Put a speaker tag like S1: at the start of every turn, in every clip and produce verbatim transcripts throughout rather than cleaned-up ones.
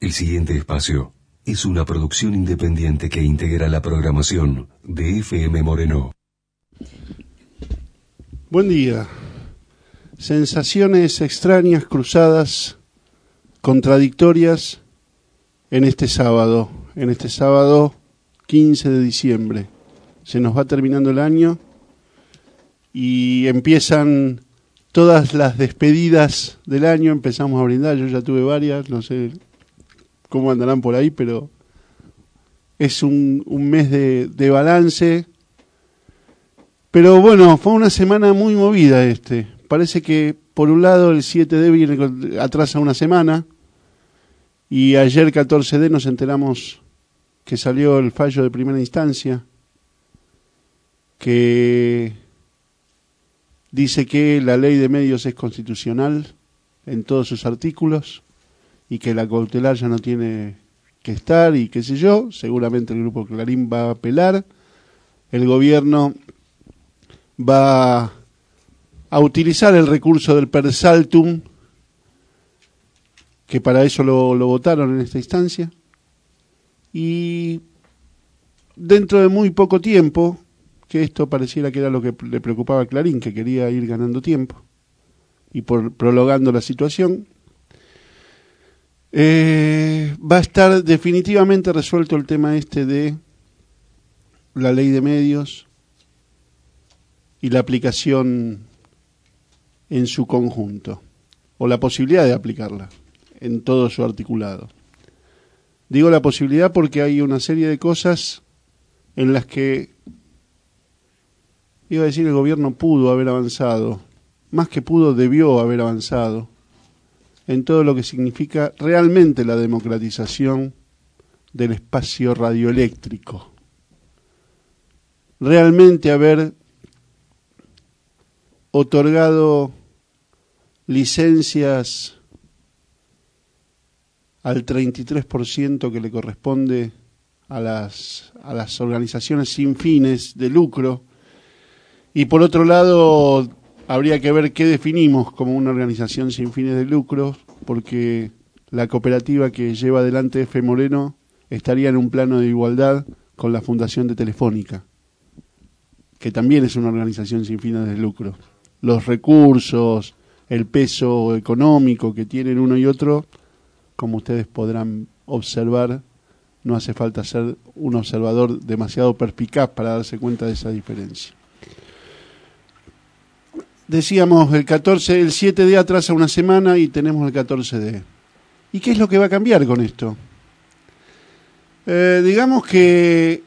S1: El siguiente espacio es una producción independiente que integra la programación de F M Moreno.
S2: Buen día. Sensaciones extrañas, cruzadas, contradictorias en este sábado, en este sábado quince de diciembre. Se nos va terminando el año y empiezan todas las despedidas del año. Empezamos a brindar, yo ya tuve varias, no sé cómo andarán por ahí, pero es un, un mes de, de balance. Pero bueno, fue una semana muy movida este. Parece que por un lado el siete de viene atrasa una semana y ayer catorce de nos enteramos que salió el fallo de primera instancia que dice que la ley de medios es constitucional en todos sus artículos y que la cautelar ya no tiene que estar y qué sé yo. Seguramente el Grupo Clarín va a apelar. El gobierno va a utilizar el recurso del per saltum, que para eso lo, lo votaron en esta instancia. Y dentro de muy poco tiempo, que esto pareciera que era lo que le preocupaba a Clarín, que quería ir ganando tiempo y por prolongando la situación, eh, va a estar definitivamente resuelto el tema este de la ley de medios y la aplicación en su conjunto, o la posibilidad de aplicarla en todo su articulado. Digo la posibilidad porque hay una serie de cosas en las que, iba a decir, el gobierno pudo haber avanzado, más que pudo, debió haber avanzado, en todo lo que significa realmente la democratización del espacio radioeléctrico. Realmente haber otorgado licencias al treinta y tres por ciento que le corresponde a las, a las organizaciones sin fines de lucro. Y por otro lado, habría que ver qué definimos como una organización sin fines de lucro, porque la cooperativa que lleva adelante F. Moreno estaría en un plano de igualdad con la Fundación de Telefónica, que también es una organización sin fines de lucro. Los recursos, el peso económico que tienen uno y otro, como ustedes podrán observar, no hace falta ser un observador demasiado perspicaz para darse cuenta de esa diferencia. Decíamos, el catorce, el siete de atrasa una semana y tenemos el catorce de. ¿Y qué es lo que va a cambiar con esto? Eh, digamos que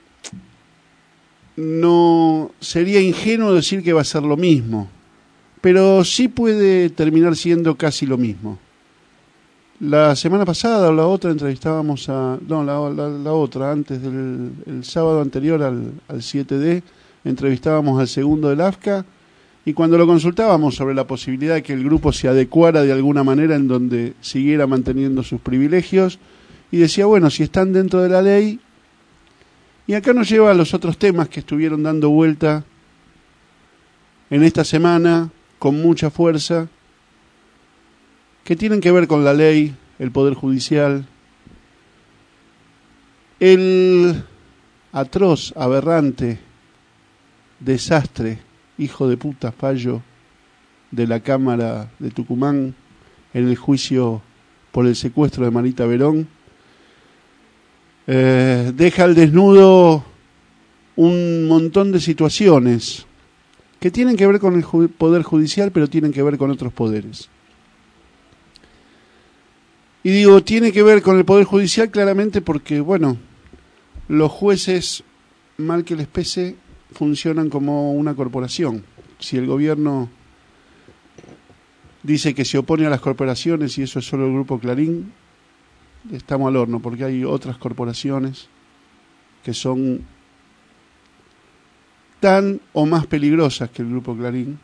S2: no sería ingenuo decir que va a ser lo mismo, pero sí puede terminar siendo casi lo mismo. La semana pasada o la otra entrevistábamos a... No, la, la, la otra, antes del el sábado anterior al, al siete de, entrevistábamos al segundo del A F C A, y cuando lo consultábamos sobre la posibilidad de que el grupo se adecuara de alguna manera en donde siguiera manteniendo sus privilegios, y decía, bueno, si están dentro de la ley. Y acá nos lleva a los otros temas que estuvieron dando vuelta en esta semana con mucha fuerza, que tienen que ver con la ley, el Poder Judicial, el atroz, aberrante, desastre, hijo de puta fallo de la Cámara de Tucumán en el juicio por el secuestro de Marita Verón. Eh, deja al desnudo un montón de situaciones que tienen que ver con el ju- Poder Judicial, pero tienen que ver con otros poderes. Y digo, tiene que ver con el Poder Judicial claramente porque, bueno, los jueces, mal que les pese, funcionan como una corporación. Si el gobierno dice que se opone a las corporaciones y eso es solo el Grupo Clarín, estamos al horno, porque hay otras corporaciones que son tan o más peligrosas que el Grupo Clarín.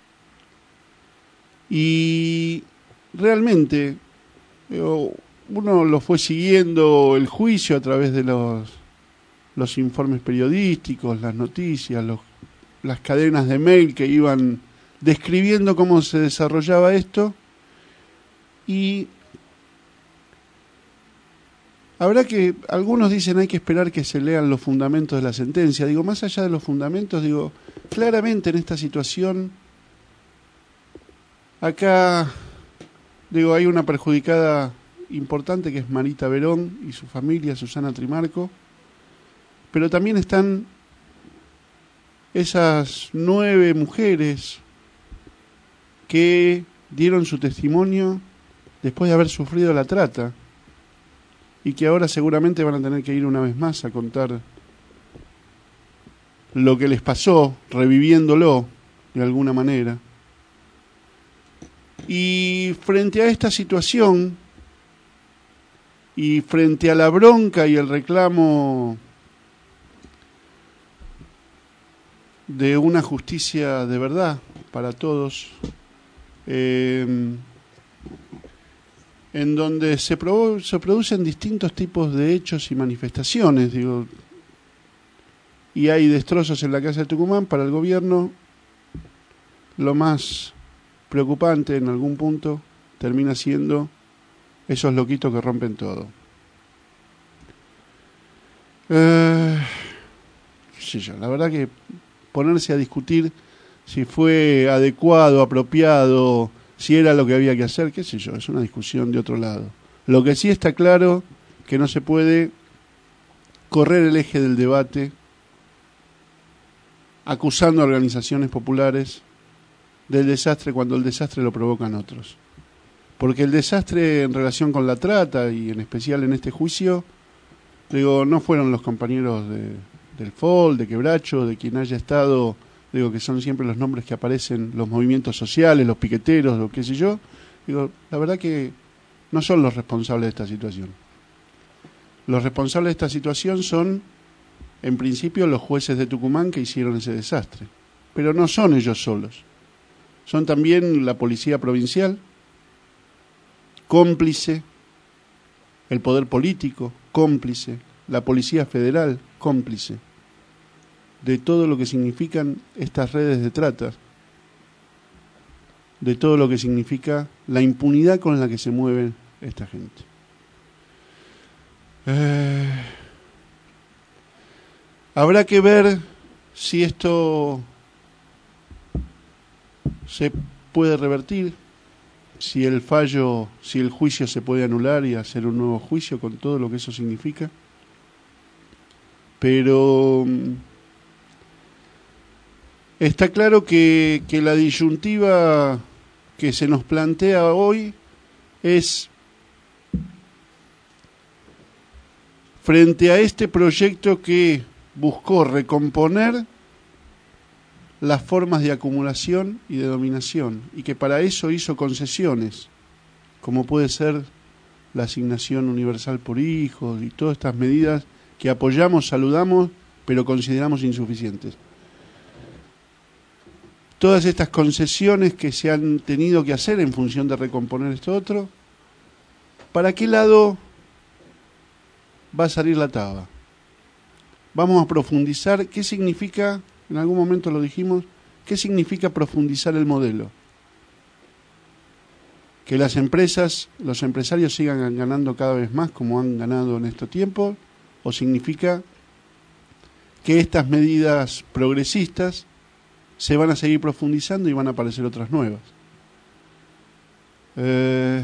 S2: Y realmente uno lo fue siguiendo el juicio a través de los, los informes periodísticos, las noticias, los, las cadenas de mail que iban describiendo cómo se desarrollaba esto, y Habrá que, algunos dicen hay que esperar que se lean los fundamentos de la sentencia. Digo, más allá de los fundamentos, digo, claramente en esta situación, acá, digo, hay una perjudicada importante que es Marita Verón y su familia, Susana Trimarco, pero también están esas nueve mujeres que dieron su testimonio después de haber sufrido la trata y que ahora seguramente van a tener que ir una vez más a contar lo que les pasó, reviviéndolo de alguna manera. Y frente a esta situación y frente a la bronca y el reclamo de una justicia de verdad para todos, eh, en donde se, provo- se producen distintos tipos de hechos y manifestaciones, digo, y hay destrozos en la casa de Tucumán. Para el gobierno, lo más preocupante en algún punto termina siendo esos loquitos que rompen todo. Eh, qué sé yo, la verdad que ponerse a discutir si fue adecuado, apropiado, si era lo que había que hacer, qué sé yo, es una discusión de otro lado. Lo que sí está claro que no se puede correr el eje del debate acusando a organizaciones populares del desastre cuando el desastre lo provocan otros. Porque el desastre en relación con la trata y en especial en este juicio, digo, no fueron los compañeros de, del F O L, de Quebracho, de quien haya estado, digo, que son siempre los nombres que aparecen, los movimientos sociales, los piqueteros, lo qué sé yo. Digo, la verdad que no son los responsables de esta situación. Los responsables de esta situación son, en principio, los jueces de Tucumán que hicieron ese desastre. Pero no son ellos solos. Son también la policía provincial, cómplice, el poder político, cómplice, la policía federal, cómplice de todo lo que significan estas redes de trata, de todo lo que significa la impunidad con la que se mueve esta gente. Eh, habrá que ver si esto se puede revertir, si el fallo, si el juicio se puede anular y hacer un nuevo juicio con todo lo que eso significa. Pero está claro que, que la disyuntiva que se nos plantea hoy es, frente a este proyecto que buscó recomponer las formas de acumulación y de dominación, y que para eso hizo concesiones, como puede ser la asignación universal por hijos y todas estas medidas que apoyamos, saludamos, pero consideramos insuficientes. Todas estas concesiones que se han tenido que hacer en función de recomponer esto otro, ¿para qué lado va a salir la taba? Vamos a profundizar qué significa, en algún momento lo dijimos, qué significa profundizar el modelo. Que las empresas, los empresarios sigan ganando cada vez más como han ganado en estos tiempos, o significa que estas medidas progresistas se van a seguir profundizando y van a aparecer otras nuevas. Eh,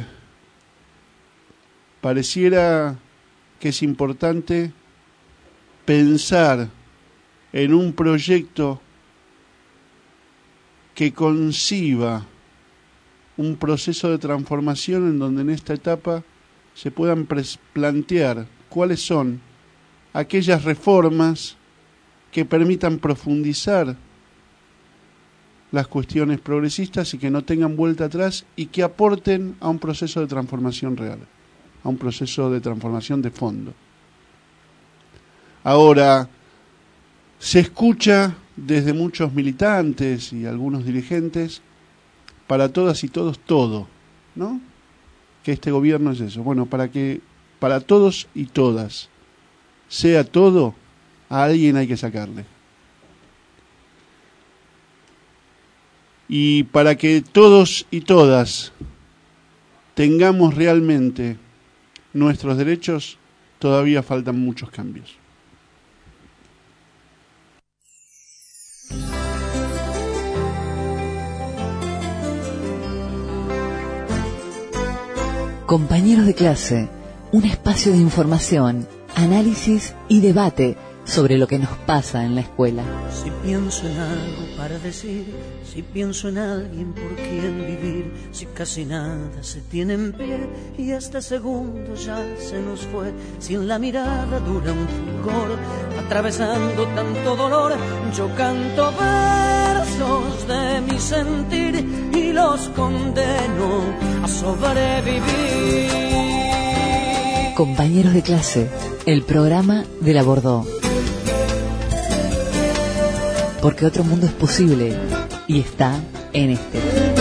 S2: pareciera que es importante pensar en un proyecto que conciba un proceso de transformación en donde en esta etapa se puedan plantear cuáles son aquellas reformas que permitan profundizar las cuestiones progresistas y que no tengan vuelta atrás y que aporten a un proceso de transformación real, a un proceso de transformación de fondo. Ahora, se escucha desde muchos militantes y algunos dirigentes, para todas y todos todo, ¿no? Que este gobierno es eso. Bueno, para que para todos y todas sea todo, a alguien hay que sacarle. Y para que todos y todas tengamos realmente nuestros derechos, todavía faltan muchos cambios.
S3: Compañeros de clase, un espacio de información, análisis y debate sobre lo que nos pasa en la escuela.
S4: Si pienso en algo para decir, si pienso en alguien por quien vivir, si casi nada se tiene en pie y este segundo ya se nos fue, si en la mirada dura un fulgor, atravesando tanto dolor, yo canto versos de mi sentir y los condeno a sobrevivir.
S3: Compañeros de clase, el programa de la Bordeaux. Porque otro mundo es posible y está en este.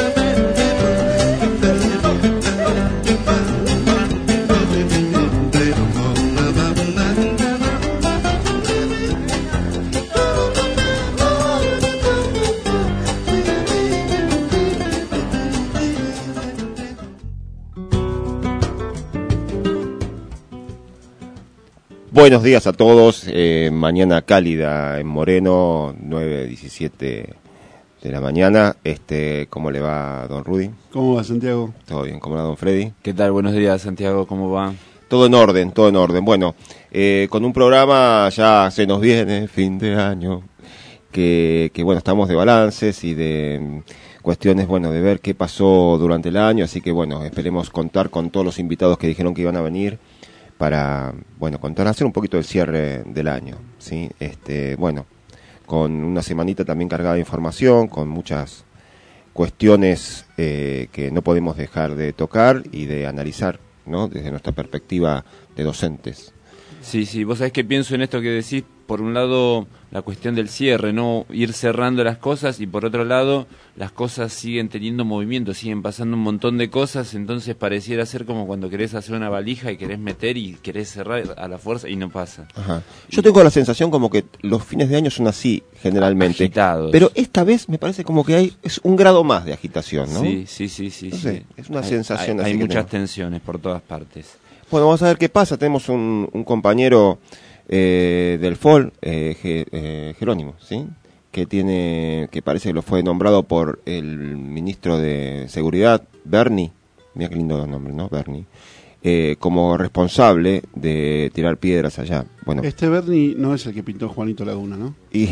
S5: Buenos días a todos, eh, mañana cálida en Moreno, nueve diecisiete de la mañana. Este, ¿cómo le va, don Rudy?
S2: ¿Cómo va, Santiago?
S5: Todo bien, ¿cómo va, don Freddy?
S6: ¿Qué tal? Buenos días, Santiago, ¿cómo va?
S5: Todo en orden, todo en orden. Bueno, eh, con un programa ya se nos viene, fin de año, que, que bueno, estamos de balances y de mm, cuestiones, bueno, de ver qué pasó durante el año, así que bueno, esperemos contar con todos los invitados que dijeron que iban a venir para, bueno, contar, hacer un poquito del cierre del año, ¿sí? Este, bueno, con una semanita también cargada de información, con muchas cuestiones eh, que no podemos dejar de tocar y de analizar, ¿no? Desde nuestra perspectiva de docentes.
S6: Sí, sí, vos sabés que pienso en esto que decís, por un lado la cuestión del cierre, no ir cerrando las cosas, y por otro lado las cosas siguen teniendo movimiento, siguen pasando un montón de cosas, entonces pareciera ser como cuando querés hacer una valija y querés meter y querés cerrar a la fuerza y no pasa.
S5: Ajá. Yo tengo la sensación como que los fines de año son así generalmente,
S6: agitados.
S5: Pero esta vez me parece como que hay es un grado más de agitación, ¿no?
S6: Sí, sí, sí, sí.
S5: No sé,
S6: sí.
S5: es una
S6: hay,
S5: sensación
S6: hay,
S5: así.
S6: Hay
S5: que
S6: muchas
S5: tengo.
S6: tensiones por todas partes.
S5: Bueno, vamos a ver qué pasa. Tenemos un, un compañero eh, del F O L, eh, Ge, eh, Jerónimo, ¿sí? Que tiene, que parece que lo fue nombrado por el ministro de Seguridad, Berni, mira qué lindo nombre, ¿no? Berni, eh, como responsable de tirar piedras allá. Bueno.
S2: Este Berni no es el que pintó Juanito Laguna, ¿no?
S5: Y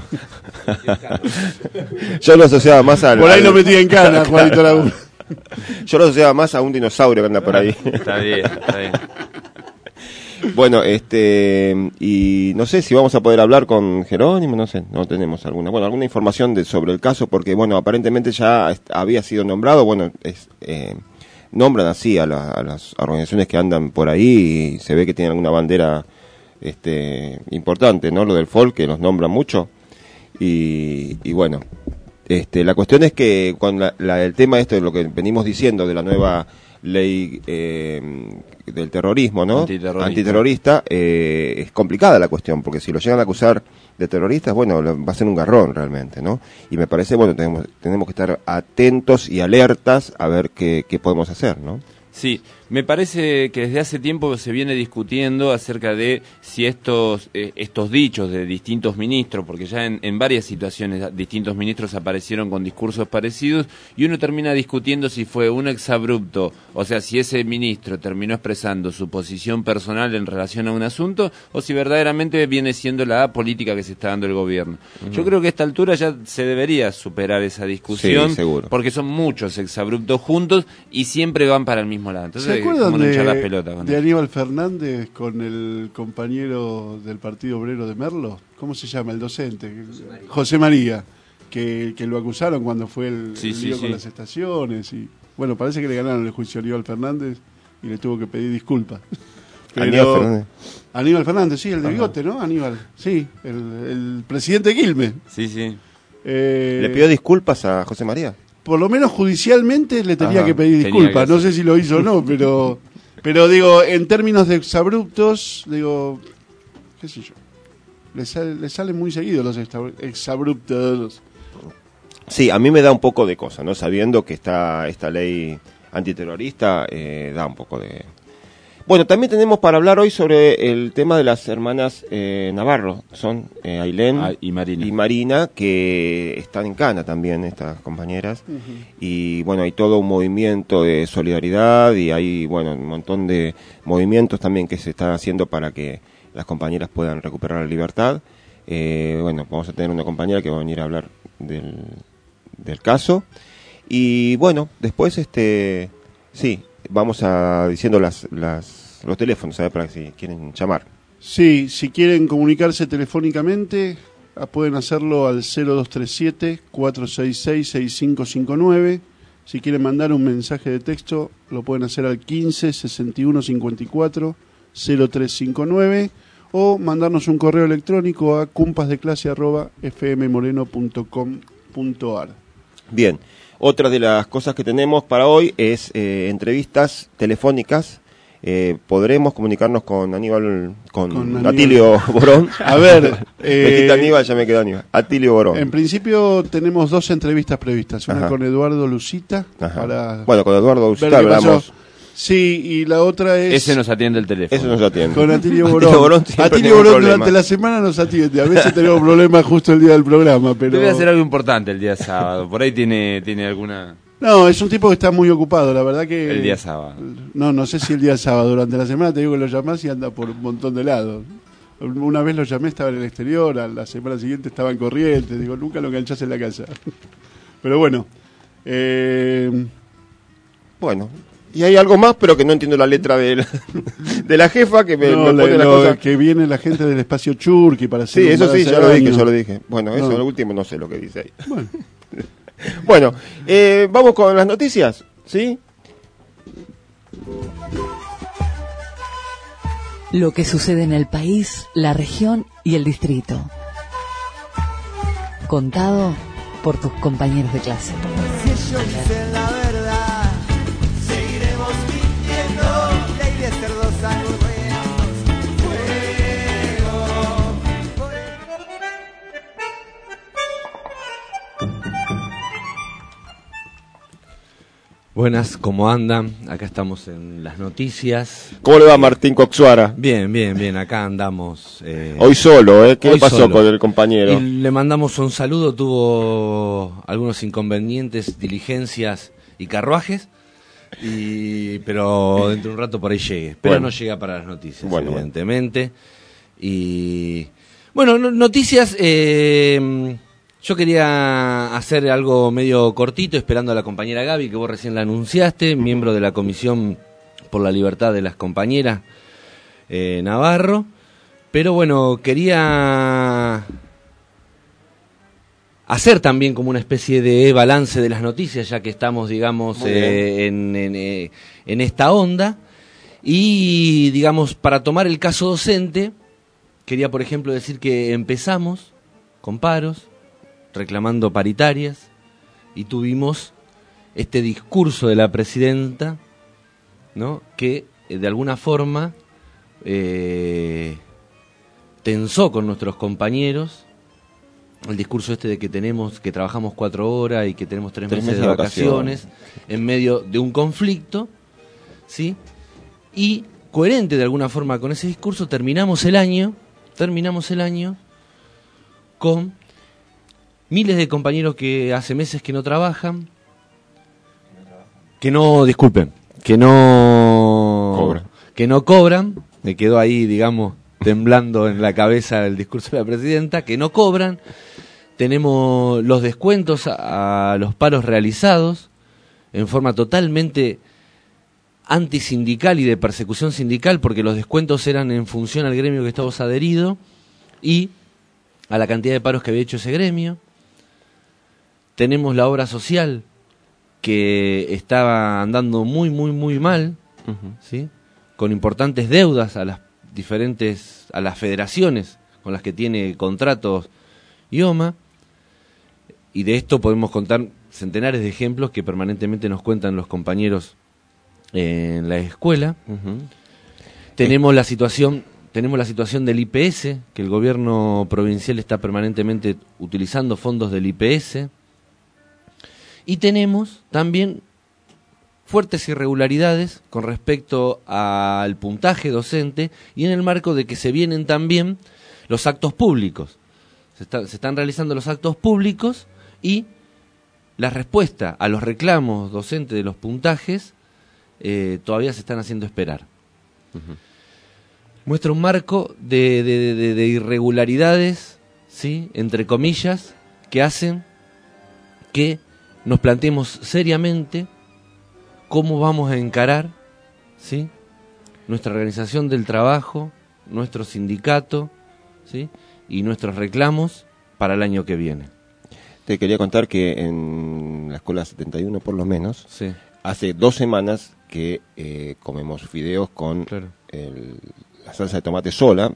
S5: yo lo asociaba más al...
S2: Por ahí
S5: al...
S2: lo metí en cana, Juanito Laguna.
S5: Yo lo asociaba más a un dinosaurio que anda por ahí.
S6: Está bien, está bien.
S5: Bueno, este, y no sé si vamos a poder hablar con Jerónimo, no sé, no tenemos alguna, bueno, alguna información de, sobre el caso, porque bueno, aparentemente ya est- había sido nombrado, bueno, es, eh, nombran así a, la, a las organizaciones que andan por ahí y se ve que tienen alguna bandera, este, importante, ¿no? Lo del F O L, que los nombran mucho, y, y bueno, este, la cuestión es que con la, la, el tema esto de lo que venimos diciendo de la nueva ley eh, del terrorismo, ¿no?
S6: Antiterrorista,
S5: Antiterrorista eh, es complicada la cuestión, porque si lo llegan a acusar de terroristas, bueno, va a ser un garrón realmente, ¿no? Y me parece, bueno, tenemos, tenemos que estar atentos y alertas a ver qué, qué podemos hacer, ¿no?
S6: Sí, me parece que desde hace tiempo se viene discutiendo acerca de si estos eh, estos dichos de distintos ministros, porque ya en, en varias situaciones distintos ministros aparecieron con discursos parecidos, y uno termina discutiendo si fue un exabrupto, o sea, si ese ministro terminó expresando su posición personal en relación a un asunto, o si verdaderamente viene siendo la política que se está dando el gobierno. Uh-huh. Yo creo que a esta altura ya se debería superar esa discusión,
S5: sí, seguro,
S6: porque son muchos exabruptos juntos y siempre van para el mismo lado. Entonces,
S2: ¿se acuerdan de,
S6: la pelota con
S2: de
S6: él?
S2: Aníbal Fernández con el compañero del Partido Obrero de Merlo? ¿Cómo se llama? El docente. José María. José María, que, que lo acusaron cuando fue el,
S6: sí,
S2: el
S6: sí,
S2: lío
S6: sí.
S2: con las estaciones. Y bueno, parece que le ganaron el juicio a Aníbal Fernández y le tuvo que pedir disculpas. Pero,
S5: Aníbal Fernández.
S2: Aníbal Fernández, sí, el de
S5: Ajá.
S2: bigote, ¿no? Aníbal, sí, el, el presidente Quilmes.
S6: Sí, sí.
S2: Eh,
S5: ¿Le pidió disculpas a José María?
S2: Por lo menos judicialmente le tenía
S5: Ajá,
S2: que pedir disculpas.
S6: que
S2: No sé si lo hizo o no, pero pero digo, en términos de exabruptos, digo, qué sé yo, le, sal, le salen muy seguidos los extra- exabruptos.
S5: Sí, a mí me da un poco de cosa, ¿no? Sabiendo que está esta ley antiterrorista, eh, da un poco de... Bueno, también tenemos para hablar hoy sobre el tema de las hermanas eh, Navarro, son eh, Ailén
S6: ah, y, Marina.
S5: y Marina, que están en Cana también, estas compañeras, uh-huh. Y bueno, hay todo un movimiento de solidaridad y hay, bueno, un montón de movimientos también que se están haciendo para que las compañeras puedan recuperar la libertad. Eh, bueno, vamos a tener una compañera que va a venir a hablar del, del caso. Y bueno, después, este, sí, vamos a diciendo las, las, los teléfonos, ¿sabes? Para que si quieren llamar.
S2: Sí, si quieren comunicarse telefónicamente, pueden hacerlo al cero dos tres siete, cuatro seis seis, seis cinco cinco nueve. Si quieren mandar un mensaje de texto, lo pueden hacer al quince, sesenta y uno, cincuenta y cuatro, cero tres cinco nueve o mandarnos un correo electrónico a cumpasdeclase arroba f m moreno punto com punto a r.
S5: Bien, otra de las cosas que tenemos para hoy es eh, entrevistas telefónicas. Eh, podremos comunicarnos con Aníbal, con, con Aníbal. Atilio Borón.
S2: A ver,
S5: eh, me quita Aníbal, ya me queda Aníbal. Atilio Borón.
S2: En principio tenemos dos entrevistas previstas, una Ajá. con Eduardo Lucita.
S5: Para bueno, con Eduardo Lucita hablamos.
S2: Sí, y la otra es...
S6: Ese nos atiende el teléfono.
S5: Ese nos atiende.
S2: Con Atilio Borón. Atilio Borón, Atilio Borón durante la semana nos atiende. A veces tenemos problemas justo el día del programa, pero...
S6: Debe hacer algo importante el día sábado. Por ahí tiene, tiene alguna...
S2: No, es un tipo que está muy ocupado, la verdad que...
S6: El día sábado.
S2: No, no sé si el día sábado. Durante la semana te digo que lo llamás y anda por un montón de lados. Una vez lo llamé, estaba en el exterior, a la semana siguiente estaba en Corrientes. Digo, nunca lo enganchás en la casa. Pero bueno. Eh...
S5: Bueno... Y hay algo más, pero que no entiendo la letra de la, de la jefa que me,
S2: no,
S5: me pone
S2: la,
S5: las
S2: no,
S5: cosas.
S2: Que viene la gente del espacio Churqui para hacer.
S5: Sí, eso sí, ya lo dije, yo lo dije. Bueno, eso no. Lo último no sé lo que dice ahí.
S2: Bueno,
S5: bueno eh, vamos con las noticias, ¿sí?
S3: Lo que sucede en el país, la región y el distrito. Contado por tus compañeros de clase.
S7: Si ellos dicen la verdad, seguiremos mintiendo. Ley de cerdos anuncios, fuego.
S8: Buenas, ¿cómo andan? Acá estamos en las noticias.
S5: ¿Cómo le va Martín Coxuara?
S8: Bien, bien, bien, acá andamos. Eh,
S5: hoy solo, ¿eh? ¿Qué
S8: hoy
S5: pasó
S8: solo.
S5: con el compañero?
S8: Y le mandamos un saludo, tuvo algunos inconvenientes, diligencias y carruajes, y pero dentro de un rato por ahí llegue. Pero bueno, no llega para las noticias, bueno, evidentemente. Bueno. Y bueno, no, noticias... Eh, Yo quería hacer algo medio cortito, esperando a la compañera Gaby, que vos recién la anunciaste, miembro de la Comisión por la Libertad de las Compañeras eh, Navarro. Pero bueno, quería hacer también como una especie de balance de las noticias, ya que estamos, digamos, eh, en, en, eh, en esta onda. Y, digamos, para tomar el caso docente, quería, por ejemplo, decir que empezamos con paros, reclamando paritarias, y tuvimos este discurso de la presidenta, ¿no? Que eh, de alguna forma eh, tensó con nuestros compañeros el discurso este de que tenemos que trabajamos cuatro horas y que tenemos tres, tres meses de vacaciones, vacaciones en medio de un conflicto, ¿sí? Y coherente de alguna forma con ese discurso, terminamos el año, terminamos el año con miles de compañeros que hace meses que no trabajan, que no, disculpen, que no
S5: cobran,
S8: que no cobran, me quedó ahí, digamos, temblando en la cabeza el discurso de la presidenta, que no cobran. Tenemos los descuentos a, a los paros realizados en forma totalmente antisindical y de persecución sindical, porque los descuentos eran en función al gremio que estábamos adherido y a la cantidad de paros que había hecho ese gremio. Tenemos la obra social que estaba andando muy, muy, muy mal, uh-huh. ¿sí? Con importantes deudas a las diferentes, a las federaciones con las que tiene contratos I O M A, y de esto podemos contar centenares de ejemplos que permanentemente nos cuentan los compañeros en la escuela. Uh-huh. Tenemos la situación, tenemos la situación del I P S, que el gobierno provincial está permanentemente utilizando fondos del I P S. Y tenemos también fuertes irregularidades con respecto al puntaje docente y en el marco de que se vienen también los actos públicos. Se, está, se están realizando los actos públicos y la respuesta a los reclamos docentes de los puntajes eh, todavía se están haciendo esperar. Uh-huh. Muestra un marco de, de, de, de irregularidades, ¿sí?, entre comillas, que hacen que nos planteemos seriamente cómo vamos a encarar, ¿sí?, nuestra organización del trabajo, nuestro sindicato, ¿sí?, y nuestros reclamos para el año que viene.
S5: Te quería contar que en la escuela setenta y uno, por lo menos,
S8: sí,
S5: hace dos semanas que eh, comemos fideos con
S8: claro.
S5: el, la salsa de tomate sola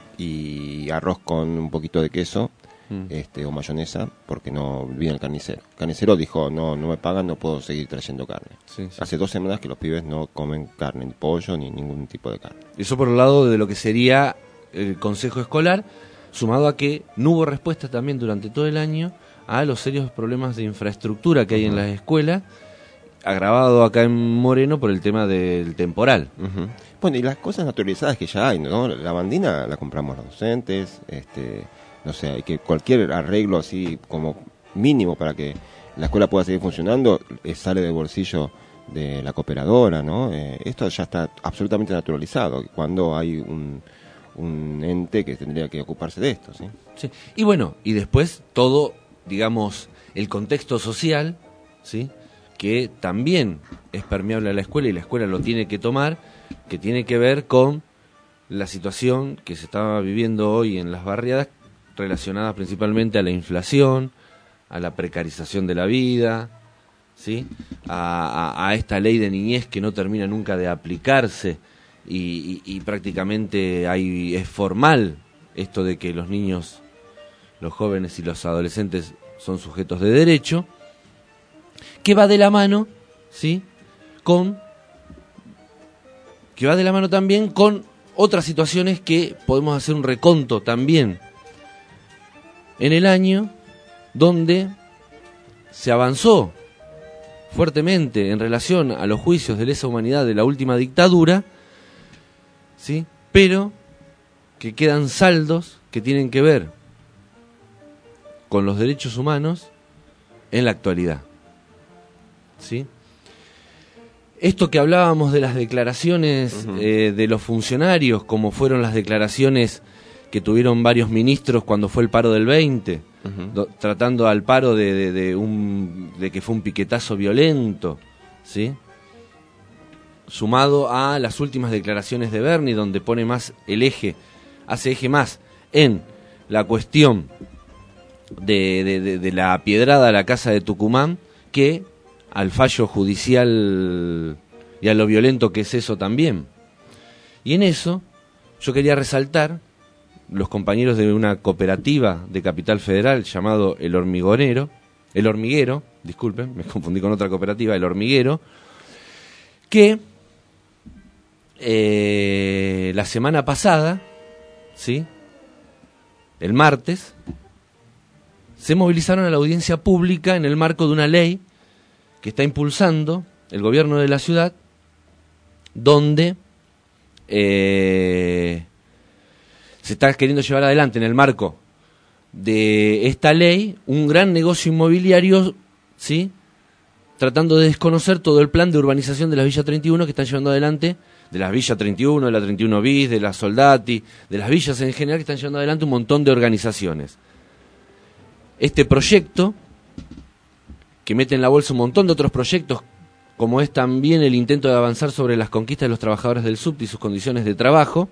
S5: y arroz con un poquito de queso. Mm. Este, o mayonesa, porque no viene el carnicero. El carnicero dijo, no, no me pagan, no puedo seguir trayendo carne.
S8: Sí, sí.
S5: Hace dos semanas que los pibes no comen carne, ni pollo, ni ningún tipo de carne.
S8: Eso por el lado de lo que sería el consejo escolar, sumado a que no hubo respuesta también durante todo el año a los serios problemas de infraestructura que hay uh-huh. en las escuelas, agravado acá en Moreno por el tema del temporal.
S5: Uh-huh. Bueno, y las cosas naturalizadas que ya hay, ¿no? La bandina la compramos los docentes, este... no sé, hay que cualquier arreglo así como mínimo para que la escuela pueda seguir funcionando, eh, sale del bolsillo de la cooperadora, ¿no? Eh, esto ya está absolutamente naturalizado, cuando hay un, un ente que tendría que ocuparse de esto, ¿sí?
S8: Sí. Y bueno, y después todo, digamos, el contexto social, ¿sí?, que también es permeable a la escuela y la escuela lo tiene que tomar, que tiene que ver con la situación que se está viviendo hoy en las barriadas, relacionadas principalmente a la inflación, a la precarización de la vida, ¿sí?, a, a, a esta ley de niñez que no termina nunca de aplicarse y, y, y prácticamente hay, es formal esto de que los niños, los jóvenes y los adolescentes son sujetos de derecho, que va de la mano, ¿sí?, con que va de la mano también con otras situaciones que podemos hacer un reconto también en el año donde se avanzó fuertemente en relación a los juicios de lesa humanidad de la última dictadura, ¿sí?, pero que quedan saldos que tienen que ver con los derechos humanos en la actualidad, ¿sí? Esto que hablábamos de las declaraciones uh-huh. eh, de los funcionarios, como fueron las declaraciones que tuvieron varios ministros cuando fue el paro del veinte, uh-huh. do, tratando al paro de, de, de, un, de que fue un piquetazo violento, ¿sí?, sumado a las últimas declaraciones de Bernie, donde pone más el eje, hace eje más en la cuestión de, de, de, de la apiedrada a la casa de Tucumán que al fallo judicial y a lo violento que es eso también. Y en eso yo quería resaltar los compañeros de una cooperativa de Capital Federal llamado El Hormigonero, El Hormiguero, disculpen, me confundí con otra cooperativa, El Hormiguero, que eh, la semana pasada, ¿sí?, el martes, se movilizaron a la audiencia pública en el marco de una ley que está impulsando el gobierno de la ciudad, donde eh, se está queriendo llevar adelante en el marco de esta ley un gran negocio inmobiliario, ¿sí?, tratando de desconocer todo el plan de urbanización de la Villa treinta y uno que están llevando adelante, de las Villa treinta y uno, de la treinta y uno bis, de la Soldati, de las villas en general, que están llevando adelante un montón de organizaciones. Este proyecto, que mete en la bolsa un montón de otros proyectos, como es también el intento de avanzar sobre las conquistas de los trabajadores del subte y sus condiciones de trabajo,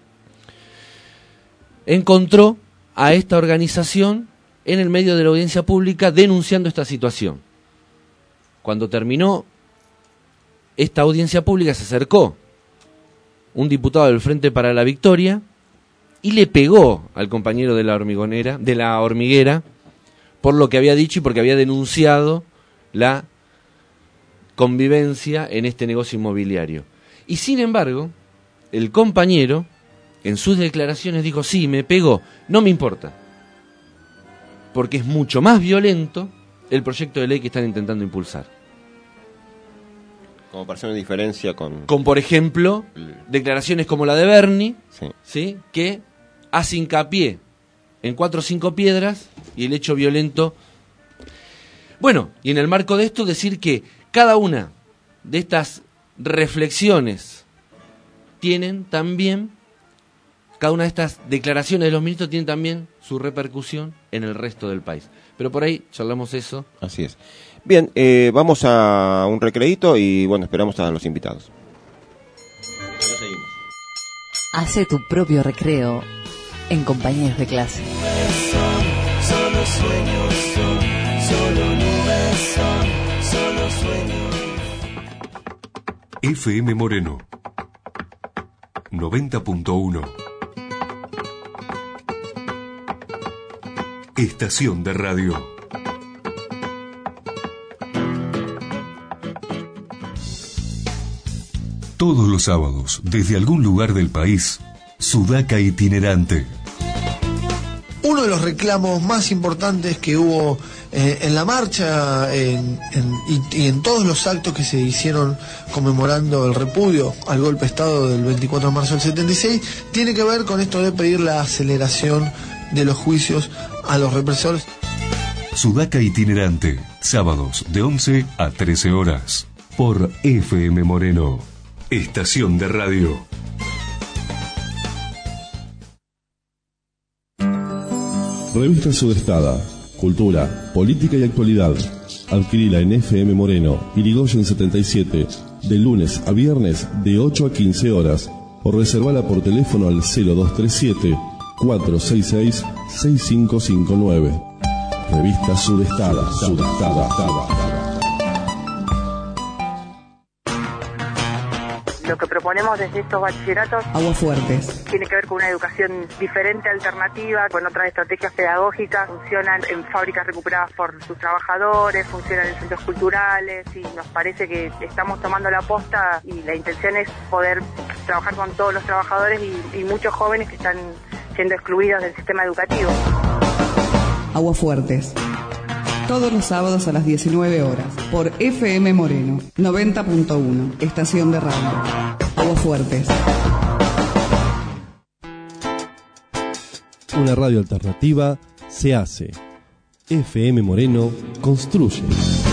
S8: encontró a esta organización en el medio de la audiencia pública denunciando esta situación. Cuando terminó esta audiencia pública se acercó un diputado del Frente para la Victoria y le pegó al compañero de la hormigonera, de la hormiguera, por lo que había dicho y porque había denunciado la convivencia en este negocio inmobiliario. Y sin embargo, el compañero, en sus declaraciones, dijo, sí, me pegó, no me importa, porque es mucho más violento el proyecto de ley que están intentando impulsar.
S5: Como para hacer una diferencia con...
S8: Con, por ejemplo, declaraciones como la de Bernie,
S5: Sí.
S8: ¿sí? Que hace hincapié en cuatro o cinco piedras y el hecho violento. Bueno, y en el marco de esto decir que cada una de estas reflexiones tienen también, cada una de estas declaraciones de los ministros tienen también su repercusión en el resto del país. Pero por ahí charlamos eso.
S5: Así es. Bien, eh, vamos a un recreíto y bueno, esperamos a los invitados. Ahora seguimos.
S3: Hace tu propio recreo en Compañeros de Clase.
S7: Solo sueños son, solo nubes son, solo sueños.
S1: F M Moreno noventa punto uno. Estación de radio. Todos los sábados, desde algún lugar del país, Sudaca Itinerante.
S9: Uno de los reclamos más importantes que hubo eh, en la marcha en, en, y, y en todos los actos que se hicieron conmemorando el repudio al golpe de Estado del veinticuatro de marzo del setenta y seis tiene que ver con esto de pedir la aceleración de los juicios a los represores.
S1: Sudaca Itinerante, sábados de once a trece horas, por F M Moreno, estación de radio.
S10: Revista Sudestada, cultura, política y actualidad. Adquirila en F M Moreno, Irigoyen setenta y siete, de lunes a viernes de ocho a quince horas, o reservala por teléfono al cero dos tres siete, cuatro seis seis, seis cinco cinco nueve. Revista Sudestada, Sudestada.
S11: Lo que proponemos desde estos bachilleratos
S12: Aguafuertes
S11: tiene que ver con una educación diferente, alternativa, con otras estrategias pedagógicas. Funcionan en fábricas recuperadas por sus trabajadores, funcionan en centros culturales y nos parece que estamos tomando la posta y la intención es poder trabajar con todos los trabajadores y, y muchos jóvenes que están siendo excluidos del sistema educativo.
S12: Aguafuertes. Todos los sábados a las diecinueve horas, por F M Moreno, noventa punto uno, estación de radio. Aguafuertes.
S10: Una radio alternativa se hace. F M Moreno construye.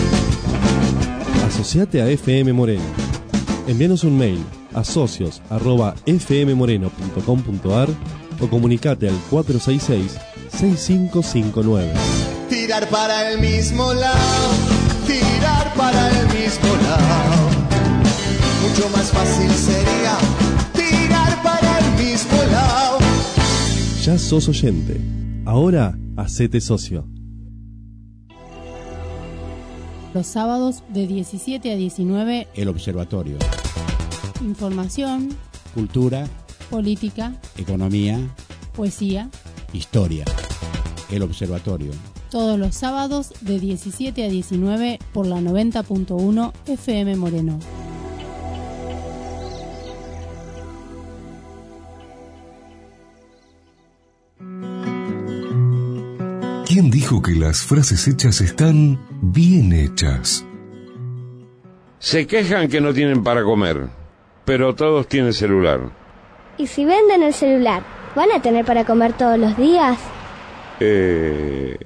S10: Asociate a F M Moreno. Envíanos un mail a socios arroba f m moreno punto com punto a r o comunicate al cuatro seis seis, seis cinco cinco nueve.
S7: Tirar para el mismo lado, tirar para el mismo lado. Mucho más fácil sería tirar para el mismo lado.
S10: Ya sos oyente. Ahora hacete socio.
S13: Los sábados de diecisiete a diecinueve.
S14: El Observatorio.
S13: Información.
S14: Cultura.
S13: Política.
S14: Economía.
S13: Poesía.
S14: Historia. El Observatorio.
S13: Todos los sábados de diecisiete a diecinueve por la noventa punto uno F M Moreno.
S1: ¿Quién dijo que las frases hechas están bien hechas?
S15: Se quejan que no tienen para comer, pero todos tienen celular.
S16: ¿Y si venden el celular, van a tener para comer todos los días?
S15: Eh...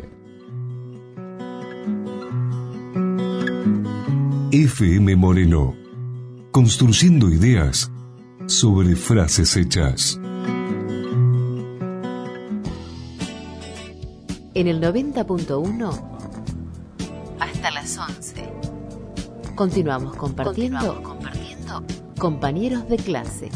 S1: F M Moreno, construyendo ideas sobre frases hechas.
S3: En el noventa punto uno hasta las once. Continuamos compartiendo, Continuamos compartiendo compañeros de clase.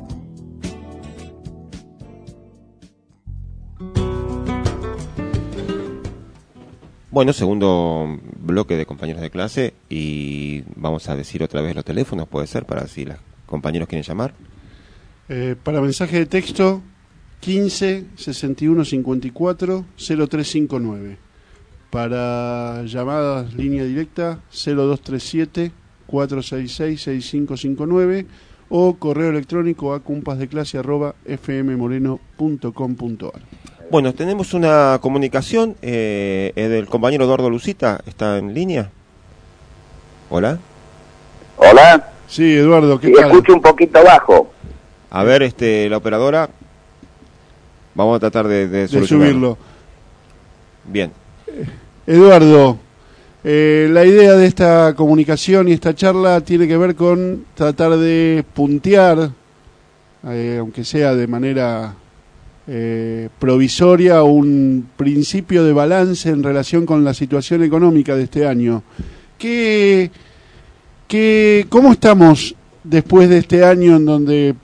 S5: Bueno, segundo bloque de compañeros de clase y vamos a decir otra vez los teléfonos, puede ser, para si los compañeros quieren llamar.
S2: Eh, para mensaje de texto, quince, sesenta y uno, cincuenta y cuatro, cero tres cinco nueve. Para llamadas, línea directa, cero dos tres siete, cuatro seis seis, seis cinco cinco nueve o correo electrónico a compasdeclase arroba f m moreno punto com punto a r.
S5: Bueno, tenemos una comunicación eh, del compañero Eduardo Lucita, ¿está en línea? Hola.
S17: Hola.
S2: Sí, Eduardo, ¿qué
S17: sí,
S2: tal?
S17: Escucho un poquito bajo.
S5: A ver, este, la operadora, vamos a tratar de, de,
S2: de subirlo.
S5: Bien.
S2: Eduardo, eh, la idea de esta comunicación y esta charla tiene que ver con tratar de puntear, eh, aunque sea de manera eh, provisoria, un principio de balance en relación con la situación económica de este año. ¿Qué, qué, ¿Cómo estamos después de este año en donde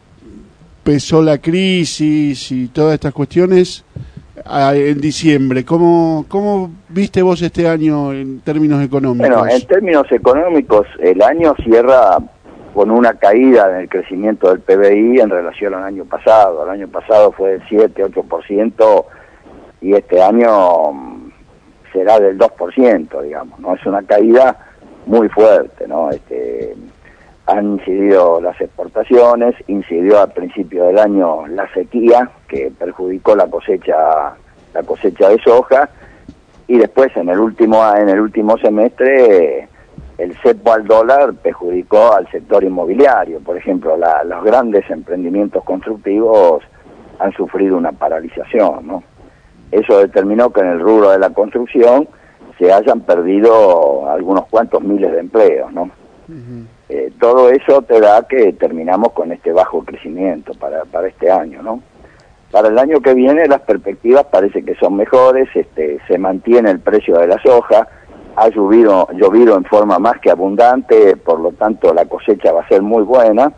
S2: pesó la crisis y todas estas cuestiones a, en diciembre? ¿Cómo, ¿Cómo viste vos este año en términos económicos?
S17: Bueno, en términos económicos, el año cierra con una caída en el crecimiento del P B I en relación al año pasado. El año pasado fue del siete, ocho por ciento y este año mm, será del dos por ciento, digamos, ¿no? Es una caída muy fuerte, ¿no? Este, han incidido las exportaciones, incidió al principio del año la sequía, que perjudicó la cosecha, la cosecha de soja, y después en el último, en el último semestre el cepo al dólar perjudicó al sector inmobiliario. Por ejemplo, la, los grandes emprendimientos constructivos han sufrido una paralización, ¿no? Eso determinó que en el rubro de la construcción se hayan perdido algunos cuantos miles de empleos, ¿no? Uh-huh. Eh, todo eso te da que terminamos con este bajo crecimiento para, para este año, ¿no? Para el año que viene las perspectivas parece que son mejores, este, se mantiene el precio de la soja, ha llovido, llovido en forma más que abundante, por lo tanto la cosecha va a ser muy buena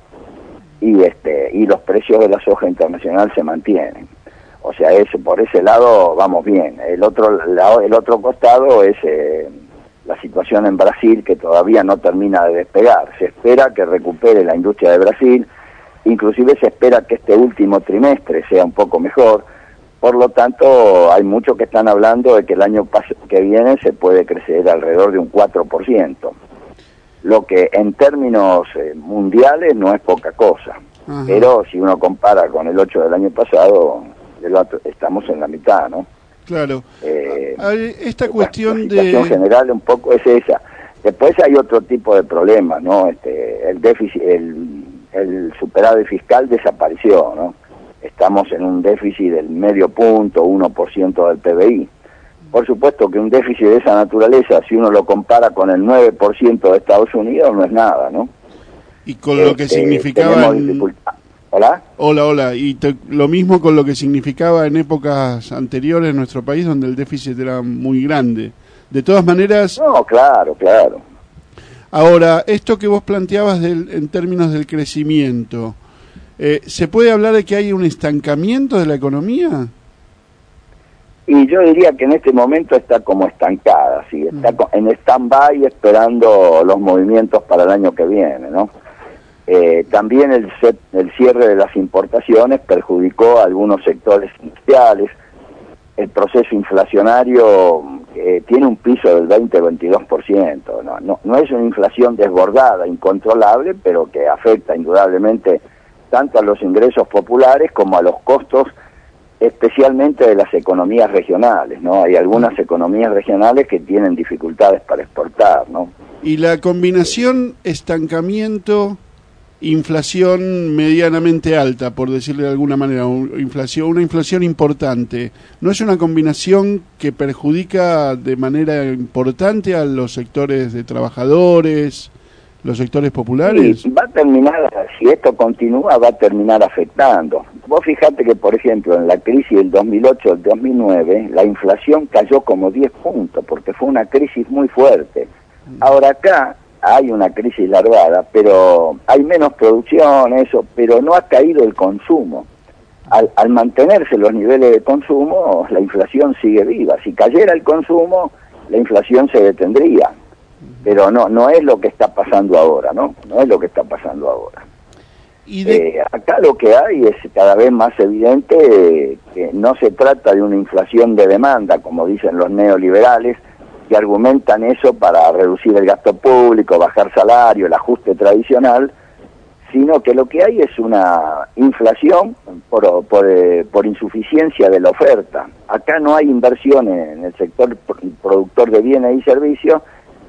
S17: y este y los precios de la soja internacional se mantienen. O sea, eso, por ese lado vamos bien. El otro lado, el otro costado es eh, la situación en Brasil, que todavía no termina de despegar. Se espera que recupere la industria de Brasil, inclusive se espera que este último trimestre sea un poco mejor. Por lo tanto, hay muchos que están hablando de que el año que viene se puede crecer alrededor de un cuatro por ciento, lo que en términos eh, mundiales no es poca cosa. Ajá. Pero si uno compara con el ocho del año pasado, el otro, estamos en la mitad, ¿no?
S2: Claro.
S17: Eh,
S2: Esta cuestión
S17: la, la situación
S2: de...
S17: general un poco es esa. Después hay otro tipo de problemas, ¿no? Este, el déficit, el, el superávit fiscal desapareció, ¿no? Estamos en un déficit del medio punto, uno por ciento del P B I. Por supuesto que un déficit de esa naturaleza, si uno lo compara con el nueve por ciento de Estados Unidos, no es nada, ¿no?
S2: Y con lo que
S17: este,
S2: significaba...
S17: ¿Hola?
S2: Hola, hola. Y te, lo mismo con lo que significaba en épocas anteriores en nuestro país, donde el déficit era muy grande. De todas maneras...
S17: No, claro, claro.
S2: Ahora, esto que vos planteabas del, en términos del crecimiento... Eh, ¿Se puede hablar de que hay un estancamiento de la economía?
S17: Y yo diría que en este momento está como estancada, ¿sí? Está mm. en stand-by esperando los movimientos para el año que viene, ¿no? Eh, también el, set, el cierre de las importaciones perjudicó a algunos sectores industriales. El proceso inflacionario eh, tiene un piso del veinte a veintidós por ciento. ¿no? No, no es una inflación desbordada, incontrolable, pero que afecta indudablemente tanto a los ingresos populares como a los costos, especialmente de las economías regionales, ¿no? Hay algunas economías regionales que tienen dificultades para exportar, ¿no?
S2: Y la combinación estancamiento, inflación medianamente alta, por decirle de alguna manera, inflación, una inflación importante, ¿no es una combinación que perjudica de manera importante a los sectores de trabajadores, los sectores populares?
S17: Sí, va a terminar, si esto continúa, va a terminar afectando. Vos fijate que, por ejemplo, en la crisis del dos mil ocho al dos mil nueve, la inflación cayó como diez puntos, porque fue una crisis muy fuerte. Ahora acá hay una crisis larvada, pero hay menos producción, eso, pero no ha caído el consumo. Al, al mantenerse los niveles de consumo, la inflación sigue viva. Si cayera el consumo, la inflación se detendría. Pero no no es lo que está pasando ahora, ¿no? No es lo que está pasando ahora. ¿Y de... eh, acá lo que hay es cada vez más evidente eh, que no se trata de una inflación de demanda, como dicen los neoliberales, que argumentan eso para reducir el gasto público, bajar salario, el ajuste tradicional, sino que lo que hay es una inflación por, por, eh, por insuficiencia de la oferta. Acá no hay inversión en el sector productor de bienes y servicios,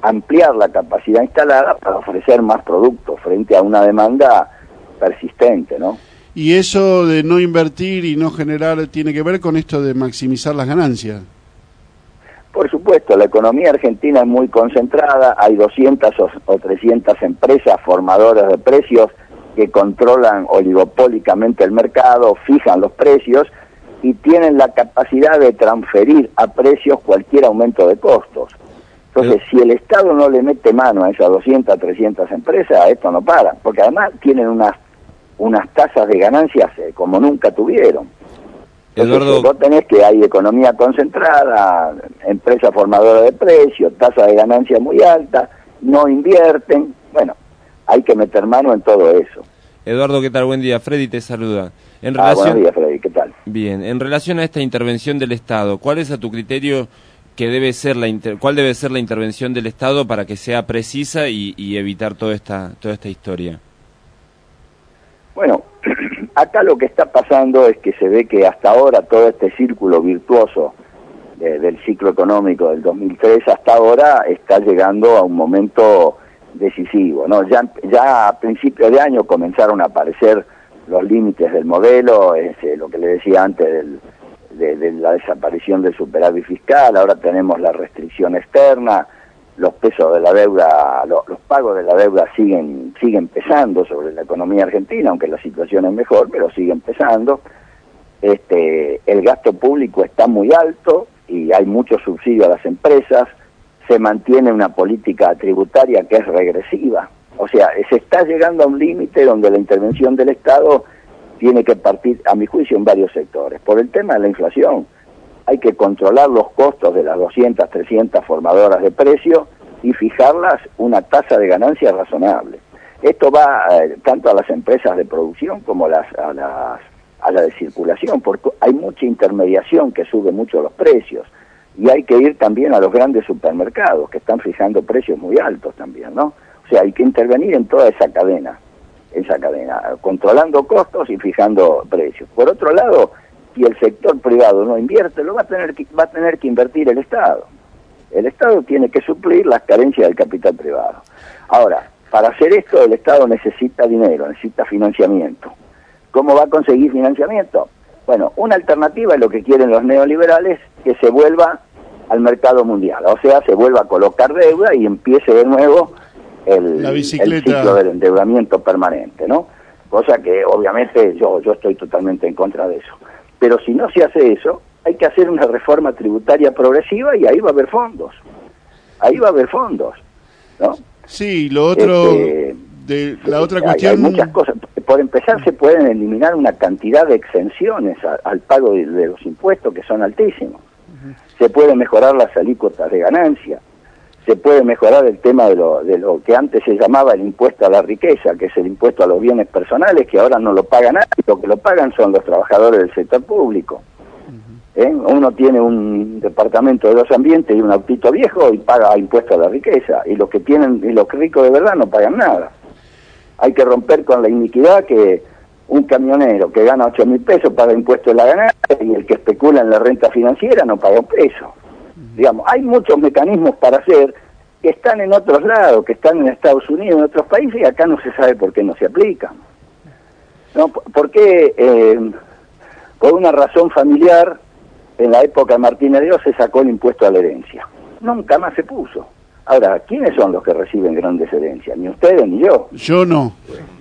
S17: ampliar la capacidad instalada para ofrecer más productos frente a una demanda persistente, ¿no?
S2: Y eso de no invertir y no generar tiene que ver con esto de maximizar las ganancias.
S17: Por supuesto, la economía argentina es muy concentrada, hay doscientas o trescientas empresas formadoras de precios que controlan oligopólicamente el mercado, fijan los precios y tienen la capacidad de transferir a precios cualquier aumento de costos. Entonces, si el Estado no le mete mano a esas doscientas, trescientas empresas, esto no para, porque además tienen unas unas tasas de ganancias eh, como nunca tuvieron. Entonces, Eduardo, vos tenés que hay economía concentrada, empresas formadoras de precios, tasas de ganancia muy altas, no invierten, bueno, hay que meter mano en todo eso.
S6: Eduardo, ¿qué tal? Buen día. Freddy te saluda. En
S17: ah,
S6: relación...
S17: buenos días, Freddy, ¿qué tal?
S6: Bien, en relación a esta intervención del Estado, ¿cuál es a tu criterio que debe ser la inter... cuál debe ser la intervención del Estado para que sea precisa y, y evitar toda esta toda esta historia?
S17: Bueno, acá lo que está pasando es que se ve que hasta ahora todo este círculo virtuoso de, del ciclo económico del dos mil tres hasta ahora está llegando a un momento decisivo, ¿no? Ya, ya a principios de año comenzaron a aparecer los límites del modelo, es eh, lo que le decía antes del, de, de la desaparición del superávit fiscal, ahora tenemos la restricción externa, los pesos de la deuda, los, los pagos de la deuda siguen siguen pesando sobre la economía argentina, aunque la situación es mejor, pero siguen pesando. Este, el gasto público está muy alto y hay mucho subsidio a las empresas, se mantiene una política tributaria que es regresiva, o sea, se está llegando a un límite donde la intervención del Estado tiene que partir, a mi juicio, en varios sectores. Por el tema de la inflación, hay que controlar los costos de las doscientas, trescientas formadoras de precios y fijarlas una tasa de ganancia razonable. Esto va eh, tanto a las empresas de producción como a las, a las a la de circulación, porque hay mucha intermediación que sube mucho los precios, y hay que ir también a los grandes supermercados que están fijando precios muy altos también, ¿no? O sea, hay que intervenir en toda esa cadena, esa cadena, controlando costos y fijando precios. Por otro lado, si el sector privado no invierte, lo va a tener que, va a tener que invertir el Estado. El Estado tiene que suplir las carencias del capital privado. Ahora, para hacer esto el Estado necesita dinero, necesita financiamiento. ¿Cómo va a conseguir financiamiento? Bueno, una alternativa es lo que quieren los neoliberales, que se vuelva al mercado mundial, o sea, se vuelva a colocar deuda y empiece de nuevo el, el ciclo del endeudamiento permanente, ¿no? Cosa que obviamente yo, yo estoy totalmente en contra de eso. Pero si no se hace eso, hay que hacer una reforma tributaria progresiva y ahí va a haber fondos. Ahí va a haber fondos, ¿no?
S2: Sí, lo otro,
S17: este,
S2: de la otra
S17: hay,
S2: cuestión...
S17: Hay muchas cosas. Por empezar, se pueden eliminar una cantidad de exenciones a, al pago de, de los impuestos que son altísimos. Uh-huh. Se puede mejorar las alícuotas de ganancia. Se puede mejorar el tema de lo, de lo que antes se llamaba el impuesto a la riqueza, que es el impuesto a los bienes personales, que ahora no lo paga nadie, lo que lo pagan son los trabajadores del sector público. Uh-huh. ¿Eh? Uno tiene un departamento de dos ambientes y un autito viejo y paga impuesto a la riqueza, y los que tienen, y los ricos de verdad no pagan nada. Hay que romper con la iniquidad que un camionero que gana ocho mil pesos paga impuesto de la ganancia y el que especula en la renta financiera no paga un peso. Uh-huh. Digamos, hay muchos mecanismos para hacer que están en otros lados, que están en Estados Unidos, en otros países, y acá no se sabe por qué no se aplican. ¿No? ¿Por qué? Eh, por una razón familiar, en la época de Martínez de Dios se sacó el impuesto a la herencia. Nunca más se puso. Ahora, ¿quiénes son los que reciben grandes herencias? Ni ustedes ni yo.
S2: Yo no.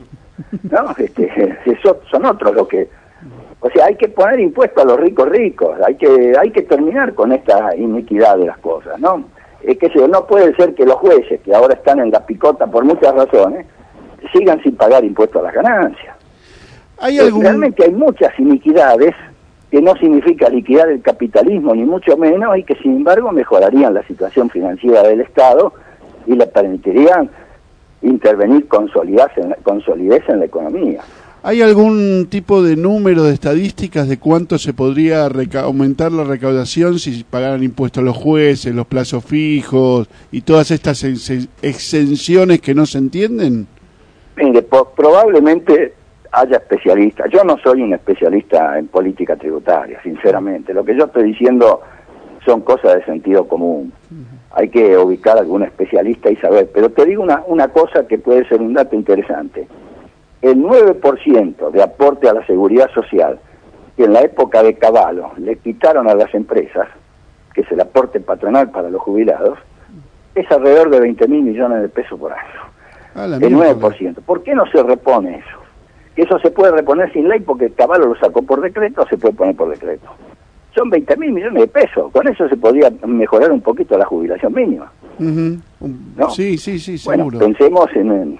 S17: No, este, son otros los que... O sea, hay que poner impuestos a los ricos ricos, hay que hay que terminar con esta iniquidad de las cosas, ¿no? Es que no puede ser que los jueces, que ahora están en la picota por muchas razones, sigan sin pagar impuestos a las ganancias.
S2: ¿Hay algún...
S17: Realmente hay muchas iniquidades que no significa liquidar el capitalismo, ni mucho menos, y que sin embargo mejorarían la situación financiera del Estado y le permitirían intervenir con solidez en la, con solidez en la economía.
S2: ¿Hay algún tipo de número de estadísticas de cuánto se podría reca- aumentar la recaudación si pagaran impuestos los jueces, los plazos fijos y todas estas ex- exenciones que no se entienden?
S17: Mire, po- probablemente haya especialistas. Yo no soy un especialista en política tributaria, sinceramente. Lo que yo estoy diciendo son cosas de sentido común. hay que ubicar a algún especialista y saber. Pero te digo una, una cosa que puede ser un dato interesante. El nueve por ciento de aporte a la seguridad social que en la época de Cavallo le quitaron a las empresas, que es el aporte patronal para los jubilados, es alrededor de veinte mil millones de pesos por año.
S2: Ah, la
S17: el nueve por ciento. ¿Por qué no se repone eso? Que eso se puede reponer sin ley porque Cavallo lo sacó por decreto, o se puede poner por decreto. Son veinte mil millones de pesos. Con eso se podría mejorar un poquito la jubilación mínima.
S2: Uh-huh.
S17: ¿No?
S2: Sí, sí, sí,
S17: bueno,
S2: seguro.
S17: Pensemos en, en,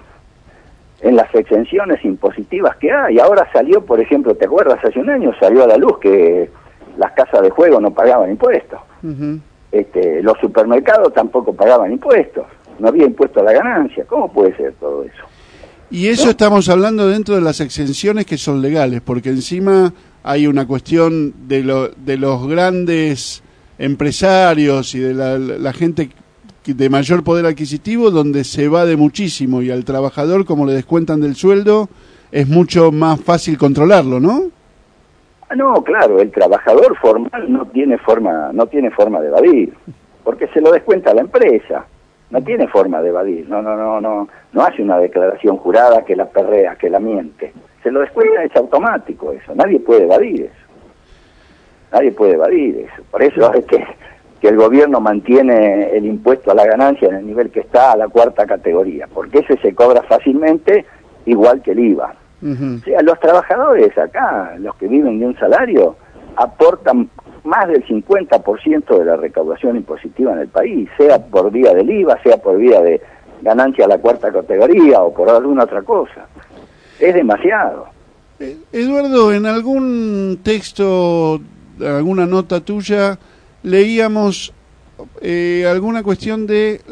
S17: en las exenciones impositivas que hay. Ahora salió, por ejemplo, ¿te acuerdas? Hace un año salió a la luz que las casas de juego no pagaban impuestos.
S2: Uh-huh.
S17: Este, los supermercados tampoco pagaban impuestos. No había impuesto a la ganancia. ¿Cómo puede ser todo eso?
S2: Y eso ¿no? Estamos hablando dentro de las exenciones que son legales, porque encima hay una cuestión de, lo, de los grandes empresarios y de la, la gente de mayor poder adquisitivo, donde se evade muchísimo, y al trabajador, como le descuentan del sueldo, es mucho más fácil controlarlo, ¿no?
S17: No, claro, el trabajador formal no tiene forma, no tiene forma de evadir, porque se lo descuenta a la empresa. No tiene forma de evadir, no, no, no, no, no hace una declaración jurada que la perrea, que la miente. Se lo descuenta, es automático eso, nadie puede evadir eso. Nadie puede evadir eso. Por eso es que, que el gobierno mantiene el impuesto a la ganancia en el nivel que está, a la cuarta categoría, porque ese se cobra fácilmente igual que el I V A. Uh-huh. O sea, los trabajadores acá, los que viven de un salario, aportan más del cincuenta por ciento de la recaudación impositiva en el país, sea por vía del I V A, sea por vía de ganancia a la cuarta categoría o por alguna otra cosa. Es demasiado.
S2: Eh, Eduardo, en algún texto, alguna nota tuya, leíamos eh, alguna cuestión de,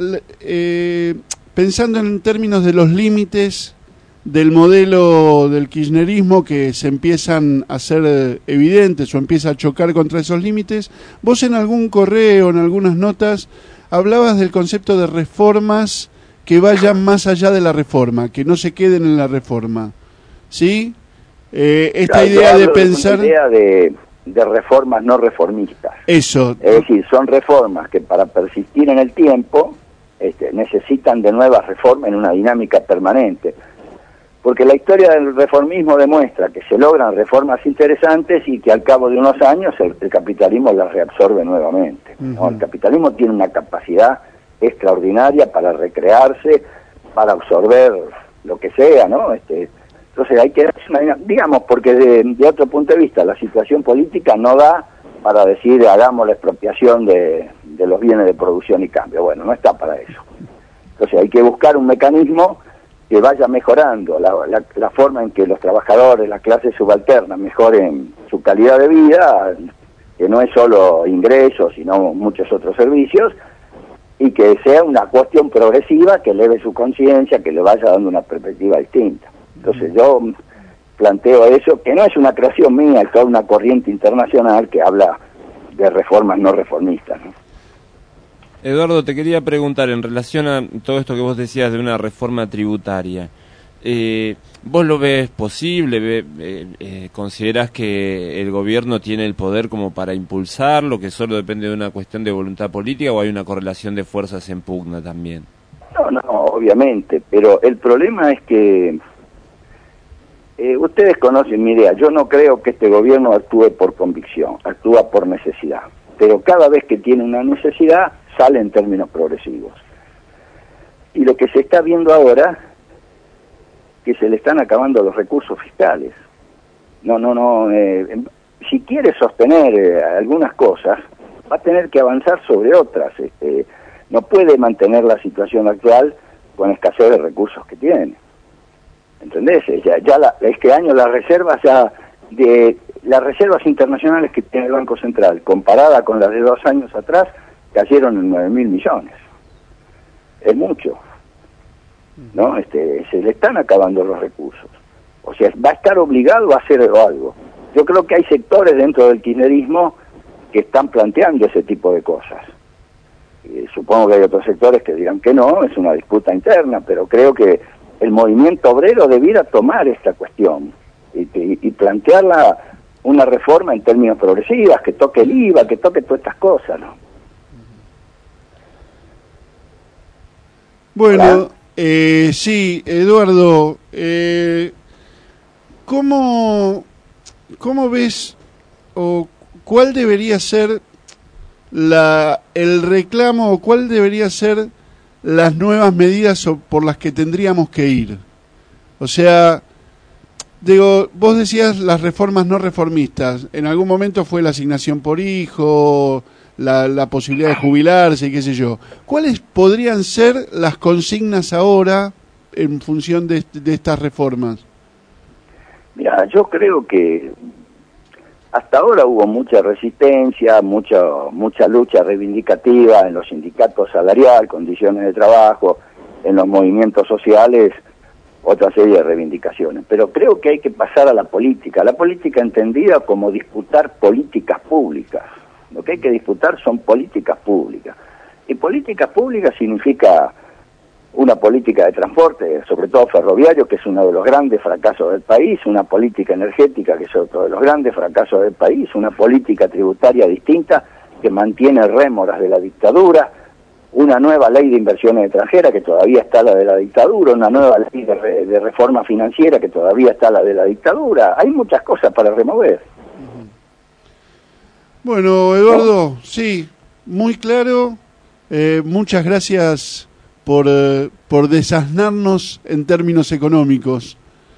S2: eh, pensando en términos de los límites del modelo del kirchnerismo que se empiezan a ser evidentes o empieza a chocar contra esos límites. Vos en algún correo, en algunas notas, hablabas del concepto de reformas que vayan más allá de la reforma, que no se queden en la reforma, ¿sí? Eh, esta
S17: claro,
S2: idea de pensar...
S17: Una idea de, de reformas no reformistas.
S2: Eso.
S17: Es decir, son reformas que para persistir en el tiempo este, necesitan de nuevas reformas en una dinámica permanente. Porque la historia del reformismo demuestra que se logran reformas interesantes y que al cabo de unos años el, el capitalismo las reabsorbe nuevamente, ¿no? Uh-huh. El capitalismo tiene una capacidad extraordinaria para recrearse, para absorber lo que sea, ¿no? Este, entonces hay que, digamos, porque de, de otro punto de vista la situación política no da para decir hagamos la expropiación de, de los bienes de producción y cambio. Bueno, no está para eso. Entonces hay que buscar un mecanismo que vaya mejorando la, la, la forma en que los trabajadores, las clases subalternas mejoren su calidad de vida, que no es solo ingresos, sino muchos otros servicios, y que sea una cuestión progresiva que eleve su conciencia, que le vaya dando una perspectiva distinta. Entonces yo planteo eso, que no es una creación mía, es toda una corriente internacional que habla de reformas no reformistas, ¿no?
S6: Eduardo, te quería preguntar en relación a todo esto que vos decías de una reforma tributaria. Eh, ¿Vos lo ves posible? Ve, eh, eh, ¿Considerás que el gobierno tiene el poder como para impulsarlo, que solo depende de una cuestión de voluntad política, o hay una correlación de fuerzas en pugna también?
S17: No, no, obviamente, pero el problema es que eh, ustedes conocen mi idea. Yo no creo que este gobierno actúe por convicción, actúa por necesidad. Pero cada vez que tiene una necesidad, sale en términos progresivos. Y lo que se está viendo ahora, que se le están acabando los recursos fiscales. No, no, no. Eh, si quiere sostener eh, algunas cosas, va a tener que avanzar sobre otras. Este, no puede mantener la situación actual con escasez de recursos que tiene. ¿Entendés? Ya, ya la, este año las reservas ya de las reservas internacionales que tiene el Banco Central, comparada con las de dos años atrás, cayeron en nueve mil millones. Es mucho, ¿no? Este, se le están acabando los recursos. O sea, va a estar obligado a hacer algo. Yo creo que hay sectores dentro del kirchnerismo que están planteando ese tipo de cosas. Eh, supongo que hay otros sectores que dirán que no, es una disputa interna, pero creo que el movimiento obrero debiera tomar esta cuestión y, y, y plantearla una reforma en términos progresivas, que toque el I V A, que toque todas estas cosas, ¿no?
S2: Bueno, eh, sí, Eduardo, eh, ¿cómo, ¿cómo ves o cuál debería ser la el reclamo o cuál debería ser las nuevas medidas por las que tendríamos que ir? O sea, digo, vos decías las reformas no reformistas. En algún momento fue la asignación por hijo, la, la posibilidad de jubilarse y qué sé yo. ¿Cuáles podrían ser las consignas ahora en función de, de estas reformas?
S17: Mira, yo creo que hasta ahora hubo mucha resistencia, mucha mucha lucha reivindicativa en los sindicatos salarial, condiciones de trabajo, en los movimientos sociales, otra serie de reivindicaciones. Pero creo que hay que pasar a la política, la política entendida como disputar políticas públicas. Lo que hay que disputar son políticas públicas. Y políticas públicas significa una política de transporte, sobre todo ferroviario, que es uno de los grandes fracasos del país, una política energética, que es otro de los grandes fracasos del país, una política tributaria distinta que mantiene rémoras de la dictadura, una nueva ley de inversiones extranjeras, que todavía está la de la dictadura, una nueva ley de, re, de reforma financiera, que todavía está la de la dictadura. Hay muchas cosas para remover.
S2: Bueno, Eduardo, ¿no? Sí, muy claro. Eh, muchas gracias por, eh, por desasnarnos en términos económicos.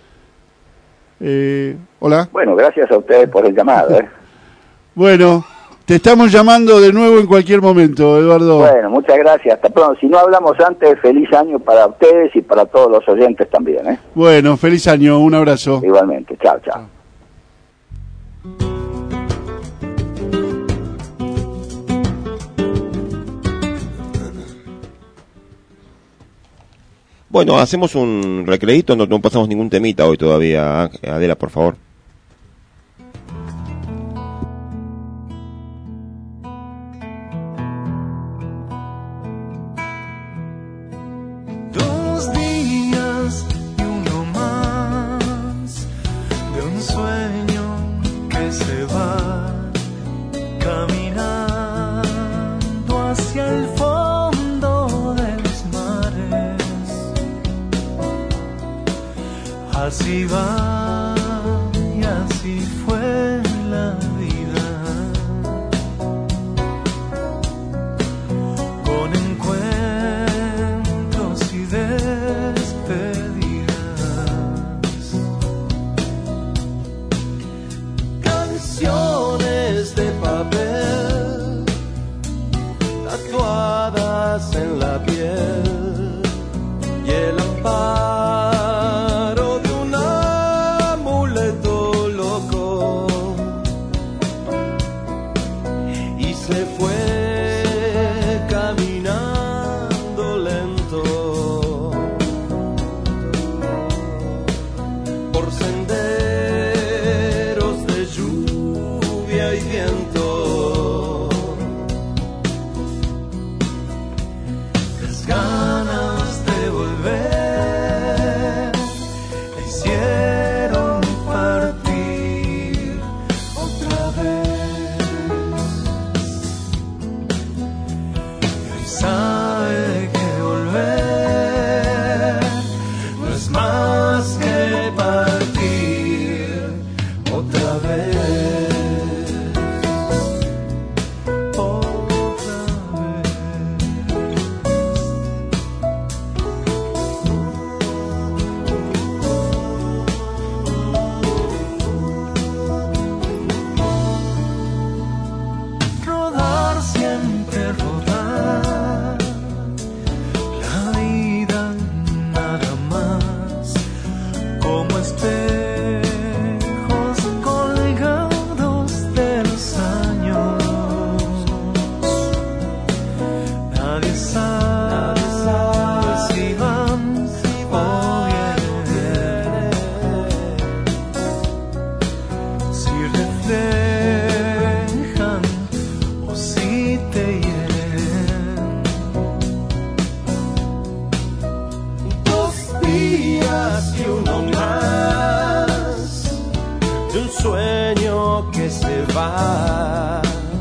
S2: Eh, Hola.
S17: Bueno, gracias a ustedes por el llamado. ¿eh?
S2: Bueno, te estamos llamando de nuevo en cualquier momento, Eduardo.
S17: Bueno, muchas gracias. Hasta pronto. Si no hablamos antes, feliz año para ustedes y para todos los oyentes también. ¿eh?
S2: Bueno, feliz año. Un abrazo.
S17: Igualmente. Chao, chao.
S5: Bueno, hacemos un recreíto, no, no pasamos ningún temita hoy todavía. Adela, por favor.
S7: Dos días y uno más de un sueño que se va caminando hacia el fondo de los mares. Así va y así fue la vida, con encuentros y despedidas, canciones de papel tatuadas en la piel y el amparo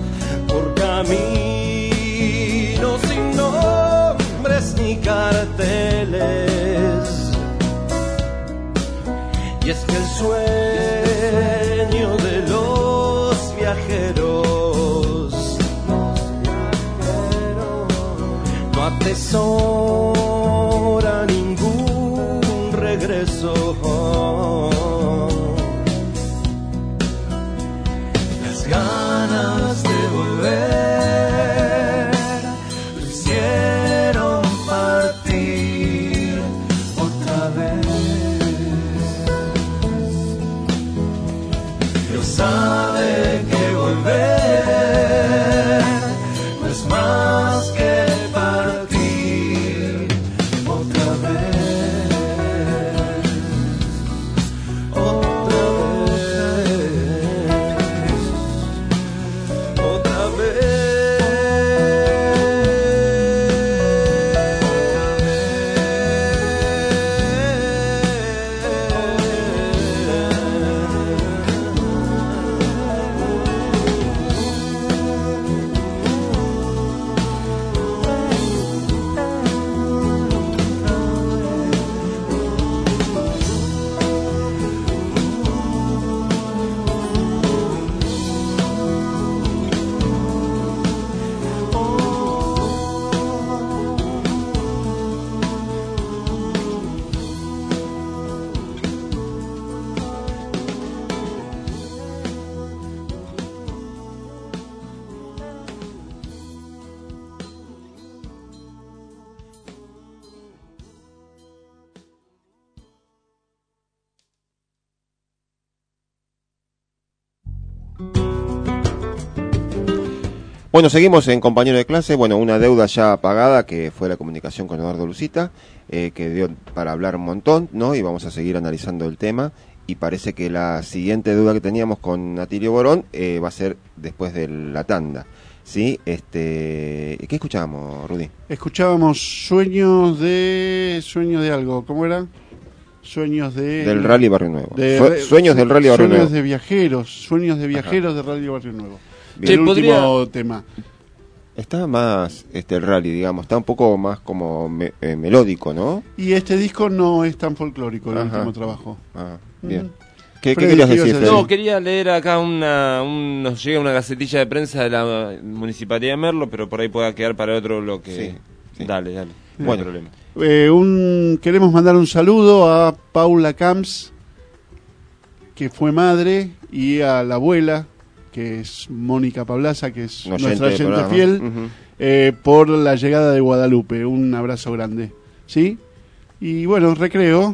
S7: por caminos sin nombres ni carteles.
S18: Y es que el sueño de los viajeros no atesora ningún regreso. Las ganas de volver lo hicieron partir otra vez. Pero sabe que volver no es más que partir otra vez, otra vez, otra
S5: Bueno, seguimos en Compañero de Clase. Bueno, una deuda ya pagada que fue la comunicación con Eduardo Lucita, eh, que dio para hablar un montón, ¿no? Y vamos a seguir analizando el tema. Y parece que la siguiente deuda que teníamos con Atilio Borón eh, va a ser después de la tanda, ¿sí? Este, ¿qué escuchábamos, Rudy?
S2: Escuchábamos sueños de... sueños de algo, ¿cómo era? Sueños de...
S5: Del Rally Barrio Nuevo.
S2: De,
S5: Su, sueños del Rally Barrio
S2: Sueños
S5: Nuevo.
S2: de viajeros, sueños de viajeros de Rally Barrio Nuevo.
S5: Bien.
S2: El
S5: ¿Podría...
S2: último tema.
S5: Está más, este, el rally, digamos, está un poco más como me, eh, melódico, ¿no?
S2: Y este disco no es tan folclórico, el
S5: Ajá.
S2: último trabajo.
S5: Ah, bien.
S2: Mm.
S5: ¿Qué,
S2: Freddy,
S5: ¿Qué querías
S2: ¿qué
S5: decir,
S2: ibas a
S5: Freddy?
S6: No, quería leer acá una, un, nos llega una gacetilla de prensa de la Municipalidad de Merlo, pero por ahí pueda quedar para otro bloque.
S5: Sí, sí.
S6: Dale, dale.
S5: Bueno,
S6: no hay problema.
S2: Eh, un, queremos mandar un saludo a Paula Camps, que fue madre, y a la abuela, que es Mónica Pablaza, que es
S5: Un oyente
S2: nuestra
S5: del
S2: oyente
S5: programa.
S2: fiel,
S5: Ujú.
S2: eh, por la llegada de Guadalupe. Un abrazo grande. ¿Sí? Y bueno, recreo.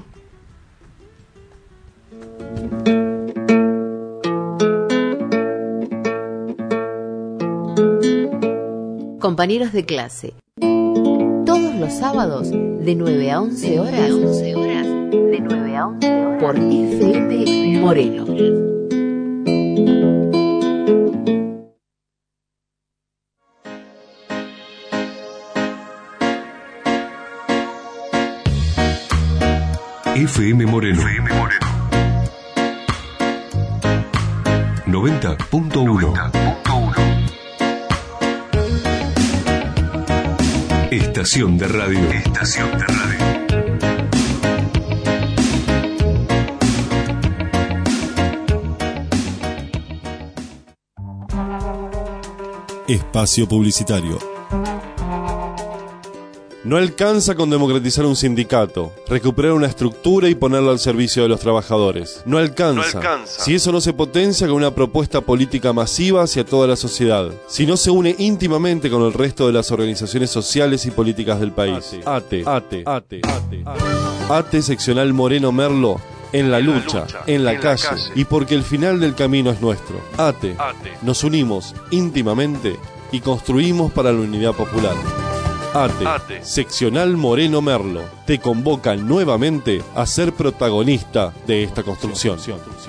S3: Compañeros de clase. Todos los sábados de nueve a once horas. De nueve a once horas. Por F M Moreno.
S1: F M Moreno. noventa punto uno. Estación de radio. Estación de radio.
S10: Espacio publicitario. No alcanza con democratizar un sindicato, recuperar una estructura y ponerlo al servicio de los trabajadores. No alcanza,
S19: No alcanza.
S10: si eso no se potencia con una propuesta política masiva hacia toda la sociedad, si no se une íntimamente con el resto de las organizaciones sociales y políticas del país. ATE, ATE, ATE, ATE, ATE seccional Moreno Merlo, en la lucha, en la calle, y porque el final del camino es nuestro. ATE, nos unimos íntimamente y construimos para la unidad popular. ATE,
S19: ATE.
S10: seccional Moreno Merlo, te convoca nuevamente a ser protagonista de esta construcción.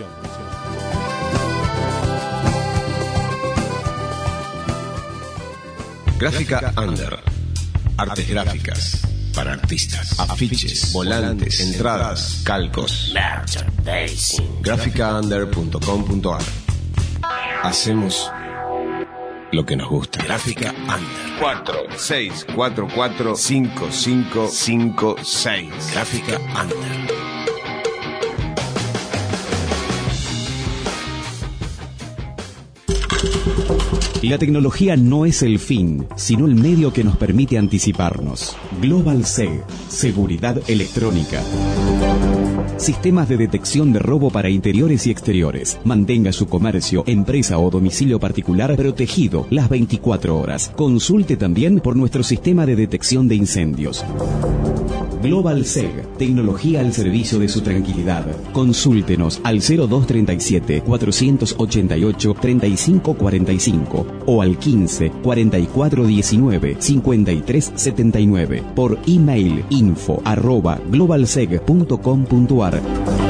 S20: Gráfica Under. Artes gráficas para artistas. Afiches, volantes, entradas, calcos. gráfica under punto com punto a r. Hacemos lo que nos gusta. Gráfica Under. cuatro seis cuatro cuatro cinco cinco cinco seis. Gráfica Under.
S19: La tecnología no es el fin, sino el medio que nos permite anticiparnos. Global S E G, Seguridad Electrónica. Sistemas de detección de robo para interiores y exteriores. Mantenga su comercio, empresa o domicilio particular protegido las veinticuatro horas. Consulte también por nuestro sistema de detección de incendios. Global S E G, tecnología al servicio de su tranquilidad. Consúltenos al cero dos treinta y siete, cuatrocientos ochenta y ocho, treinta y cinco cuarenta y cinco o al quince, cuarenta y cuatro diecinueve, cincuenta y tres setenta y nueve por email info arroba globalseg punto com punto ar.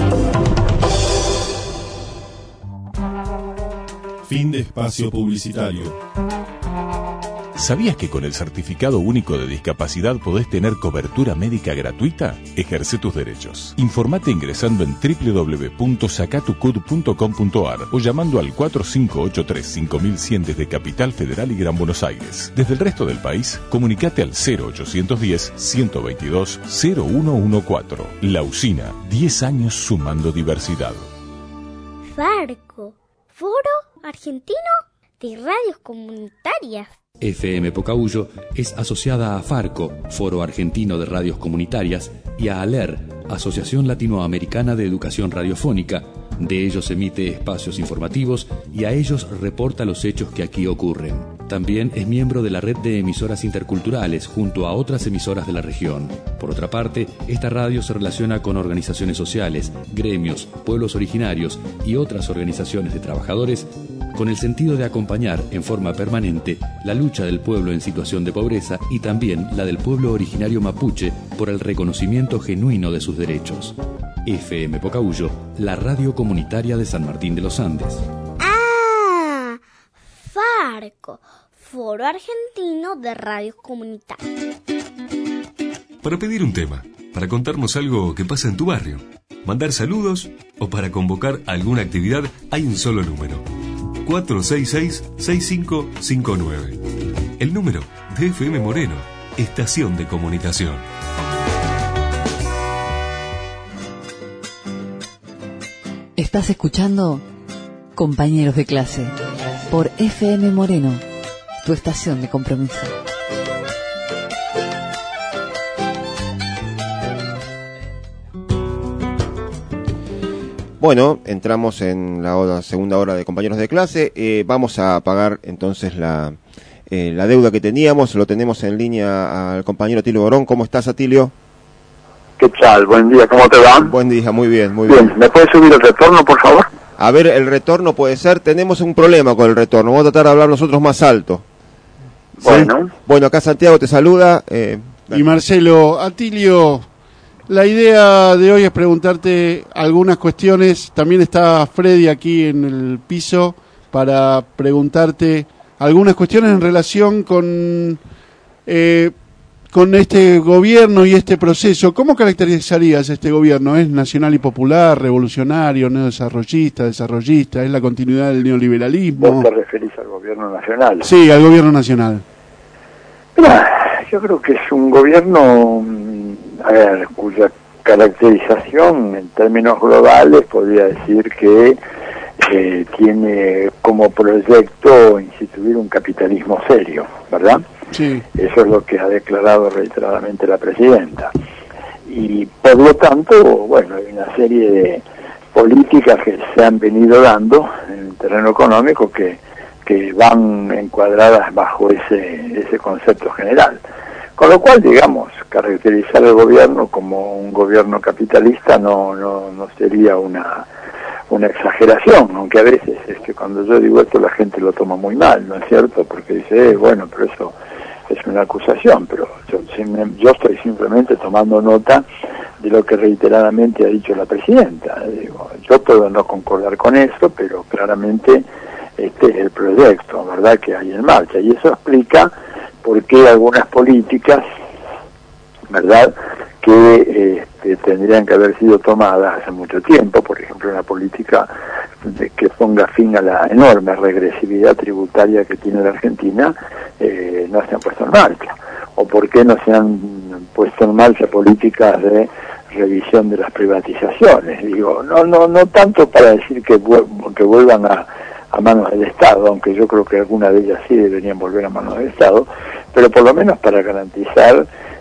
S10: Fin de espacio publicitario.
S21: ¿Sabías que con el Certificado Único de Discapacidad podés tener cobertura médica gratuita? Ejerce tus derechos. Informate ingresando en doble u doble u doble u punto sacatucud punto com punto ar o llamando al cuatro cinco ocho tres cinco mil cien desde Capital Federal y Gran Buenos Aires. Desde el resto del país, comunicate al cero ochocientos diez, ciento veintidós, cero uno catorce. La Usina, diez años sumando diversidad.
S16: Farco, Foro Argentino de Radios Comunitarias.
S22: F M Pocahuyo es asociada a Farco, Foro Argentino de Radios Comunitarias, y a ALER, Asociación Latinoamericana de Educación Radiofónica. De ellos emite espacios informativos y a ellos reporta los hechos que aquí ocurren. También es miembro de la red de emisoras interculturales junto a otras emisoras de la región. Por otra parte, esta radio se relaciona con organizaciones sociales, gremios, pueblos originarios y otras organizaciones de trabajadores con el sentido de acompañar en forma permanente la lucha del pueblo en situación de pobreza y también la del pueblo originario mapuche por el reconocimiento genuino de sus derechos. F M Pocahuyo, la radio comunitaria de San Martín de los Andes.
S16: Ah, Farco, Foro Argentino de Radios Comunitarias.
S1: Para pedir un tema, para contarnos algo que pasa en tu barrio, mandar saludos o para convocar alguna actividad, hay un solo número. cuatro seis seis, seis cinco cinco nueve. El número de F M Moreno, Estación de Comunicación.
S3: Estás escuchando Compañeros de Clase por F M Moreno, tu estación de compromiso.
S5: Bueno, entramos en la hora, segunda hora de Compañeros de Clase. Eh, vamos a pagar entonces la, eh, la deuda que teníamos. Lo tenemos en línea al compañero Atilio Borón. ¿Cómo estás, Atilio?
S17: ¿Qué tal? Buen día, ¿cómo te va?
S5: Buen día, muy bien, muy
S17: bien.
S5: bien.
S17: ¿Me puedes subir el retorno, por favor?
S5: A ver, el retorno puede ser. Tenemos un problema con el retorno. Vamos a tratar de hablar nosotros más alto.
S17: Bueno.
S5: ¿Sí? Bueno, acá Santiago te saluda. Eh,
S2: y Marcelo, Atilio, la idea de hoy es preguntarte algunas cuestiones. También está Freddy aquí en el piso para preguntarte algunas cuestiones en relación con eh, con este gobierno y este proceso. ¿Cómo caracterizarías este gobierno? ¿Es nacional y popular, revolucionario, neodesarrollista, desarrollista? ¿Es la continuidad del neoliberalismo?
S17: ¿Vos te referís al gobierno nacional?
S2: Sí, al gobierno nacional.
S17: Mira, yo creo que es un gobierno, a ver, cuya caracterización en términos globales podría decir que eh, tiene como proyecto instituir un capitalismo serio, ¿verdad?
S2: Sí.
S17: Eso es lo que ha declarado reiteradamente la presidenta. Y por lo tanto, bueno, hay una serie de políticas que se han venido dando en el terreno económico que, que van encuadradas bajo ese, ese concepto general. Con lo cual, digamos, caracterizar al gobierno como un gobierno capitalista no, no, no sería una, una exageración, aunque a veces es que cuando yo digo esto la gente lo toma muy mal, ¿no es cierto? Porque dice, eh, bueno, pero eso es una acusación, pero yo, yo estoy simplemente tomando nota de lo que reiteradamente ha dicho la presidenta. Digo, yo puedo no concordar con eso, pero claramente este es el proyecto, ¿verdad?, que hay en marcha, y eso explica por qué algunas políticas, ¿verdad?, que este, tendrían que haber sido tomadas hace mucho tiempo, por ejemplo una política de que ponga fin a la enorme regresividad tributaria que tiene la Argentina, eh, no se han puesto en marcha, o por qué no se han puesto en marcha políticas de revisión de las privatizaciones. Digo, no no no tanto para decir que, vu que vuelvan a,
S4: a manos del Estado, aunque yo creo que algunas de ellas sí deberían volver a manos del Estado, pero por lo menos para garantizar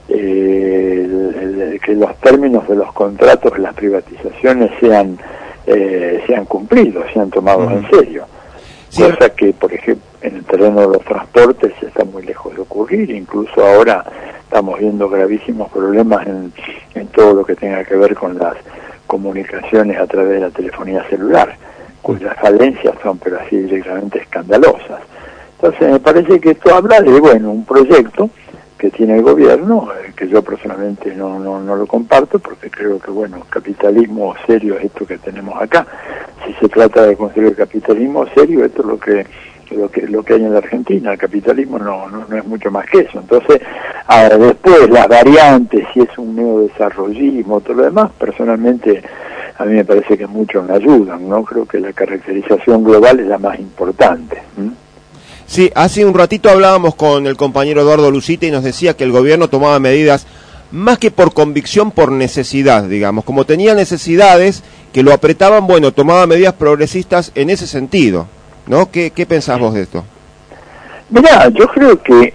S4: eh, el, el, que los términos de los contratos de las privatizaciones sean eh, sean cumplidos, sean tomados uh-huh. en serio. Sí. Cosa que, por ejemplo, en el terreno de los transportes está muy lejos de ocurrir, incluso ahora estamos viendo gravísimos problemas en, en todo lo que tenga que ver con las comunicaciones a través de la telefonía celular, cuyas falencias son pero así directamente escandalosas. Entonces me parece que esto habla de, bueno, un proyecto que tiene el gobierno, eh, que yo personalmente no, no, no lo comparto, porque creo que, bueno, capitalismo serio es esto que tenemos acá. Si se trata de construir capitalismo serio, esto es lo que lo que lo que hay en la Argentina. El capitalismo no, no, no es mucho más que eso. Entonces, a, después las variantes, si es un neodesarrollismo, todo lo demás, personalmente a mí me parece que mucho me ayudan, ¿no? Creo que la caracterización global es la más importante. ¿Mm?
S5: Sí, hace un ratito hablábamos con el compañero Eduardo Lucita y nos decía que el gobierno tomaba medidas más que por convicción, por necesidad, digamos. Como tenía necesidades que lo apretaban, bueno, tomaba medidas progresistas en ese sentido, ¿no? ¿Qué, qué pensás vos de esto?
S4: Mirá, yo creo que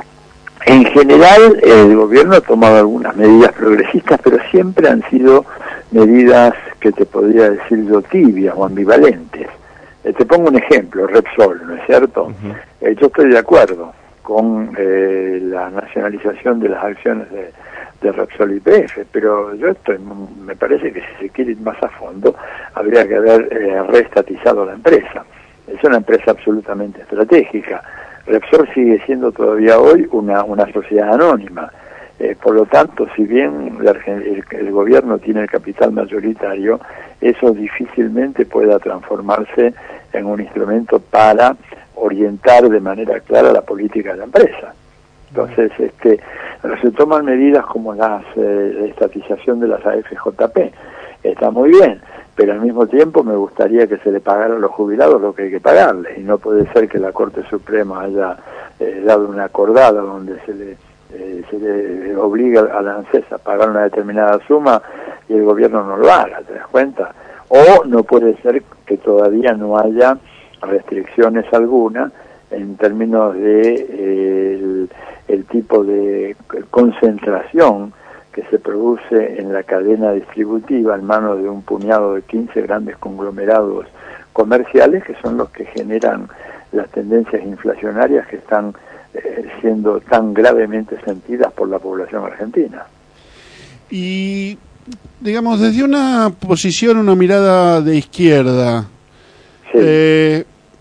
S4: en general el gobierno ha tomado algunas medidas progresistas, pero siempre han sido medidas que te podría decir yo tibias o ambivalentes. Eh, te pongo un ejemplo, Repsol, ¿no es cierto? Uh-huh. Eh, yo estoy de acuerdo con eh, la nacionalización de las acciones de, de Repsol y P F, pero yo estoy, me parece que si se quiere ir más a fondo, habría que haber eh, reestatizado la empresa. Es una empresa absolutamente estratégica. Repsol sigue siendo todavía hoy una, una sociedad anónima. Eh, por lo tanto, si bien la, el, el gobierno tiene el capital mayoritario, eso difícilmente pueda transformarse en un instrumento para orientar de manera clara la política de la empresa. Entonces, este, se toman medidas como las, eh, la estatización de las A F J P. Está muy bien, pero al mismo tiempo me gustaría que se le pagara a los jubilados lo que hay que pagarles, y no puede ser que la Corte Suprema haya eh, dado una acordada donde se le Eh, se le obliga a la ANSES a pagar una determinada suma y el gobierno no lo haga, ¿te das cuenta? O no puede ser que todavía no haya restricciones alguna en términos de eh, el, el tipo de concentración que se produce en la cadena distributiva en manos de un puñado de quince grandes conglomerados comerciales, que son los que generan las tendencias inflacionarias que están Eh, siendo tan gravemente sentidas por la población argentina.
S2: Y, digamos, desde una posición, una mirada de izquierda, sí. eh,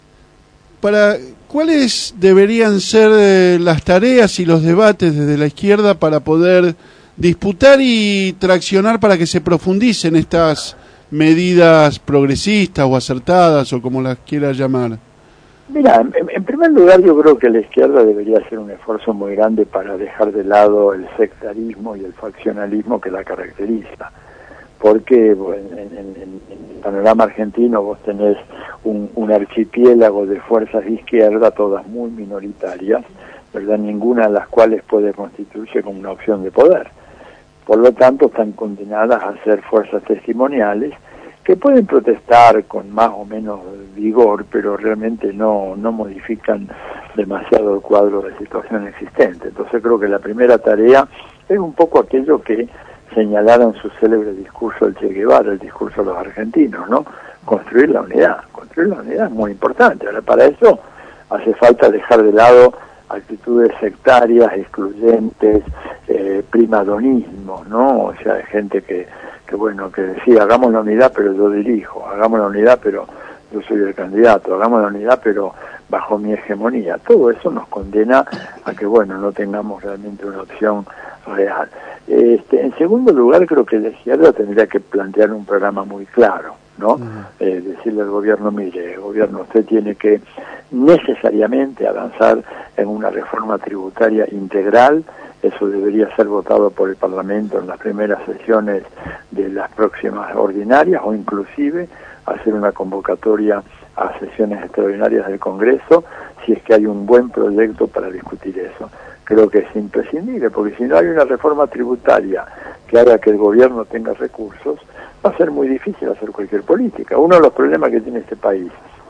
S2: para ¿cuáles deberían ser eh, las tareas y los debates desde la izquierda para poder disputar y traccionar para que se profundicen estas medidas progresistas o acertadas o como las quiera llamar?
S4: Mira, en, en primer lugar yo creo que la izquierda debería hacer un esfuerzo muy grande para dejar de lado el sectarismo y el faccionalismo que la caracteriza, porque bueno, en, en, en el panorama argentino vos tenés un, un archipiélago de fuerzas de izquierda, todas muy minoritarias, ¿verdad? Ninguna de las cuales puede constituirse como una opción de poder. Por lo tanto, están condenadas a ser fuerzas testimoniales que pueden protestar con más o menos vigor, pero realmente no, no modifican demasiado el cuadro de situación existente. Entonces creo que la primera tarea es un poco aquello que señalara en su célebre discurso el Che Guevara, el discurso de los argentinos, ¿no? Construir la unidad. Construir la unidad es muy importante. Ahora, para eso hace falta dejar de lado actitudes sectarias, excluyentes, eh, primadonismo, ¿no? O sea, de gente que que bueno, que decía, hagamos la unidad pero yo dirijo, hagamos la unidad pero yo soy el candidato, hagamos la unidad pero bajo mi hegemonía. Todo eso nos condena a que, bueno, no tengamos realmente una opción real. Este, en segundo lugar, creo que la izquierda tendría que plantear un programa muy claro, ¿no? Uh-huh. Eh, decirle al gobierno, mire, gobierno, usted tiene que necesariamente avanzar en una reforma tributaria integral. Eso debería ser votado por el Parlamento en las primeras sesiones de las próximas ordinarias, o inclusive hacer una convocatoria a sesiones extraordinarias del Congreso, si es que hay un buen proyecto para discutir eso. Creo que es imprescindible, porque si no hay una reforma tributaria que haga que el gobierno tenga recursos, va a ser muy difícil hacer cualquier política. Uno de los problemas que tiene este país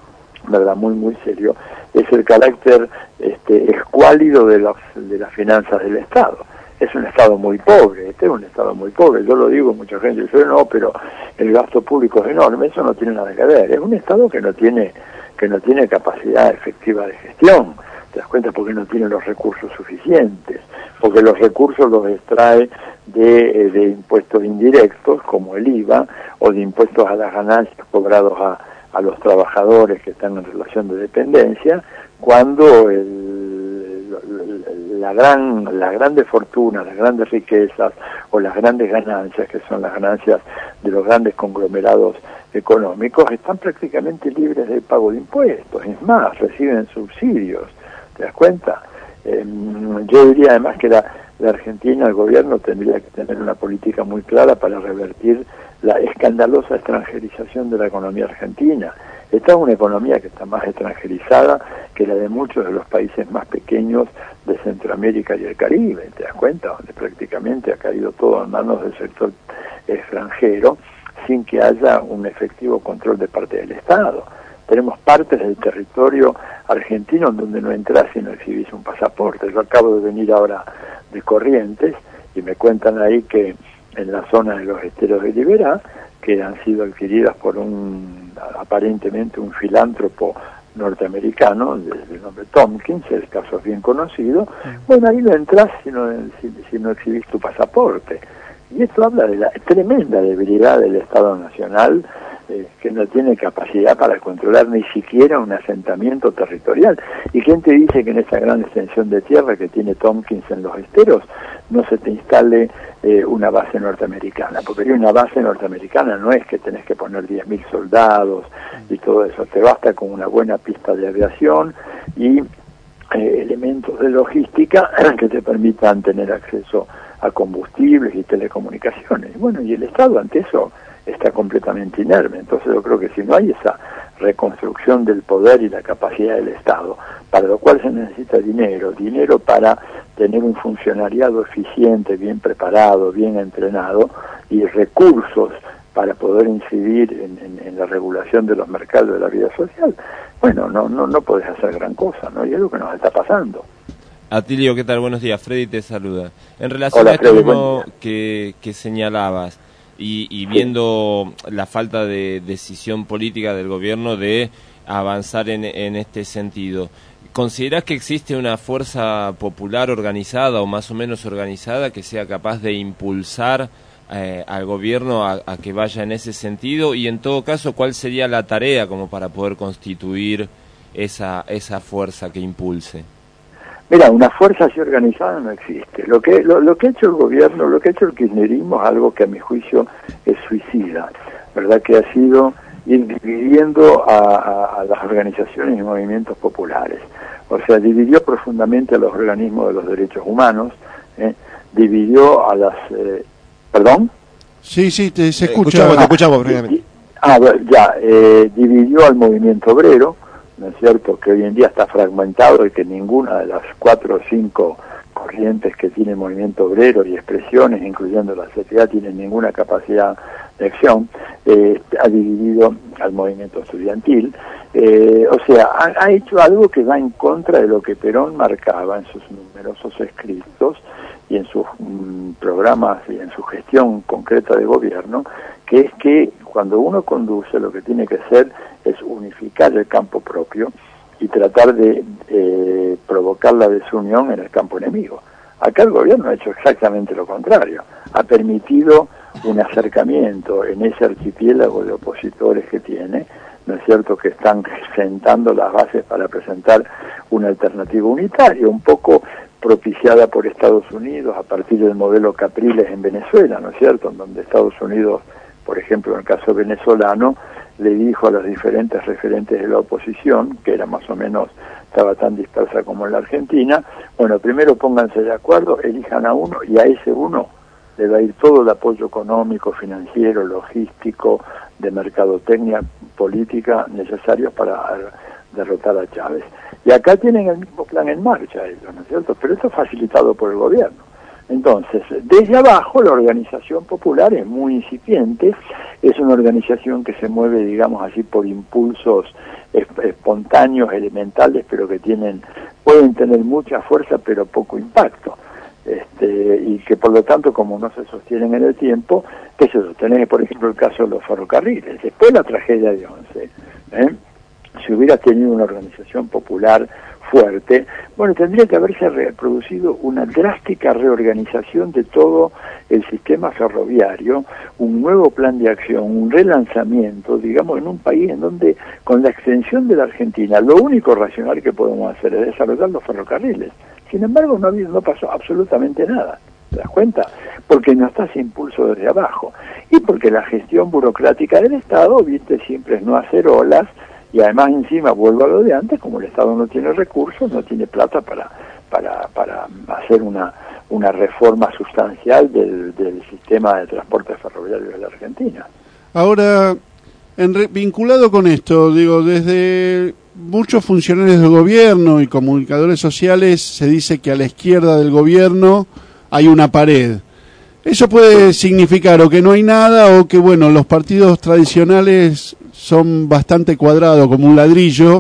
S4: ¿verdad? Muy, muy serio, es el carácter este, escuálido de, los, de las finanzas del Estado. Es un Estado muy pobre, este es un Estado muy pobre, yo lo digo, mucha gente dice, no, pero el gasto público es enorme, eso no tiene nada que ver, es un Estado que no tiene, que no tiene capacidad efectiva de gestión, te das cuenta, porque no tiene los recursos suficientes, porque los recursos los extrae de, de impuestos indirectos, como el I V A, o de impuestos a las ganancias cobrados a, a los trabajadores que están en relación de dependencia, cuando el, la gran, las grandes fortunas, las grandes riquezas o las grandes ganancias, que son las ganancias de los grandes conglomerados económicos, están prácticamente libres de pago de impuestos, es más, reciben subsidios, ¿te das cuenta? Eh, yo diría además que la, la Argentina, el gobierno tendría que tener una política muy clara para revertir la escandalosa extranjerización de la economía argentina. Esta es una economía que está más extranjerizada que la de muchos de los países más pequeños de Centroamérica y el Caribe, ¿te das cuenta? Donde prácticamente ha caído todo en manos del sector extranjero sin que haya un efectivo control de parte del Estado. Tenemos partes del territorio argentino en donde no entras si no exhibís un pasaporte. Yo acabo de venir ahora de Corrientes y me cuentan ahí que en la zona de los esteros de Liberá, que han sido adquiridas por un, aparentemente un filántropo norteamericano, de, de nombre Tompkins, el caso es bien conocido, bueno, ahí no entras si no, si, si no exhibís tu pasaporte. Y esto habla de la tremenda debilidad del Estado Nacional, eh, que no tiene capacidad para controlar ni siquiera un asentamiento territorial. ¿Y quién te dice que en esa gran extensión de tierra que tiene Tompkins en los esteros no se te instale eh, una base norteamericana? Porque hay una base norteamericana, no es que tenés que poner diez mil soldados y todo eso, te basta con una buena pista de aviación y eh, elementos de logística que te permitan tener acceso a combustibles y telecomunicaciones. Bueno, y el Estado ante eso está completamente inerme. Entonces yo creo que si no hay esa reconstrucción del poder y la capacidad del Estado, para lo cual se necesita dinero, dinero para tener un funcionariado eficiente, bien preparado, bien entrenado, y recursos para poder incidir en, en, en la regulación de los mercados de la vida social, bueno, no no no podés hacer gran cosa, ¿no? Y es lo que nos está pasando.
S6: Atilio, ¿qué tal? Buenos días. Freddy te saluda. En relación
S4: Hola,
S6: a esto
S4: Freddy,
S6: mismo que, que señalabas, y, y viendo sí. la falta de decisión política del gobierno de avanzar en, en este sentido, ¿considerás que existe una fuerza popular organizada o más o menos organizada que sea capaz de impulsar eh, al gobierno a, a que vaya en ese sentido? Y en todo caso, ¿cuál sería la tarea como para poder constituir esa, esa fuerza que impulse?
S4: Mira, una fuerza así organizada no existe. Lo que lo, lo que ha hecho el gobierno, lo que ha hecho el kirchnerismo es algo que a mi juicio es suicida, ¿verdad? Que ha sido ir dividiendo a, a, a las organizaciones y movimientos populares. O sea, dividió profundamente a los organismos de los derechos humanos, ¿eh? Dividió a las... Eh, ¿Perdón?
S2: Sí, sí, te, se
S5: eh,
S2: escucha.
S5: Escuchamos, te escuchamos,
S4: di, Ah, ya, eh, dividió al movimiento obrero, ¿no es cierto?, que hoy en día está fragmentado y que ninguna de las cuatro o cinco corrientes que tiene el movimiento obrero y expresiones, incluyendo la C T A, tienen ninguna capacidad de acción. Eh, ha dividido al movimiento estudiantil, eh, o sea, ha, ha hecho algo que va en contra de lo que Perón marcaba en sus numerosos escritos y en sus mm, programas y en su gestión concreta de gobierno, que es que cuando uno conduce lo que tiene que hacer es unificar el campo propio y tratar de eh, provocar la desunión en el campo enemigo. Acá el gobierno ha hecho exactamente lo contrario, ha permitido un acercamiento en ese archipiélago de opositores que tiene, ¿no es cierto?, que están sentando las bases para presentar una alternativa unitaria, un poco propiciada por Estados Unidos a partir del modelo Capriles en Venezuela, ¿no es cierto?, en donde Estados Unidos, por ejemplo, en el caso venezolano, le dijo a los diferentes referentes de la oposición, que era más o menos, estaba tan dispersa como en la Argentina, bueno, primero pónganse de acuerdo, elijan a uno y a ese uno le va a ir todo el apoyo económico, financiero, logístico, de mercadotecnia política necesarios para derrotar a Chávez. Y acá tienen el mismo plan en marcha ellos, ¿no es cierto? Pero esto es facilitado por el gobierno. Entonces, desde abajo la organización popular es muy incipiente, es una organización que se mueve, digamos así, por impulsos espontáneos, elementales, pero que tienen, pueden tener mucha fuerza pero poco impacto. Este, y que por lo tanto, como no se sostienen en el tiempo, que se sostiene, por ejemplo, el caso de los ferrocarriles. Después de la tragedia de Once, ¿eh? si hubiera tenido una organización popular fuerte, bueno, tendría que haberse reproducido una drástica reorganización de todo el sistema ferroviario, un nuevo plan de acción, un relanzamiento, digamos, en un país en donde, con la extensión de la Argentina, lo único racional que podemos hacer es desarrollar los ferrocarriles. Sin embargo, no, no pasó absolutamente nada. ¿Te das cuenta? Porque no está ese impulso desde abajo. Y porque la gestión burocrática del Estado, viste, siempre es no hacer olas, y además encima, vuelvo a lo de antes, como el Estado no tiene recursos, no tiene plata para para para hacer una una reforma sustancial del, del sistema de transporte ferroviario de la Argentina.
S2: Ahora, en re, vinculado con esto, digo, desde muchos funcionarios del gobierno y comunicadores sociales se dice que a la izquierda del gobierno hay una pared. Eso puede significar o que no hay nada o que, bueno, los partidos tradicionales son bastante cuadrados, como un ladrillo,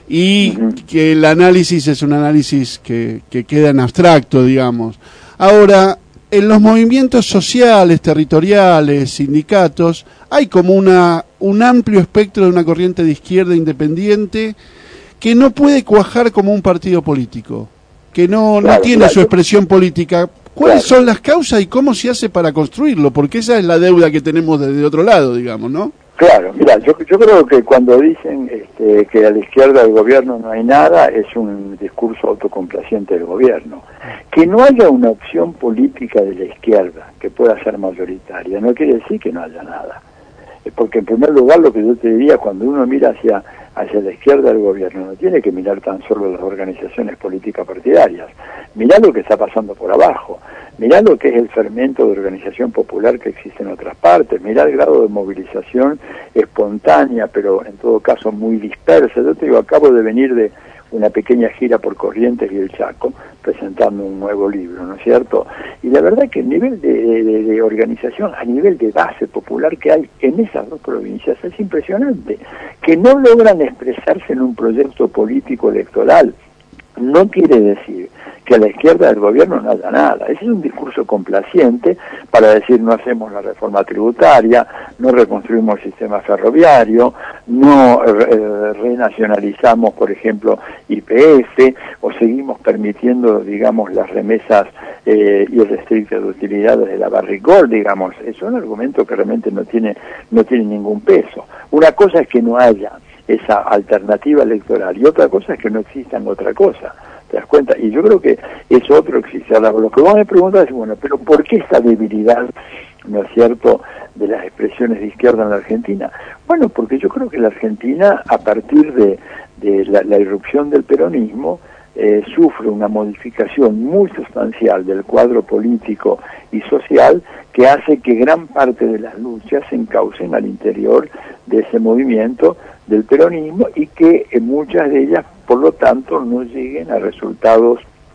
S2: y uh-huh. que el análisis es un análisis que, que queda en abstracto, digamos. Ahora, en los movimientos sociales, territoriales, sindicatos, hay como una un amplio espectro de una corriente de izquierda independiente que no puede cuajar como un partido político, que no, claro, no tiene claro. su expresión política. ¿Cuáles claro. son las causas y cómo se hace para construirlo? Porque esa es la deuda que tenemos desde otro lado, digamos, ¿no?
S4: Claro, mira, yo, yo creo que cuando dicen este, que a la izquierda del gobierno no hay nada, es un discurso autocomplaciente del gobierno. Que no haya una opción política de la izquierda que pueda ser mayoritaria, no quiere decir que no haya nada. Porque en primer lugar lo que yo te diría, cuando uno mira hacia, hacia la izquierda del gobierno, no tiene que mirar tan solo las organizaciones políticas partidarias, mirá lo que está pasando por abajo, mirá lo que es el fermento de organización popular que existe en otras partes, mirá el grado de movilización espontánea, pero en todo caso muy dispersa. Yo te digo, acabo de venir de una pequeña gira por Corrientes y el Chaco, presentando un nuevo libro, ¿no es cierto? Y la verdad que el nivel de, de, de organización, a nivel de base popular que hay en esas dos provincias es impresionante, que no logran expresarse en un proyecto político electoral. No quiere decir que a la izquierda del gobierno no haya nada. Ese es un discurso complaciente para decir no hacemos la reforma tributaria, no reconstruimos el sistema ferroviario, no eh, renacionalizamos, por ejemplo, I P F, o seguimos permitiendo, digamos, las remesas eh, irrestrictas de utilidades de la Barricol, digamos. Es un argumento que realmente no tiene, no tiene ningún peso. Una cosa es que no haya esa alternativa electoral y otra cosa es que no existan otra cosa, ¿te das cuenta? Y yo creo que es otro existe. Ahora, lo que vos me preguntas es, bueno, pero ¿por qué esta debilidad, no es cierto, de las expresiones de izquierda en la Argentina? Bueno, porque yo creo que la Argentina, a partir de, de la, la irrupción del peronismo, eh, sufre una modificación muy sustancial del cuadro político y social que hace que gran parte de las luchas se encaucen al interior de ese movimiento del peronismo y que eh, muchas de ellas, por lo tanto, no lleguen a resultados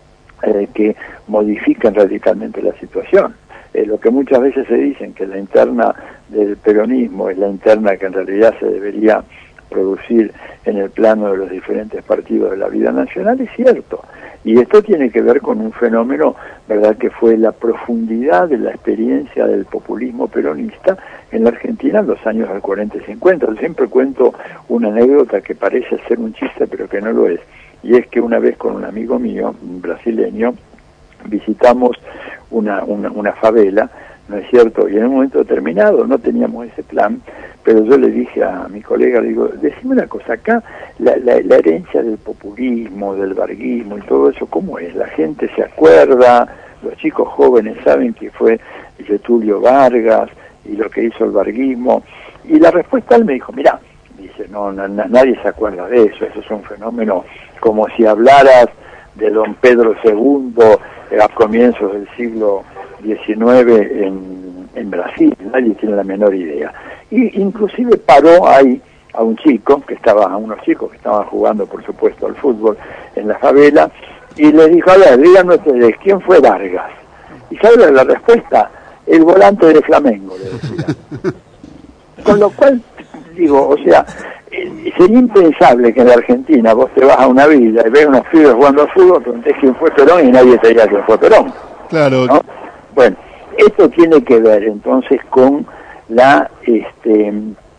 S4: eh, que modifiquen radicalmente la situación. Eh, lo que muchas veces se dicen que la interna del peronismo es la interna que en realidad se debería producir en el plano de los diferentes partidos de la vida nacional, es cierto. Y esto tiene que ver con un fenómeno, ¿verdad?, que fue la profundidad de la experiencia del populismo peronista en la Argentina en los años del cuarenta y cincuenta. Yo siempre cuento una anécdota que parece ser un chiste, pero que no lo es. Y es que una vez con un amigo mío, un brasileño, visitamos una, una, una favela, ¿no es cierto? Y en un momento determinado no teníamos ese plan, pero yo le dije a mi colega, le digo, decime una cosa, acá la, la, la herencia del populismo, del varguismo y todo eso, ¿cómo es? La gente se acuerda, los chicos jóvenes saben que fue Getúlio Vargas y lo que hizo el varguismo. Y la respuesta él me dijo, mirá, dice, no, na, nadie se acuerda de eso, eso es un fenómeno como si hablaras de don Pedro segundo eh, a comienzos del siglo diecinueve en, en Brasil, nadie tiene la menor idea. Y inclusive paró ahí a un chico, que estaba, a unos chicos que estaban jugando, por supuesto, al fútbol en la favela, y le dijo, a ver, díganme ustedes, ¿quién fue Vargas? Y ¿Y sabe la respuesta? El volante de Flamengo, le decía. Con lo cual, digo, o sea, eh, sería impensable que en la Argentina vos te vas a una villa y ves unos pibes jugando al fútbol, preguntés quién fue Perón y nadie te diga quién fue Perón.
S2: Claro.
S4: ¿No? Bueno, esto tiene que ver entonces con la este,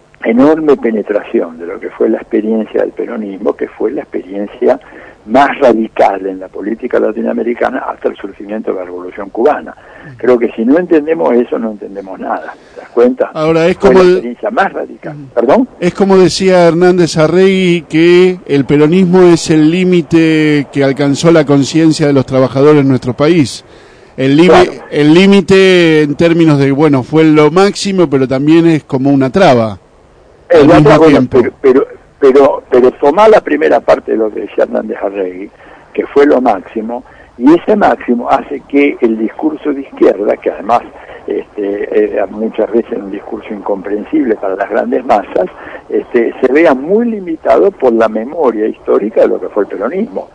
S4: enorme penetración de lo que fue la experiencia del peronismo, que fue la experiencia más radical en la política latinoamericana hasta el surgimiento de la Revolución Cubana. Creo que si no entendemos eso, no entendemos nada. ¿Te das cuenta?
S2: Ahora es
S4: fue
S2: como
S4: la
S2: el-
S4: experiencia más radical. ¿Perdón?
S2: Es como decía Hernández Arregui, que el peronismo es el límite que alcanzó la conciencia de los trabajadores en nuestro país. El límite,
S4: Claro.
S2: el límite en términos de, bueno, fue lo máximo, pero también es como una traba.
S4: Eh,
S2: al
S4: la
S2: mismo
S4: otra, bueno,
S2: tiempo.
S4: pero, pero, pero, pero tomá la primera parte de lo que decía Hernández Arregui, que fue lo máximo, y ese máximo hace que el discurso de izquierda, que además este, era muchas veces un discurso incomprensible para las grandes masas, este, se vea muy limitado por la memoria histórica de lo que fue el peronismo.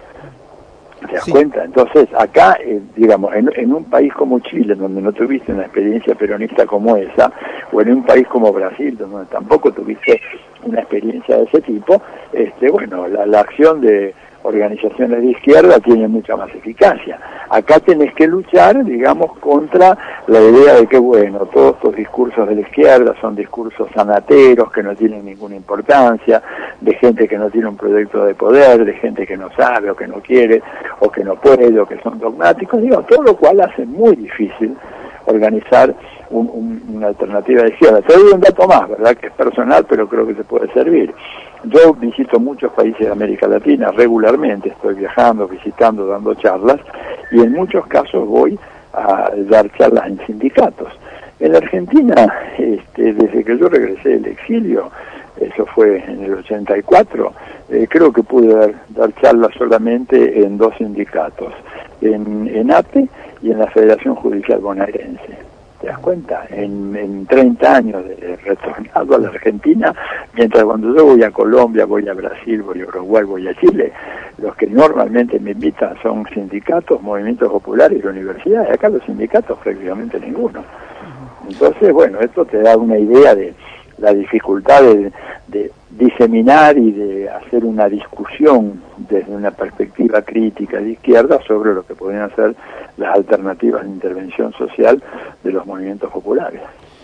S4: ¿Te das cuenta? Entonces, acá, eh, digamos, en, en un país como Chile, donde no tuviste una experiencia peronista como esa, o en un país como Brasil, donde tampoco tuviste una experiencia de ese tipo, este, bueno, la, la acción de organizaciones de izquierda tiene mucha más eficacia. Acá tenés que luchar, digamos, contra la idea de que, bueno, todos estos discursos de la izquierda son discursos sanateros que no tienen ninguna importancia, de gente que no tiene un proyecto de poder, de gente que no sabe o que no quiere o que no puede o que son dogmáticos, digo, todo lo cual hace muy difícil organizar un, un, una alternativa de izquierda. Te doy un dato más, ¿verdad?, que es personal, pero creo que se puede servir. Yo visito muchos países de América Latina regularmente, estoy viajando, visitando, dando charlas, y en muchos casos voy a dar charlas en sindicatos. En la Argentina, este, desde que yo regresé del exilio, eso fue en el ochenta y cuatro, eh, creo que pude dar, dar charlas solamente en dos sindicatos, en, en A T E y en la Federación Judicial Bonaerense. ¿Te das cuenta? En, en treinta años de retornado a la Argentina, mientras cuando yo voy a Colombia, voy a Brasil, voy a Uruguay, voy a Chile, los que normalmente me invitan son sindicatos, movimientos populares y universidades. Acá los sindicatos prácticamente ninguno. Entonces, bueno, esto te da una idea de la dificultad de, de diseminar y de hacer una discusión desde una perspectiva crítica de izquierda sobre lo que podrían ser las alternativas de intervención social de los movimientos populares.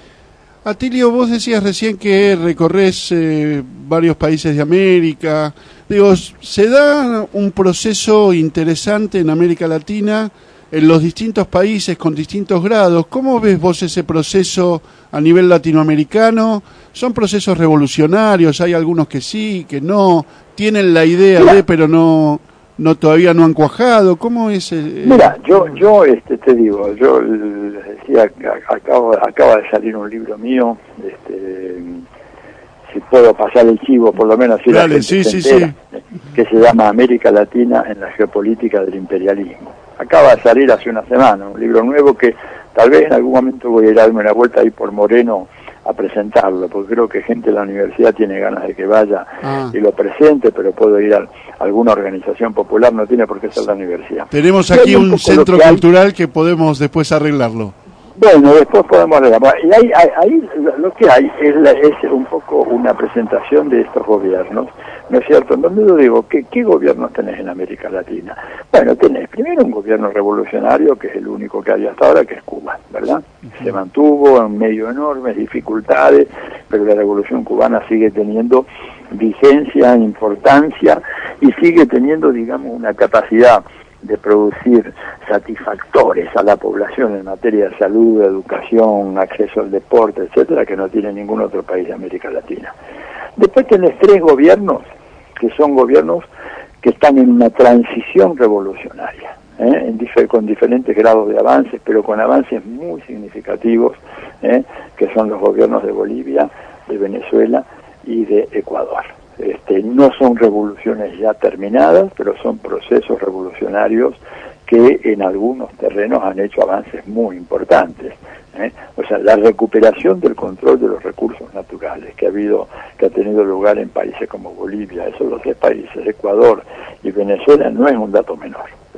S2: Atilio, vos decías recién que recorres eh, varios países de América. Digo, ¿se da un proceso interesante en América Latina, en los distintos países con distintos grados? ¿Cómo ves vos ese proceso a nivel latinoamericano? ¿Son procesos revolucionarios? ¿Hay algunos que sí, que no? ¿Tienen la idea de, pero no, no todavía no han cuajado? ¿Cómo es? Eh,
S4: Mira, yo, yo este, te digo, yo les decía, acabo, acaba de salir un libro mío, este, si puedo pasar el chivo, por lo menos si
S2: Dale,
S4: la gente
S2: sí,
S4: se
S2: sí,
S4: entera, que se llama América Latina en la geopolítica del imperialismo. Acaba de salir hace una semana, un libro nuevo que tal vez en algún momento voy a ir a darme una vuelta ahí por Moreno a presentarlo, porque creo que gente de la universidad tiene ganas de que vaya
S2: Ah.
S4: y lo presente, pero puedo ir a alguna organización popular, no tiene por qué ser la universidad.
S2: Tenemos
S4: Y hay
S2: aquí un
S4: poco
S2: centro
S4: lo que hay.
S2: cultural que podemos después arreglarlo.
S4: Bueno, después podemos reclamar. Y ahí, ahí, ahí lo que hay es, la- es un poco una presentación de estos gobiernos, ¿no es cierto? En donde yo digo, ¿qué, ¿qué gobiernos tenés en América Latina? Bueno, tenés primero un gobierno revolucionario, que es el único que hay hasta ahora, que es Cuba, ¿verdad? Se mantuvo en medio de enormes dificultades, pero la revolución cubana sigue teniendo vigencia, importancia, y sigue teniendo, digamos, una capacidad de producir satisfactores a la población en materia de salud, educación, acceso al deporte, etcétera, que no tiene ningún otro país de América Latina. Después tenés tres gobiernos que son gobiernos que están en una transición revolucionaria, ¿eh? en difer- con diferentes grados de avances, pero con avances muy significativos, ¿eh? que son los gobiernos de Bolivia, de Venezuela y de Ecuador. Este, no son revoluciones ya terminadas, pero son procesos revolucionarios que en algunos terrenos han hecho avances muy importantes, ¿eh? O sea, la recuperación del control de los recursos naturales que ha habido, que ha tenido lugar en países como Bolivia, esos los tres países, Ecuador y Venezuela, no es un dato menor, es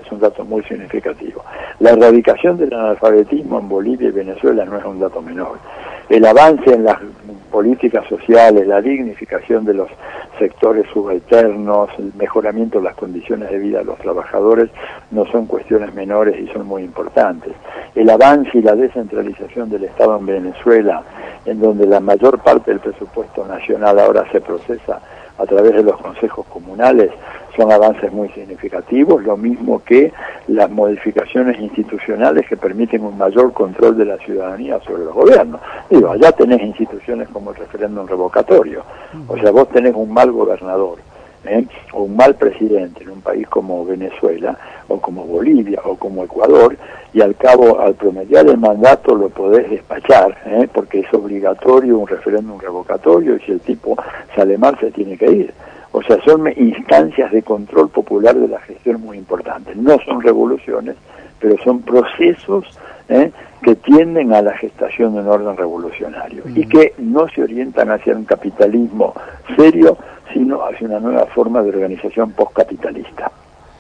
S4: es un dato muy significativo. La erradicación del analfabetismo en Bolivia y Venezuela no es un dato menor. El avance en las políticas sociales, la dignificación de los sectores subalternos, el mejoramiento de las condiciones de vida de los trabajadores no son cuestiones menores y son muy importantes. El avance y la descentralización del Estado en Venezuela, en donde la mayor parte del presupuesto nacional ahora se procesa a través de los consejos comunales, son avances muy significativos, lo mismo que las modificaciones institucionales que permiten un mayor control de la ciudadanía sobre los gobiernos. Digo, allá tenés instituciones como el referéndum revocatorio, o sea, vos tenés un mal gobernador, ¿eh? o un mal presidente en un país como Venezuela, o como Bolivia, o como Ecuador, y al cabo, al promediar el mandato lo podés despachar, ¿eh? porque es obligatorio un referéndum revocatorio, y si el tipo sale mal se tiene que ir. O sea, son instancias de control popular de la gestión muy importantes. No son revoluciones, pero son procesos ¿eh? que tienden a la gestación de un orden revolucionario y que no se orientan hacia un capitalismo serio, sino hacia una nueva forma de organización postcapitalista.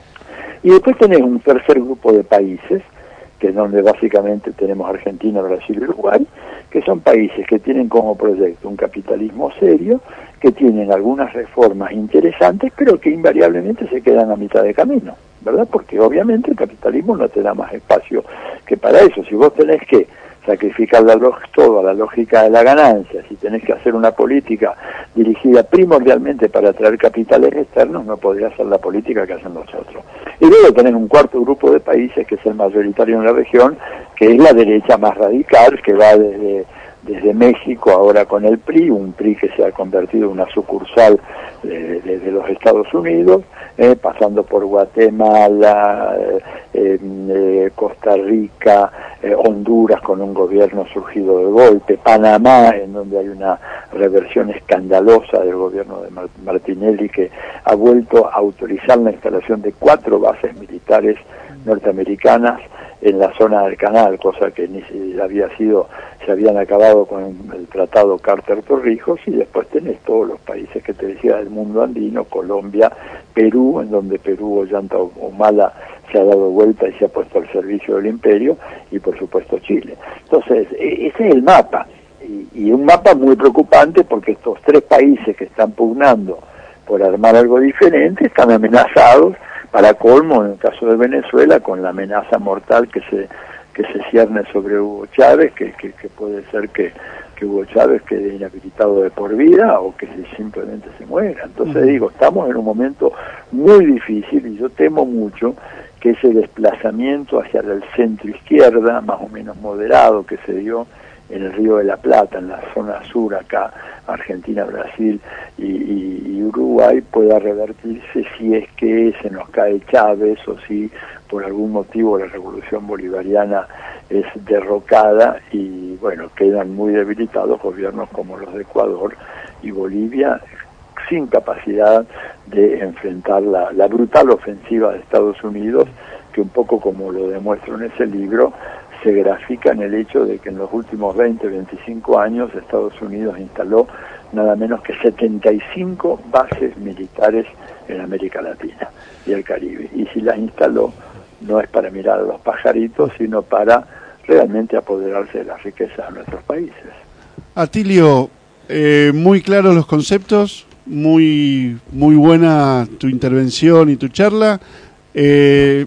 S4: Y después tenés un tercer grupo de países, que es donde básicamente tenemos Argentina, Brasil y Uruguay, que son países que tienen como proyecto un capitalismo serio, que tienen algunas reformas interesantes, pero que invariablemente se quedan a mitad de camino, ¿verdad? Porque obviamente el capitalismo no te da más espacio que para eso. Si vos tenés que sacrificar la log- todo a la lógica de la ganancia, si tenés que hacer una política dirigida primordialmente para atraer capitales externos, no podrías hacer la política que hacen los otros. Y luego tenés un cuarto grupo de países, que es el mayoritario en la región, que es la derecha más radical, que va desde desde México, ahora con el P R I, un P R I que se ha convertido en una sucursal de, de, de los Estados Unidos, eh, pasando por Guatemala, eh, eh, Costa Rica, eh, Honduras con un gobierno surgido de golpe, Panamá, en donde hay una reversión escandalosa del gobierno de Martinelli, que ha vuelto a autorizar la instalación de cuatro bases militares norteamericanas en la zona del canal, cosa que ni si había sido, se habían acabado con el tratado Carter-Torrijos, y después tenés todos los países que te decía del mundo andino, Colombia, Perú, en donde Perú, Ollanta Humala se ha dado vuelta y se ha puesto al servicio del imperio, y por supuesto Chile. Entonces, ese es el mapa, y, y un mapa muy preocupante, porque estos tres países que están pugnando por armar algo diferente están amenazados, para colmo, en el caso de Venezuela, con la amenaza mortal que se que se cierne sobre Hugo Chávez, que, que, que puede ser que, que Hugo Chávez quede inhabilitado de por vida o que simplemente se muera. Entonces uh-huh. digo, estamos en un momento muy difícil, y yo temo mucho que ese desplazamiento hacia el centro izquierda, más o menos moderado, que se dio en el Río de la Plata, en la zona sur acá, Argentina, Brasil y, y, y Uruguay, pueda revertirse si es que se nos cae Chávez, o si por algún motivo la revolución bolivariana es derrocada y bueno, quedan muy debilitados gobiernos como los de Ecuador y Bolivia, sin capacidad de enfrentar la, la brutal ofensiva de Estados Unidos, que un poco como lo demuestro en ese libro, se grafica en el hecho de que en los últimos veinte, veinticinco años Estados Unidos instaló nada menos que setenta y cinco bases militares en América Latina y el Caribe. Y si las instaló, no es para mirar a los pajaritos, sino para realmente apoderarse de las riquezas de nuestros países.
S2: Atilio, eh, muy claros los conceptos, muy, muy buena tu intervención y tu charla. Eh,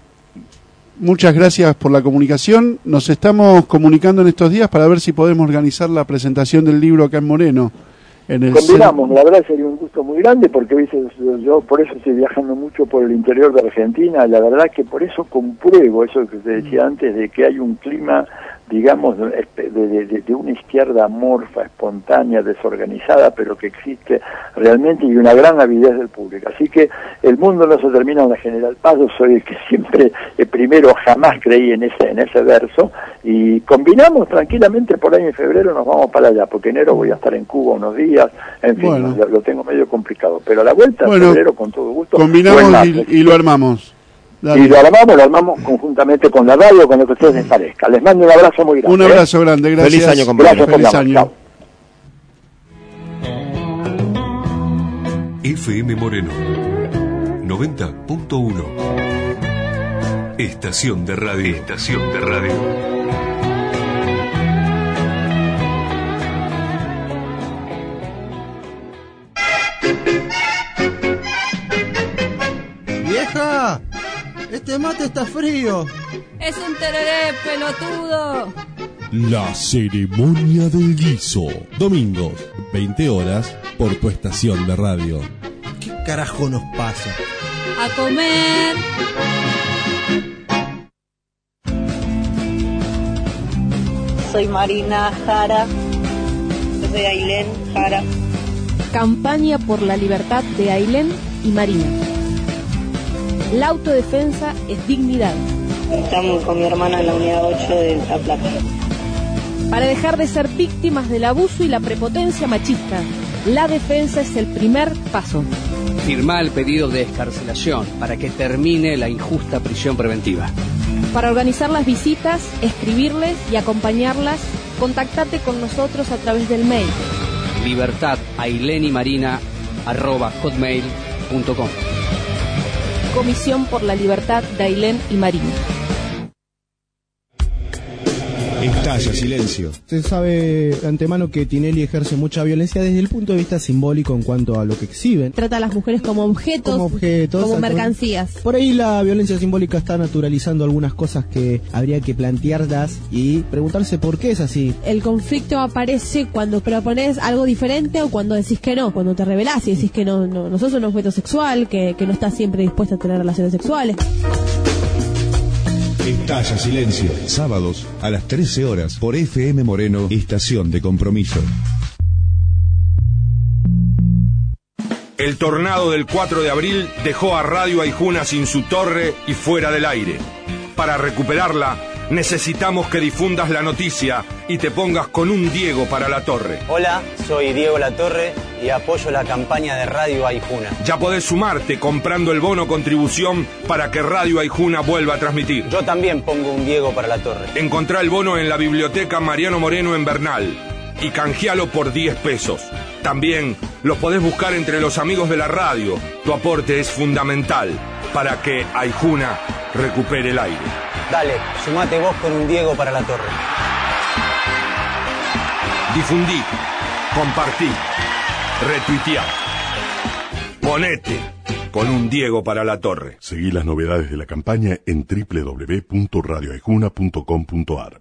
S2: Muchas gracias por la comunicación. Nos estamos comunicando en estos días para ver si podemos organizar la presentación del libro acá en Moreno. En el
S4: Combinamos, la verdad sería un gusto muy grande, porque ¿viste? Yo por eso estoy viajando mucho por el interior de Argentina. La verdad que por eso compruebo eso que te decía antes, de que hay un clima, digamos, de, de, de, de una izquierda amorfa, espontánea, desorganizada, pero que existe realmente, y una gran avidez del público. Así que el mundo no se termina en la General Paz. Yo soy el que siempre, el primero, jamás creí en ese en ese verso, y combinamos tranquilamente. Por ahí en febrero nos vamos para allá, porque enero voy a estar en Cuba unos días, en fin, bueno. lo, lo tengo medio complicado, pero a la vuelta bueno, en febrero con todo gusto.
S2: Combinamos y, y lo armamos. Dale.
S4: Y lo armamos, lo armamos conjuntamente con la radio, con lo que ustedes les parezca. Les mando un abrazo muy grande.
S2: Un abrazo ¿eh? grande, gracias.
S5: Feliz año,
S4: compañero.
S2: Feliz año.
S4: Chao.
S1: F M Moreno noventa punto uno. Estación de radio. Estación de radio.
S8: ¡Vieja! ¡Este mate está frío!
S9: ¡Es un tereré, pelotudo!
S10: La ceremonia del guiso. Domingos, veinte horas, por tu estación de radio.
S8: ¿Qué carajo nos pasa?
S9: ¡A comer!
S23: Soy Marina Jara. Yo soy Ailén Jara.
S24: Campaña por la libertad de Ailén y Marina. La autodefensa es dignidad.
S23: Estamos con mi hermana en la unidad ocho de La Plata.
S24: Para dejar de ser víctimas del abuso y la prepotencia machista, la defensa es el primer paso.
S25: Firmá el pedido de excarcelación para que termine la injusta prisión preventiva.
S24: Para organizar las visitas, escribirles y acompañarlas, contactate con nosotros a través del mail
S25: libertad ailén y marina arroba hotmail punto com.
S24: Comisión por la Libertad de Ailén y Marina.
S26: Estalla silencio. Se sabe de antemano que Tinelli ejerce mucha violencia desde el punto de vista simbólico en cuanto a lo que exhiben.
S13: Trata a las mujeres como objetos,
S26: como, objetos,
S13: como mercancías.
S26: Por ahí la violencia simbólica está naturalizando algunas cosas que habría que plantearlas y preguntarse por qué es así.
S13: El conflicto aparece cuando propones algo diferente o cuando decís que no, cuando te revelás y decís que no, no, no sos un objeto sexual, que, que no estás siempre dispuesta a tener relaciones sexuales.
S10: Estalla silencio. Sábados a las trece horas por F M Moreno, estación de compromiso.
S27: El tornado del cuatro de abril dejó a Radio Aijuna sin su torre y fuera del aire. Para recuperarla, necesitamos que difundas la noticia y te pongas con un Diego para la torre.
S28: Hola, soy Diego Latorre y apoyo la campaña de Radio Aijuna.
S27: Ya podés sumarte comprando el bono contribución para que Radio Aijuna vuelva a transmitir.
S28: Yo también pongo un Diego para la torre.
S27: Encontrá el bono en la biblioteca Mariano Moreno en Bernal y canjealo por diez pesos. También los podés buscar entre los amigos de la radio. Tu aporte es fundamental para que Aijuna recupere el aire.
S28: Dale, sumate vos con un Diego para la torre.
S27: Difundí, compartí, retuiteá. Ponete con un Diego para la torre.
S10: Seguí las novedades de la campaña en doble u doble u doble u punto radio aijuna punto com punto a r.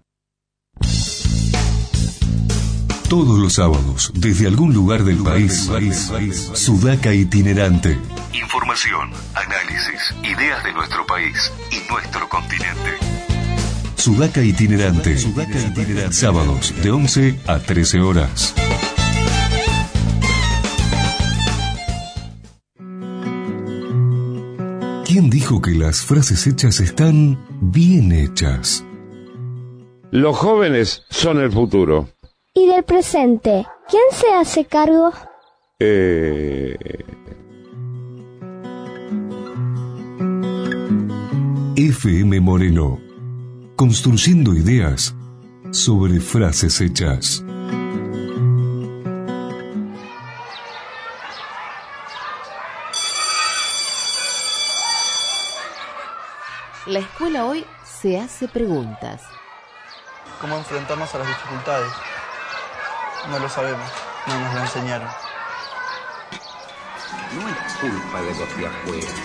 S1: Todos los sábados, desde algún lugar del país, país, país, Sudaca Itinerante. Información, análisis, ideas de nuestro país y nuestro continente. Sudaca Itinerante. Sudaca Itinerante. Sábados de once a trece horas. ¿Quién dijo que las frases hechas están bien hechas?
S15: Los jóvenes son el futuro.
S16: ¿Y del presente? ¿Quién se hace cargo?
S15: Eh...
S1: F M Moreno. Construyendo ideas sobre frases hechas.
S3: La escuela hoy se hace preguntas.
S29: ¿Cómo enfrentarnos a las dificultades? No lo sabemos, no nos lo enseñaron.
S30: No es culpa de los de afuera,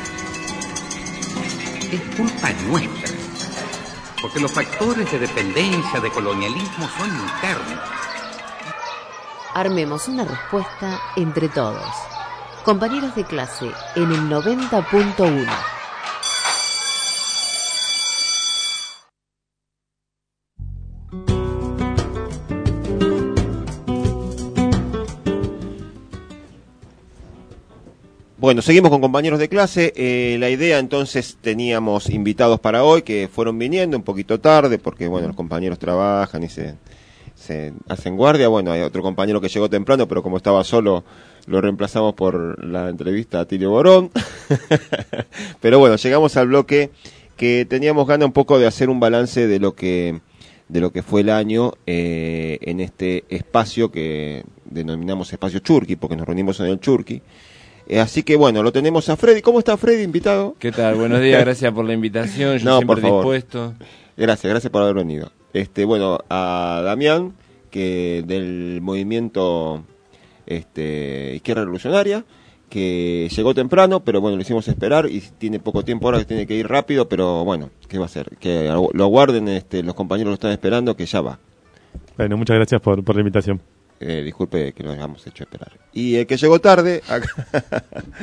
S30: es culpa nuestra, porque los factores de dependencia, de colonialismo son internos.
S3: Armemos una respuesta entre todos. Compañeros de clase en el noventa punto uno.
S5: Bueno, seguimos con compañeros de clase. Eh, la idea entonces, teníamos invitados para hoy que fueron viniendo un poquito tarde porque, bueno, los compañeros trabajan y se, se hacen guardia. Bueno, hay otro compañero que llegó temprano, pero como estaba solo, lo reemplazamos por la entrevista a Tilio Borón. Pero bueno, llegamos al bloque que teníamos ganas un poco de hacer un balance de lo que de lo que fue el año eh, en este espacio que denominamos Espacio Churqui, porque nos reunimos en el Churqui. Eh, así que bueno, lo tenemos a Freddy. ¿Cómo está Freddy, invitado?
S6: ¿Qué tal? Buenos días, gracias por la invitación. Yo
S5: no,
S6: siempre
S5: por favor.
S6: dispuesto.
S5: Gracias, gracias por haber venido. Este, bueno, a Damián, que del movimiento este, Izquierda Revolucionaria, que llegó temprano, pero bueno, lo hicimos esperar y tiene poco tiempo ahora, que tiene que ir rápido, pero bueno, ¿qué va a hacer? Que lo aguarden, este, los compañeros lo están esperando, que ya va.
S7: Bueno, muchas gracias por, por la invitación.
S5: Eh, disculpe que lo hayamos hecho esperar. Y el que llegó tarde, acá,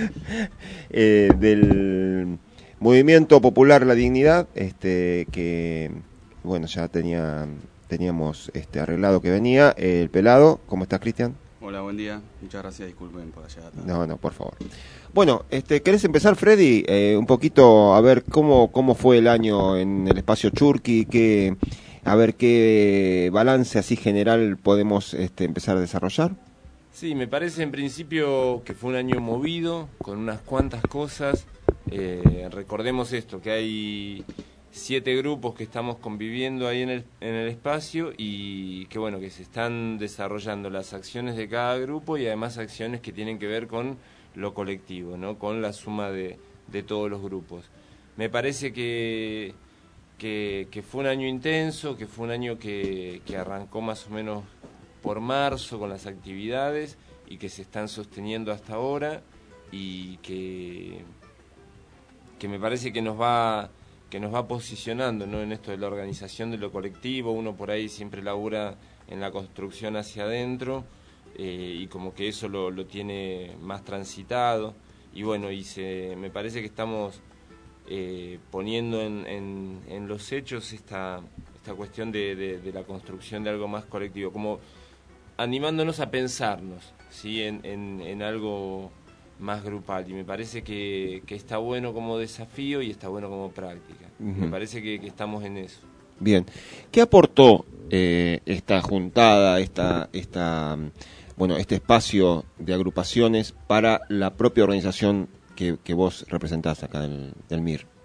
S5: eh, del Movimiento Popular La Dignidad, este, que bueno, ya tenía teníamos este arreglado que venía, eh, el pelado. ¿Cómo estás, Cristian?
S11: Hola, buen día. Muchas gracias, disculpen por allá.
S5: No, no, por favor. Bueno, este, ¿querés empezar, Freddy? Eh, un poquito a ver cómo cómo fue el año en el espacio Churqui, que a ver qué balance así general podemos este, empezar a desarrollar.
S6: Sí, me parece en principio que fue un año movido, con unas cuantas cosas. Eh, recordemos esto, que hay siete grupos que estamos conviviendo ahí en el, en el espacio y que bueno, que se están desarrollando las acciones de cada grupo y además acciones que tienen que ver con lo colectivo, ¿no? Con la suma de, de todos los grupos. Me parece que, que, que fue un año intenso, que fue un año que, que arrancó más o menos por marzo con las actividades y que se están sosteniendo hasta ahora y que, que me parece que nos va que nos va posicionando, ¿no? En esto de la organización de lo colectivo. Uno por ahí siempre labura en la construcción hacia adentro eh, y como que eso lo, lo tiene más transitado y bueno, y se, me parece que estamos eh, poniendo en, en, en los hechos esta, esta cuestión de, de, de la construcción de algo más colectivo, como animándonos a pensarnos, ¿sí? en, en, en algo más grupal, y me parece que, que está bueno como desafío y está bueno como práctica. Uh-huh. Me parece que, que estamos en eso.
S5: Bien. ¿Qué aportó eh, esta juntada, esta, esta, bueno, este espacio de agrupaciones para la propia organización que, que vos representás acá del, del M I R?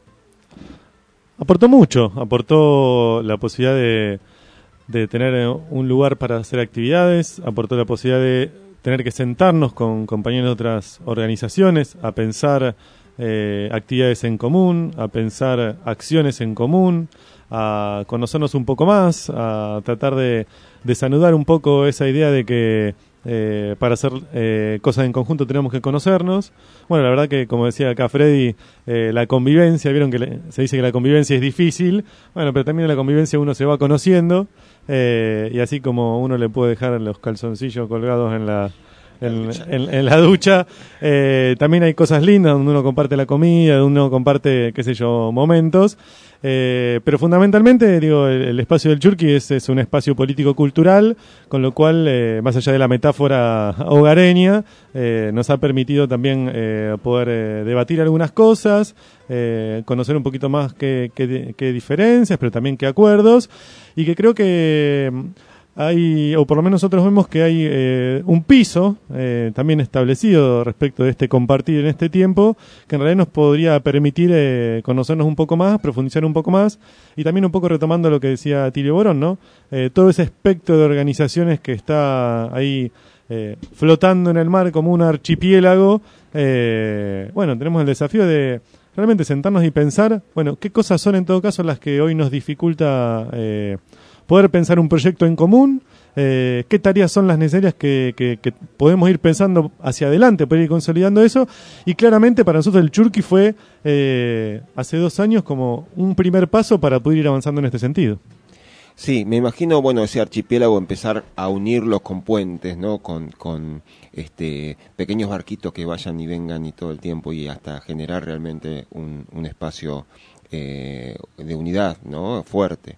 S7: Aportó mucho, aportó la posibilidad de, de tener un lugar para hacer actividades, aportó la posibilidad de tener que sentarnos con compañeros de otras organizaciones a pensar eh, actividades en común, a pensar acciones en común, a conocernos un poco más, a tratar de desanudar un poco esa idea de que eh, para hacer eh, cosas en conjunto tenemos que conocernos. Bueno, la verdad que, como decía acá Freddy, eh, la convivencia, vieron que le, se dice que la convivencia es difícil, bueno, pero también en la convivencia uno se va conociendo, eh, y así como uno le puede dejar los calzoncillos colgados en la En, en, en la ducha, eh, también hay cosas lindas donde uno comparte la comida, donde uno comparte, qué sé yo, momentos, eh, pero fundamentalmente, digo, el, el espacio del Churqui es, es un espacio político-cultural, con lo cual, eh, más allá de la metáfora hogareña, eh, nos ha permitido también eh, poder eh, debatir algunas cosas, eh, conocer un poquito más qué, qué, qué diferencias, pero también qué acuerdos, y que creo que hay, o por lo menos nosotros vemos que hay eh, un piso eh, también establecido respecto de este compartir en este tiempo, que en realidad nos podría permitir eh, conocernos un poco más, profundizar un poco más, y también un poco retomando lo que decía Tilio Borón, ¿no? Eh, todo ese espectro de organizaciones que está ahí eh, flotando en el mar como un archipiélago, eh, bueno, tenemos el desafío de realmente sentarnos y pensar, bueno, qué cosas son en todo caso las que hoy nos dificulta eh, poder pensar un proyecto en común, eh, qué tareas son las necesarias que, que, que podemos ir pensando hacia adelante, poder ir consolidando eso, y claramente para nosotros el Churqui fue eh, hace dos años como un primer paso para poder ir avanzando en este sentido.
S5: Sí, me imagino, bueno, ese archipiélago empezar a unirlos con puentes, ¿no? Con, con este pequeños barquitos que vayan y vengan y todo el tiempo, y hasta generar realmente un, un espacio eh, de unidad, ¿no? Fuerte.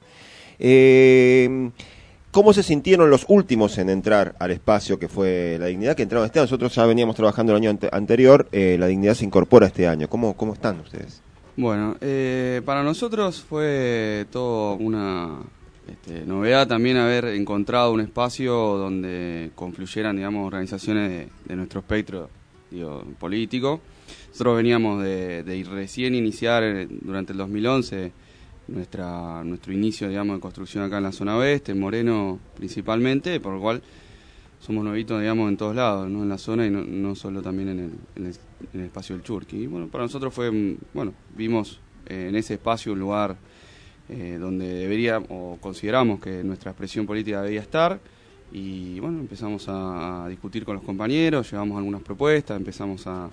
S5: Eh, ¿Cómo se sintieron los últimos en entrar al espacio que fue La Dignidad, que entraron este año? Nosotros ya veníamos trabajando el año ante- anterior, eh, La Dignidad se incorpora este año. ¿Cómo, cómo están ustedes?
S29: Bueno, eh, para nosotros fue todo una este, novedad también haber encontrado un espacio donde confluyeran, digamos, organizaciones de, de nuestro espectro, digo, político. Nosotros veníamos de, de recién iniciar eh, durante el dos mil once nuestra nuestro inicio, digamos, de construcción acá en la zona oeste, en Moreno principalmente, por lo cual somos nuevitos, digamos, en todos lados, ¿no? En la zona y no, no solo también en el, en el en el espacio del Churqui. Y bueno, para nosotros fue, bueno, vimos eh, en ese espacio un lugar eh, donde debería, o consideramos que nuestra expresión política debía estar, y bueno, empezamos a, a discutir con los compañeros, llevamos algunas propuestas, empezamos a,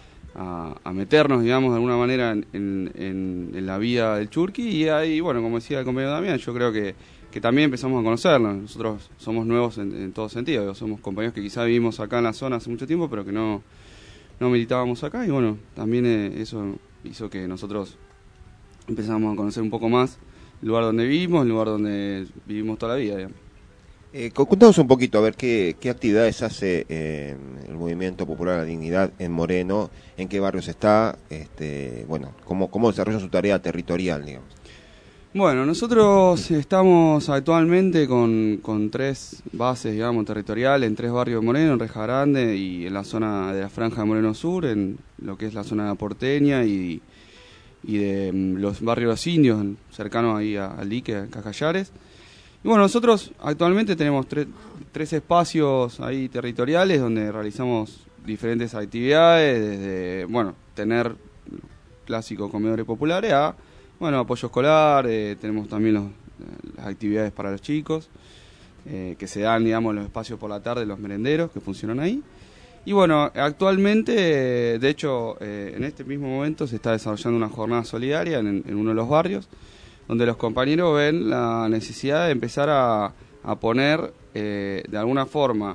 S29: a, a meternos, digamos, de alguna manera en, en, en la vida del Churqui, y ahí, bueno, como decía el compañero Damián, yo creo que, que también empezamos a conocernos. Nosotros somos nuevos en, en todo sentido, somos compañeros que quizá vivimos acá en la zona hace mucho tiempo, pero que no, no militábamos acá, y bueno, también eh, eso hizo que nosotros empezamos a conocer un poco más el lugar donde vivimos, el lugar donde vivimos toda la vida, digamos.
S5: Eh, contanos un poquito, a ver, qué, qué actividades hace eh, el Movimiento Popular a la Dignidad en Moreno, en qué barrios está, este, bueno, cómo, cómo desarrolla su tarea territorial, digamos.
S29: Bueno, nosotros estamos actualmente con, con tres bases, digamos, territoriales, en tres barrios de Moreno, en Reja Grande y en la zona de la Franja de Moreno Sur, en lo que es la zona de la Porteña y, y de mm, los barrios indios, cercanos ahí a, a Lique, a Cacallares. Y bueno, nosotros actualmente tenemos tre tres espacios ahí territoriales donde realizamos diferentes actividades, desde, bueno, tener clásicos comedores populares a, bueno, apoyo escolar, eh, tenemos también los, las actividades para los chicos, eh, que se dan, digamos, los espacios por la tarde, los merenderos que funcionan ahí. Y bueno, actualmente, de hecho, eh, en este mismo momento se está desarrollando una jornada solidaria en, en uno de los barrios, donde los compañeros ven la necesidad de empezar a, a poner eh, de alguna forma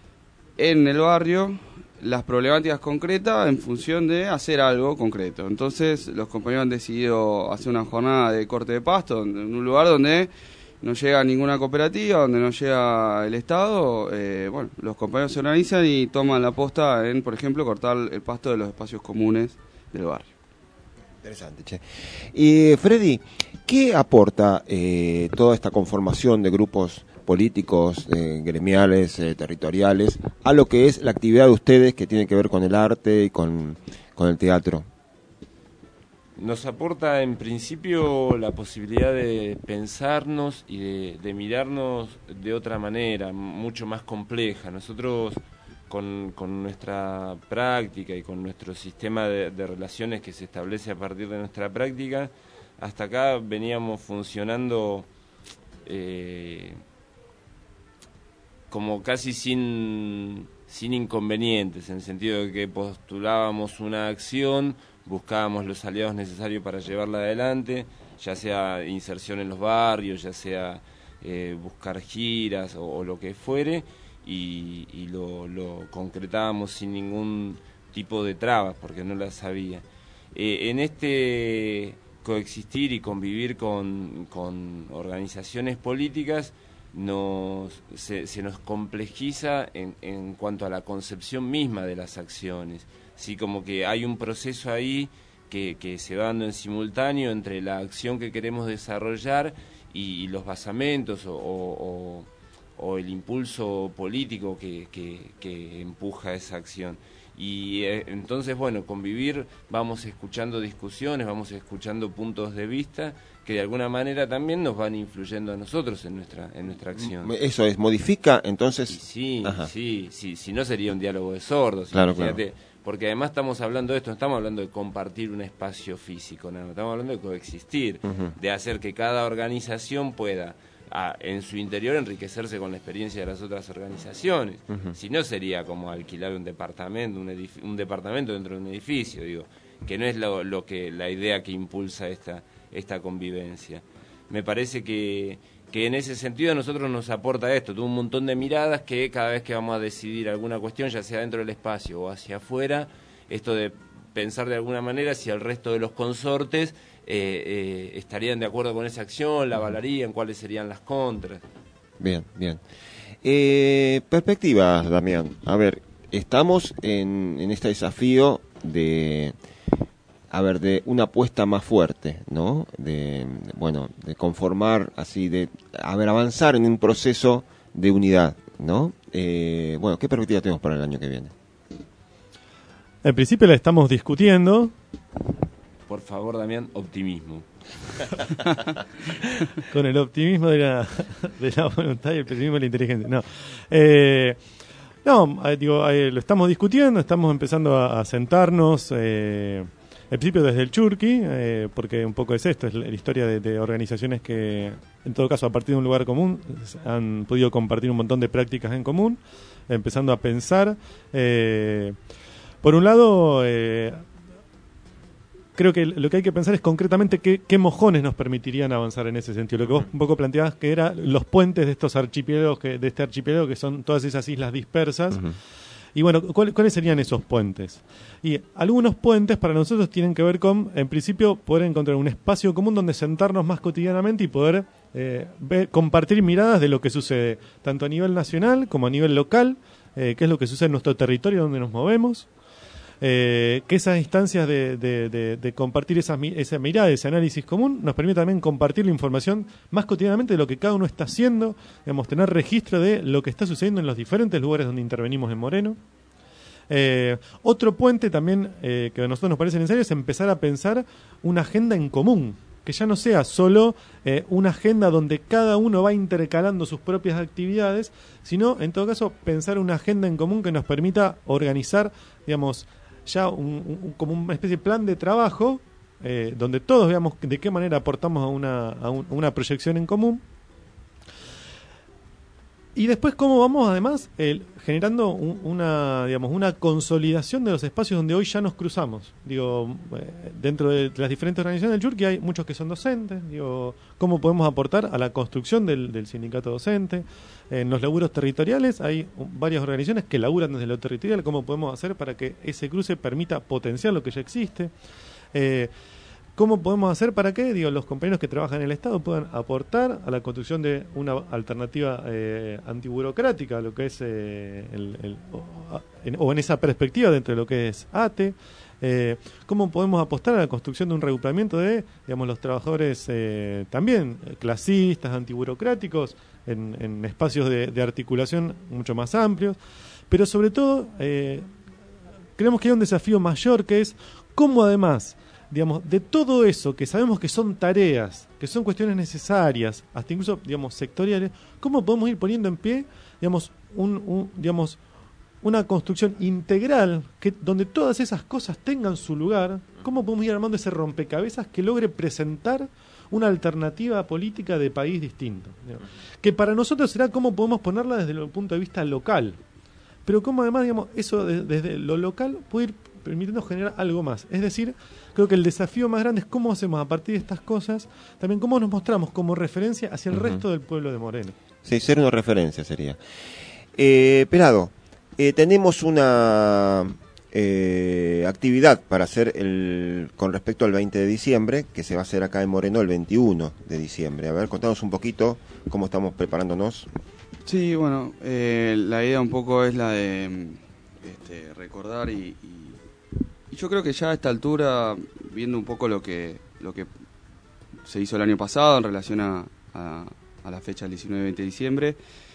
S29: en el barrio las problemáticas concretas en función de hacer algo concreto. Entonces los compañeros han decidido hacer una jornada de corte de pasto en un lugar donde no llega ninguna cooperativa, donde no llega el Estado. Eh, bueno, los compañeros se organizan y toman la posta en, por ejemplo, cortar el pasto de los espacios comunes del barrio.
S5: Interesante, che. Y Freddy, ¿qué aporta eh, toda esta conformación de grupos políticos, eh, gremiales, eh, territoriales, a lo que es la actividad de ustedes que tiene que ver con el arte y con, con el teatro?
S6: Nos aporta en principio la posibilidad de pensarnos y de, de mirarnos de otra manera, mucho más compleja. Nosotros con, con nuestra práctica y con nuestro sistema de, de relaciones que se establece a partir de nuestra práctica, hasta acá veníamos funcionando eh, como casi sin, sin inconvenientes, en el sentido de que postulábamos una acción, buscábamos los aliados necesarios para llevarla adelante, ya sea inserción en los barrios, ya sea eh, buscar giras o, o lo que fuere, y, y lo, lo concretábamos sin ningún tipo de trabas, porque no las había. Eh, en este coexistir y convivir con, con organizaciones políticas, nos, se, se nos complejiza en, en cuanto a la concepción misma de las acciones. Sí, como que hay un proceso ahí que, que se va dando en simultáneo entre la acción que queremos desarrollar y, y los basamentos o, o, o el impulso político que, que, que empuja esa acción. Y eh, entonces, bueno, convivir, vamos escuchando discusiones, vamos escuchando puntos de vista que de alguna manera también nos van influyendo a nosotros en nuestra en nuestra acción.
S5: Eso es, modifica, entonces...
S6: Y sí, sí, sí, si no sería un diálogo de sordos.
S5: Claro, claro.
S6: Porque además estamos hablando de esto, no estamos hablando de compartir un espacio físico, no, estamos hablando de coexistir, uh-huh. de hacer que cada organización pueda a, en su interior enriquecerse con la experiencia de las otras organizaciones. Uh-huh. Si no sería como alquilar un departamento, un, edif- un departamento dentro de un edificio, digo, que no es lo, lo que la idea que impulsa esta esta convivencia. Me parece que, que en ese sentido a nosotros nos aporta esto, todo un montón de miradas que cada vez que vamos a decidir alguna cuestión, ya sea dentro del espacio o hacia afuera, esto de pensar de alguna manera si el resto de los consortes eh, eh, estarían de acuerdo con esa acción, la avalarían, cuáles serían las contras.
S5: Bien, bien. Eh, perspectivas, Damián. A ver, estamos en, en este desafío de... a ver, de una apuesta más fuerte, ¿no? De, de, bueno, de conformar, así, de, a ver, avanzar en un proceso de unidad, ¿no? Eh, bueno, ¿qué perspectiva tenemos para el año que viene?
S7: En principio la estamos discutiendo.
S6: Por favor, Damián, optimismo.
S7: Con el optimismo de la, de la voluntad y el pesimismo de la inteligencia. No. Eh, No, eh, digo, eh, lo estamos discutiendo, estamos empezando a, a sentarnos, eh, al principio desde el Churqui, eh, porque un poco es esto, es la, la historia de, de organizaciones que, en todo caso, a partir de un lugar común, han podido compartir un montón de prácticas en común, empezando a pensar. Eh, por un lado, eh, creo que lo que hay que pensar es concretamente qué, qué mojones nos permitirían avanzar en ese sentido. Lo que vos un poco planteabas que eran los puentes de estos archipiélagos, que, de este archipiélago, que son todas esas islas dispersas. Uh-huh. Y bueno, ¿cuál, ¿cuáles serían esos puentes? Y algunos puentes para nosotros tienen que ver con, en principio, poder encontrar un espacio común donde sentarnos más cotidianamente y poder eh, ver, compartir miradas de lo que sucede, tanto a nivel nacional como a nivel local, eh, qué es lo que sucede en nuestro territorio donde nos movemos. Eh, que esas instancias de, de, de, de compartir esa, esa mirada, ese análisis común, nos permite también compartir la información más cotidianamente de lo que cada uno está haciendo, digamos, tener registro de lo que está sucediendo en los diferentes lugares donde intervenimos en Moreno. Eh, otro puente también eh, que a nosotros nos parece necesario es empezar a pensar una agenda en común, que ya no sea solo eh, una agenda donde cada uno va intercalando sus propias actividades, sino, en todo caso, pensar una agenda en común que nos permita organizar, digamos, ya un, un, como una especie de plan de trabajo eh, donde todos veamos de qué manera aportamos a una, a un, a una proyección en común, y después cómo vamos además eh, generando un, una digamos una consolidación de los espacios donde hoy ya nos cruzamos. Digo, eh, dentro de las diferentes organizaciones del Churqui hay muchos que son docentes. Digo, cómo podemos aportar a la construcción del, del sindicato docente. Eh, en los laburos territoriales hay varias organizaciones que laburan desde lo territorial. Cómo podemos hacer para que ese cruce permita potenciar lo que ya existe. Eh, ¿Cómo podemos hacer para que, digo, los compañeros que trabajan en el Estado puedan aportar a la construcción de una alternativa eh, antiburocrática a lo que es eh, el, el, o, en, o en esa perspectiva dentro de lo que es A T E? Eh, ¿Cómo podemos apostar a la construcción de un reagrupamiento de, digamos, los trabajadores eh, también clasistas, antiburocráticos, en, en espacios de, de articulación mucho más amplios? Pero sobre todo, eh, creemos que hay un desafío mayor, que es cómo además, digamos, de todo eso que sabemos que son tareas, que son cuestiones necesarias, hasta incluso, digamos, sectoriales, ¿cómo podemos ir poniendo en pie, digamos, un, un digamos, una construcción integral que donde todas esas cosas tengan su lugar? ¿Cómo podemos ir armando ese rompecabezas que logre presentar una alternativa política de país distinto? Digamos, que para nosotros será cómo podemos ponerla desde el punto de vista local, pero cómo además, digamos, eso de, desde lo local puede ir permitiendo generar algo más. Es decir, creo que el desafío más grande es cómo hacemos a partir de estas cosas, también cómo nos mostramos como referencia hacia el uh-huh. resto del pueblo de Moreno.
S5: Sí, ser una referencia sería. Eh, Pelado, eh, tenemos una eh, actividad para hacer el con respecto al veinte de diciembre, que se va a hacer acá en Moreno el veintiuno de diciembre. A ver, contanos un poquito cómo estamos preparándonos.
S29: Sí, bueno, eh, la idea un poco es la de este, recordar y, y Y yo creo que ya a esta altura, viendo un poco lo que lo que se hizo el año pasado en relación a, a, a la fecha del diecinueve y veinte de diciembre,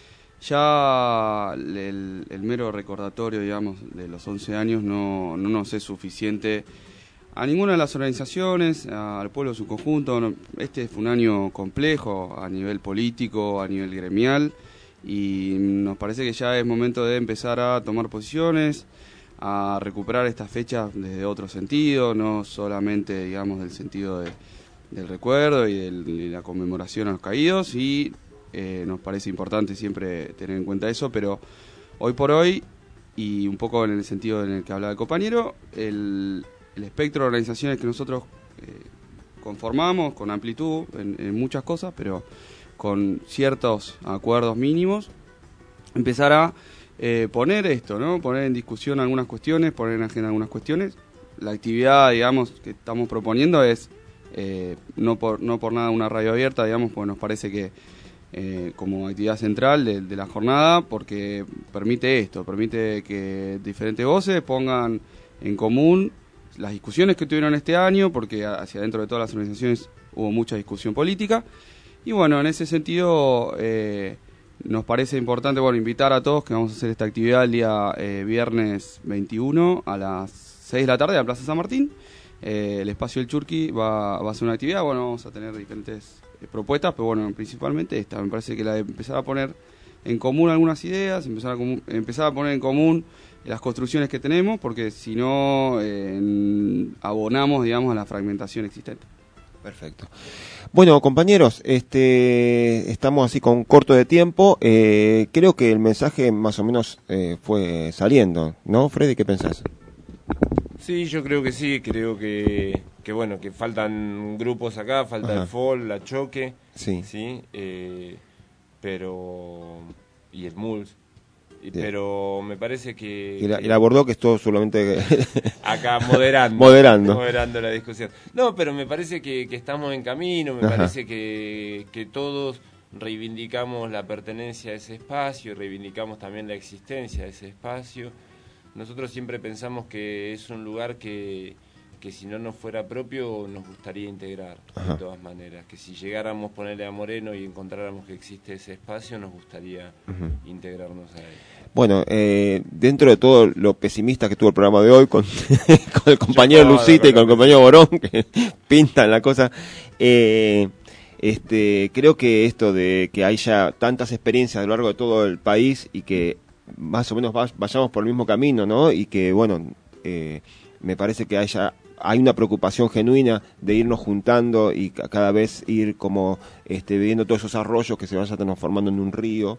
S29: ya el, el mero recordatorio, digamos, de los once años no, no nos es suficiente a ninguna de las organizaciones, al pueblo en su conjunto. No, este fue un año complejo a nivel político, a nivel gremial, y nos parece que ya es momento de empezar a tomar posiciones, a recuperar estas fechas desde otro sentido, no solamente, digamos, del sentido de, del recuerdo y de la conmemoración a los caídos, y eh, nos parece importante siempre tener en cuenta eso, pero hoy por hoy, y un poco en el sentido en el que hablaba el compañero, el, el espectro de organizaciones que nosotros eh, conformamos con amplitud en, en muchas cosas, pero con ciertos acuerdos mínimos, empezar a Eh, poner esto, ¿no? Poner en discusión algunas cuestiones, poner en agenda algunas cuestiones. La actividad, digamos, que estamos proponiendo es eh, no por no por nada una radio abierta, digamos, porque nos parece que eh, como actividad central de, de la jornada, porque permite esto, permite que diferentes voces pongan en común las discusiones que tuvieron este año, porque hacia dentro de todas las organizaciones hubo mucha discusión política, y bueno, en ese sentido eh, nos parece importante, bueno, invitar a todos que vamos a hacer esta actividad el día eh, viernes veintiuno a las seis de la tarde en la Plaza San Martín. Eh, el espacio del Churqui va, va a hacer una actividad, bueno, vamos a tener diferentes eh, propuestas, pero bueno, principalmente esta, me parece que la de empezar a poner en común algunas ideas, empezar a, comu- empezar a poner en común las construcciones que tenemos, porque si no eh, abonamos, digamos, a la fragmentación existente.
S5: Perfecto. Bueno, compañeros, este, estamos así con corto de tiempo. Eh, creo que el mensaje más o menos eh, fue saliendo, ¿no, Freddy? ¿Qué pensás?
S6: Sí, yo creo que sí, creo que, que bueno, que faltan grupos acá, falta
S5: Ajá.
S6: el F O L, la Choque,
S5: Sí.
S6: sí, eh, pero y el M U L S, y-
S5: Bien.
S6: pero me parece que
S5: Y la, y la abordó que esto solamente...
S6: acá moderando,
S5: Moderando.
S6: moderando la discusión. No, pero me parece que, que estamos en camino, me
S5: Ajá.
S6: parece que, que todos reivindicamos la pertenencia a ese espacio, reivindicamos también la existencia de ese espacio. Nosotros siempre pensamos que es un lugar que, que si no nos fuera propio nos gustaría integrar,
S5: Ajá.
S6: de todas maneras. Que si llegáramos a ponerle a Moreno y encontráramos que existe ese espacio, nos gustaría
S5: Ujú.
S6: integrarnos a él.
S5: Bueno, eh, dentro de todo lo pesimista que tuvo el programa de hoy con, con el compañero
S6: Yo,
S5: Lucita y con el
S6: no,
S5: compañero Borón, que pintan la cosa, eh, este, creo que esto de que haya tantas experiencias a lo largo de todo el país y que más o menos va- vayamos por el mismo camino, ¿no? Y que, bueno, eh, me parece que haya hay una preocupación genuina de irnos juntando y ca- cada vez ir como este, viendo todos esos arroyos que se vayan transformando en un río.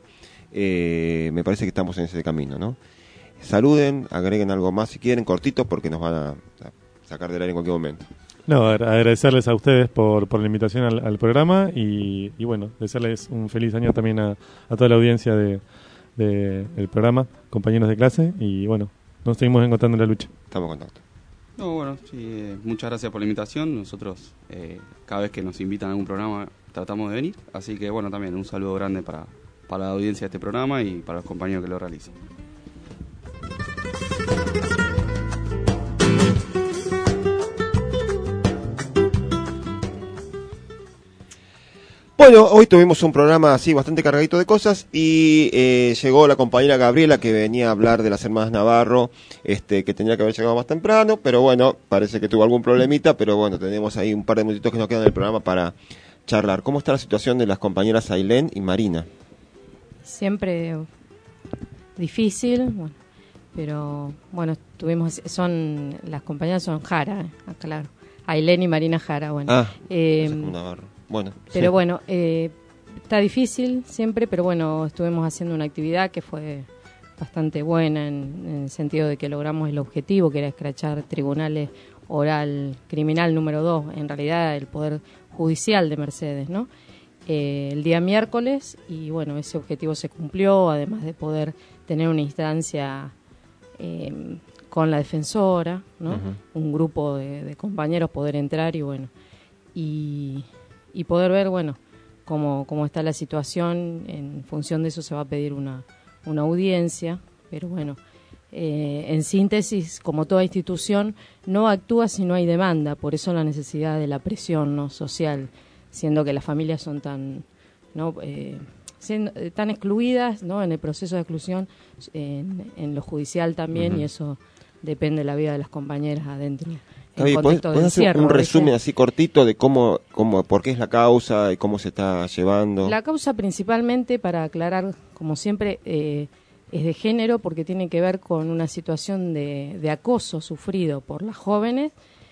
S5: Eh, me parece que estamos en ese camino, ¿no? Saluden, agreguen algo más si quieren, cortito, porque nos van a, a sacar del aire en cualquier momento.
S7: No, agra- agradecerles a ustedes por, por la invitación al, al programa y, y bueno, desearles un feliz año también a, a toda la audiencia de, de- del programa, compañeros de clase, y bueno, nos seguimos encontrando en la lucha.
S5: Estamos en contacto.
S29: No, bueno, sí, eh, muchas gracias por la invitación. Nosotros, eh, cada vez que nos invitan a algún programa, tratamos de venir. Así que, bueno, también un saludo grande para, para la audiencia de este programa y para los compañeros que lo realizan.
S5: Bueno, hoy tuvimos un programa así bastante cargadito de cosas y eh, llegó la compañera Gabriela que venía a hablar de las hermanas Navarro, este, que tenía que haber llegado más temprano, pero bueno, parece que tuvo algún problemita, pero bueno, tenemos ahí un par de minutitos que nos quedan en el programa para charlar. ¿Cómo está la situación de las compañeras Ailén y Marina?
S2: Siempre difícil, bueno, pero bueno, tuvimos, son, las compañeras son Jara, eh, claro, Ailén y Marina Jara, bueno.
S5: Ah,
S2: eh,
S5: esa es como Navarro. Bueno,
S2: pero
S5: sí.
S2: bueno, eh, está difícil siempre, pero bueno, estuvimos haciendo una actividad que fue bastante buena en, en el sentido de que logramos el objetivo, que era escrachar tribunales oral criminal número dos, en realidad el Poder Judicial de Mercedes, ¿no? Eh, el día miércoles, y bueno, ese objetivo se cumplió, además de poder tener una instancia eh, con la defensora, ¿no?
S4: Ujú.
S2: Un grupo de, de compañeros poder entrar y bueno, y... y poder ver, bueno, cómo, cómo está la situación. En función de eso se va a pedir una, una audiencia, pero bueno, eh, en síntesis, como toda institución, no actúa si no hay demanda, por eso la necesidad de la presión, ¿no?, social, siendo que las familias son tan, ¿no?, eh, siendo, eh, tan excluidas, ¿no?, en el proceso de exclusión, en, en lo judicial también,
S5: Ujú.
S2: y eso depende de la vida de las compañeras adentro.
S5: Gaby,
S2: En
S5: ¿podés,
S2: contexto de
S5: podés hacer
S2: encierro,
S5: un
S2: ¿viste?
S5: resumen así cortito de cómo, cómo, por qué es la causa y cómo se está llevando?
S2: La causa principalmente, para aclarar, como siempre, eh, es de género porque tiene que ver con una situación de, de acoso sufrido por las jóvenes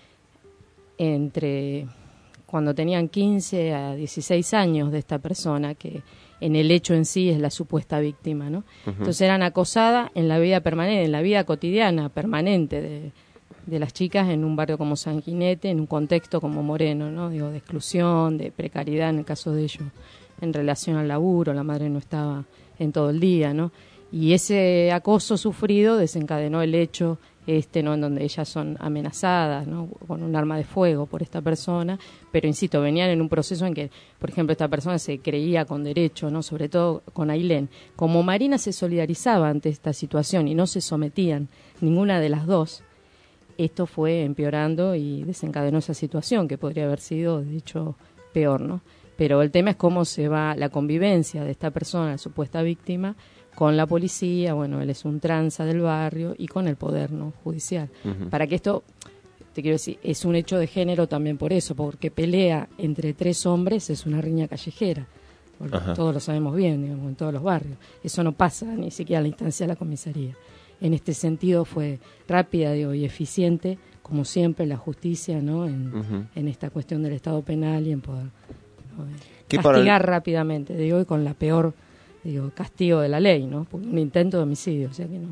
S2: entre cuando tenían quince a dieciséis años de esta persona, que en el hecho en sí es la supuesta víctima, ¿no?
S4: Ujú.
S2: Entonces eran acosadas en la vida permanente, en la vida cotidiana permanente de, de las chicas en un barrio como Sanguinete, en un contexto como Moreno, ¿no? Digo, de exclusión, de precariedad en el caso de ellos, en relación al laburo, la madre no estaba en todo el día, ¿no? Y ese acoso sufrido desencadenó el hecho este, ¿no?, en donde ellas son amenazadas, ¿no?, con un arma de fuego por esta persona, pero insisto, venían en un proceso en que, por ejemplo, esta persona se creía con derecho, ¿no?, sobre todo con Ailén. Como Marina se solidarizaba ante esta situación y no se sometían ninguna de las dos, esto fue empeorando y desencadenó esa situación que podría haber sido, de hecho, peor, ¿no? Pero el tema es cómo se va la convivencia de esta persona, la supuesta víctima, con la policía, bueno, él es un tranza del barrio, y con el poder, ¿no?, judicial.
S4: Ujú.
S2: Para que esto, te quiero decir, es un hecho de género también por eso, porque pelea entre tres hombres es una riña callejera. Ajá. Todos lo sabemos bien, digamos, en todos los barrios. Eso no pasa ni siquiera a la instancia de la comisaría. En este sentido fue rápida, digo, y eficiente, como siempre, la justicia, ¿no? En, uh-huh. en esta cuestión del Estado penal y en poder, ¿no? castigar el... rápidamente, digo, y con la peor, digo, castigo de la ley, ¿no? Porque un intento de homicidio, o sea que no,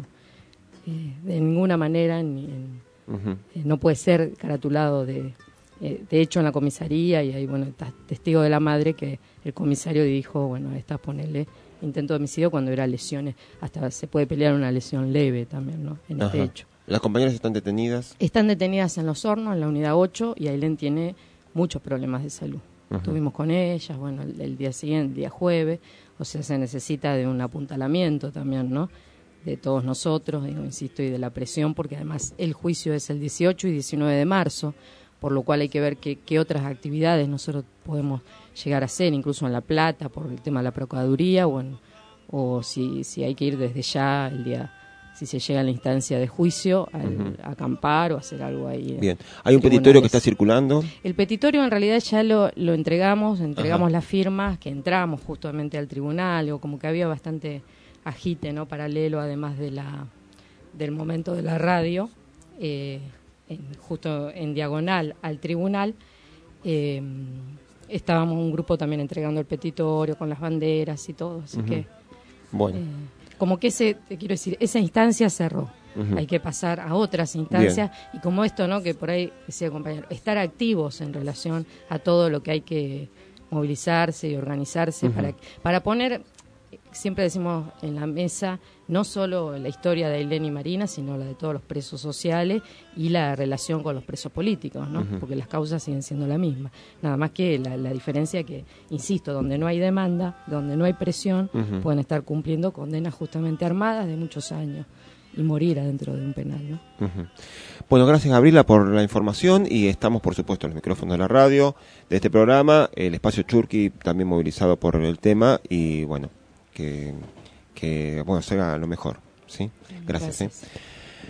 S2: eh, de ninguna manera ni en, uh-huh. eh, no puede ser caratulado de, eh, de hecho en la comisaría, y hay, bueno, está testigo de la madre que el comisario dijo, bueno, esta ponele intento de homicidio cuando era lesiones, hasta se puede pelear una lesión leve también, ¿no? En
S5: Ajá.
S2: este hecho.
S5: ¿Las compañeras están detenidas?
S2: Están detenidas en Los Hornos, en la unidad ocho, y Ailén tiene muchos problemas de salud. Uh-huh. Estuvimos con ellas, bueno, el, el día siguiente, el día jueves, o sea, se necesita de un apuntalamiento también, ¿no? De todos nosotros, digo, insisto, y de la presión, porque además el juicio es el dieciocho y diecinueve de marzo, por lo cual hay que ver qué, qué otras actividades nosotros podemos llegar a hacer, incluso en La Plata, por el tema de la Procuraduría, o, en, o si, si hay que ir desde ya el día, si se llega a la instancia de juicio, al, uh-huh. a acampar o hacer algo ahí.
S5: Bien, ¿hay un petitorio que está circulando?
S2: El petitorio en realidad ya lo, lo entregamos, entregamos
S5: Ajá.
S2: las firmas, que entramos justamente al tribunal, o como que había bastante agite, ¿no? Paralelo, además de la del momento de la radio, eh, en, justo en diagonal al tribunal, eh, estábamos un grupo también entregando el petitorio con las banderas y todo, así uh-huh. que
S5: bueno.
S2: eh, como que ese, te quiero decir, esa instancia cerró. Uh-huh. Hay que pasar a otras instancias. Bien. Y como esto, ¿no? Que por ahí decía el compañero, estar activos en relación a todo lo que hay que movilizarse y organizarse uh-huh. para, para poner, siempre decimos en la mesa, no solo la historia de Ailén y Marina, sino la de todos los presos sociales y la relación con los presos políticos, ¿no? Uh-huh. Porque las causas siguen siendo la misma. Nada más que la, la diferencia que, insisto, donde no hay demanda, donde no hay presión, uh-huh. pueden estar cumpliendo condenas justamente armadas de muchos años y morir adentro de un penal, ¿no?
S5: Uh-huh. Bueno, gracias Gabriela por la información, y estamos por supuesto en los micrófonos de la radio, de este programa, el espacio Churqui también movilizado por el tema, y bueno, que, que bueno, se haga lo mejor, ¿sí? Gracias.
S2: Gracias.
S5: ¿eh?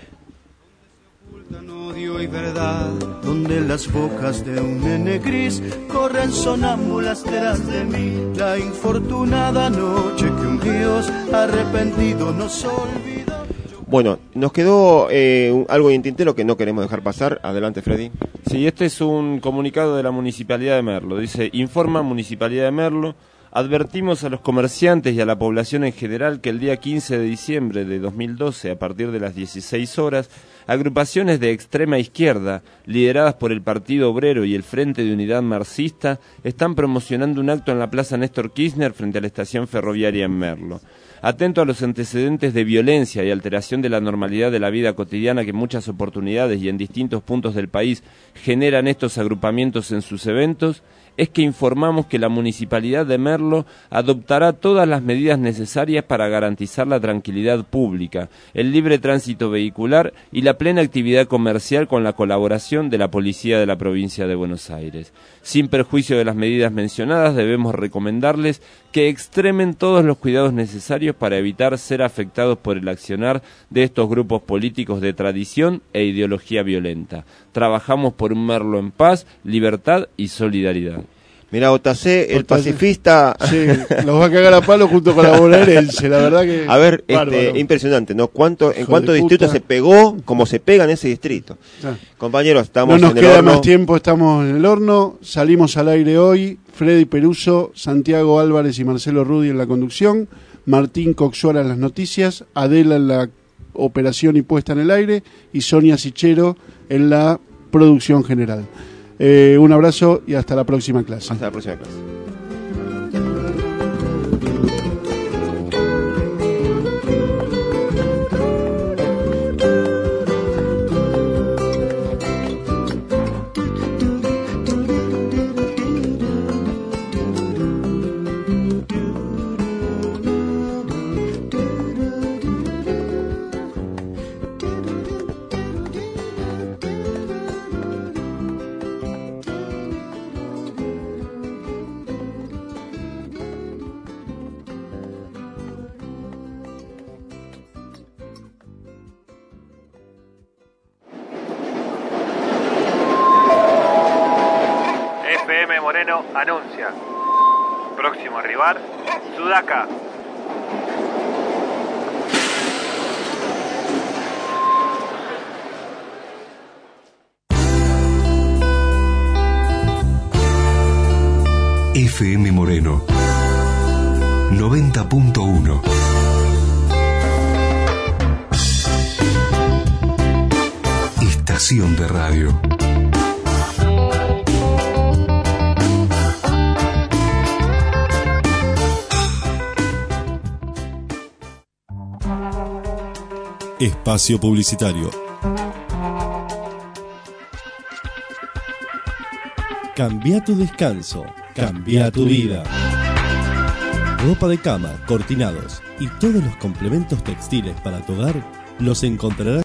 S4: Odio y verdad, donde las bocas de un nene gris corren sonámbulas detrás de mí, la infortunada noche que un Dios arrepentido nos olvidó.
S5: Bueno, nos quedó eh, algo en tintero que no queremos dejar pasar. Adelante, Freddy.
S6: Sí, este es un comunicado de la Municipalidad de Merlo. Dice, informa Municipalidad de Merlo, advertimos a los comerciantes y a la población en general que el día quince de diciembre de dos mil doce, a partir de las dieciséis horas, agrupaciones de extrema izquierda, lideradas por el Partido Obrero y el Frente de Unidad Marxista, están promocionando un acto en la Plaza Néstor Kirchner frente a la estación ferroviaria en Merlo. Atento a los antecedentes de violencia y alteración de la normalidad de la vida cotidiana que en muchas oportunidades y en distintos puntos del país generan estos agrupamientos en sus eventos, es que informamos que la Municipalidad de Merlo adoptará todas las medidas necesarias para garantizar la tranquilidad pública, el libre tránsito vehicular y la plena actividad comercial con la colaboración de la Policía de la Provincia de Buenos Aires. Sin perjuicio de las medidas mencionadas, debemos recomendarles que extremen todos los cuidados necesarios para evitar ser afectados por el accionar de estos grupos políticos de tradición e ideología violenta. Trabajamos por un Merlo en paz, libertad y solidaridad.
S5: Mira, Otacé, el pacifista...
S8: Sí, los va a cagar a palo junto con la bonaerense, la verdad que...
S5: A ver, este, impresionante, ¿no? ¿Cuánto, ¿En cuántos distritos se pegó, como se pega en ese distrito? Ah. Compañeros, estamos en el horno.
S8: No nos queda más tiempo, estamos en el horno, salimos al aire hoy, Freddy Peruso, Santiago Álvarez y Marcelo Rudi en la conducción, Martín Coxuara en las noticias, Adela en la operación y puesta en el aire, y Sonia Sichero en la producción general. Eh, un abrazo y hasta la próxima clase.
S5: Hasta la próxima clase.
S12: F M Moreno anuncia.
S9: Próximo rival, Sudaca.
S1: F M Moreno noventa punto uno. Estación de radio.
S10: Espacio publicitario. Cambia tu descanso, cambia tu vida. Ropa de cama, cortinados y todos los complementos textiles para tu hogar los encontrarás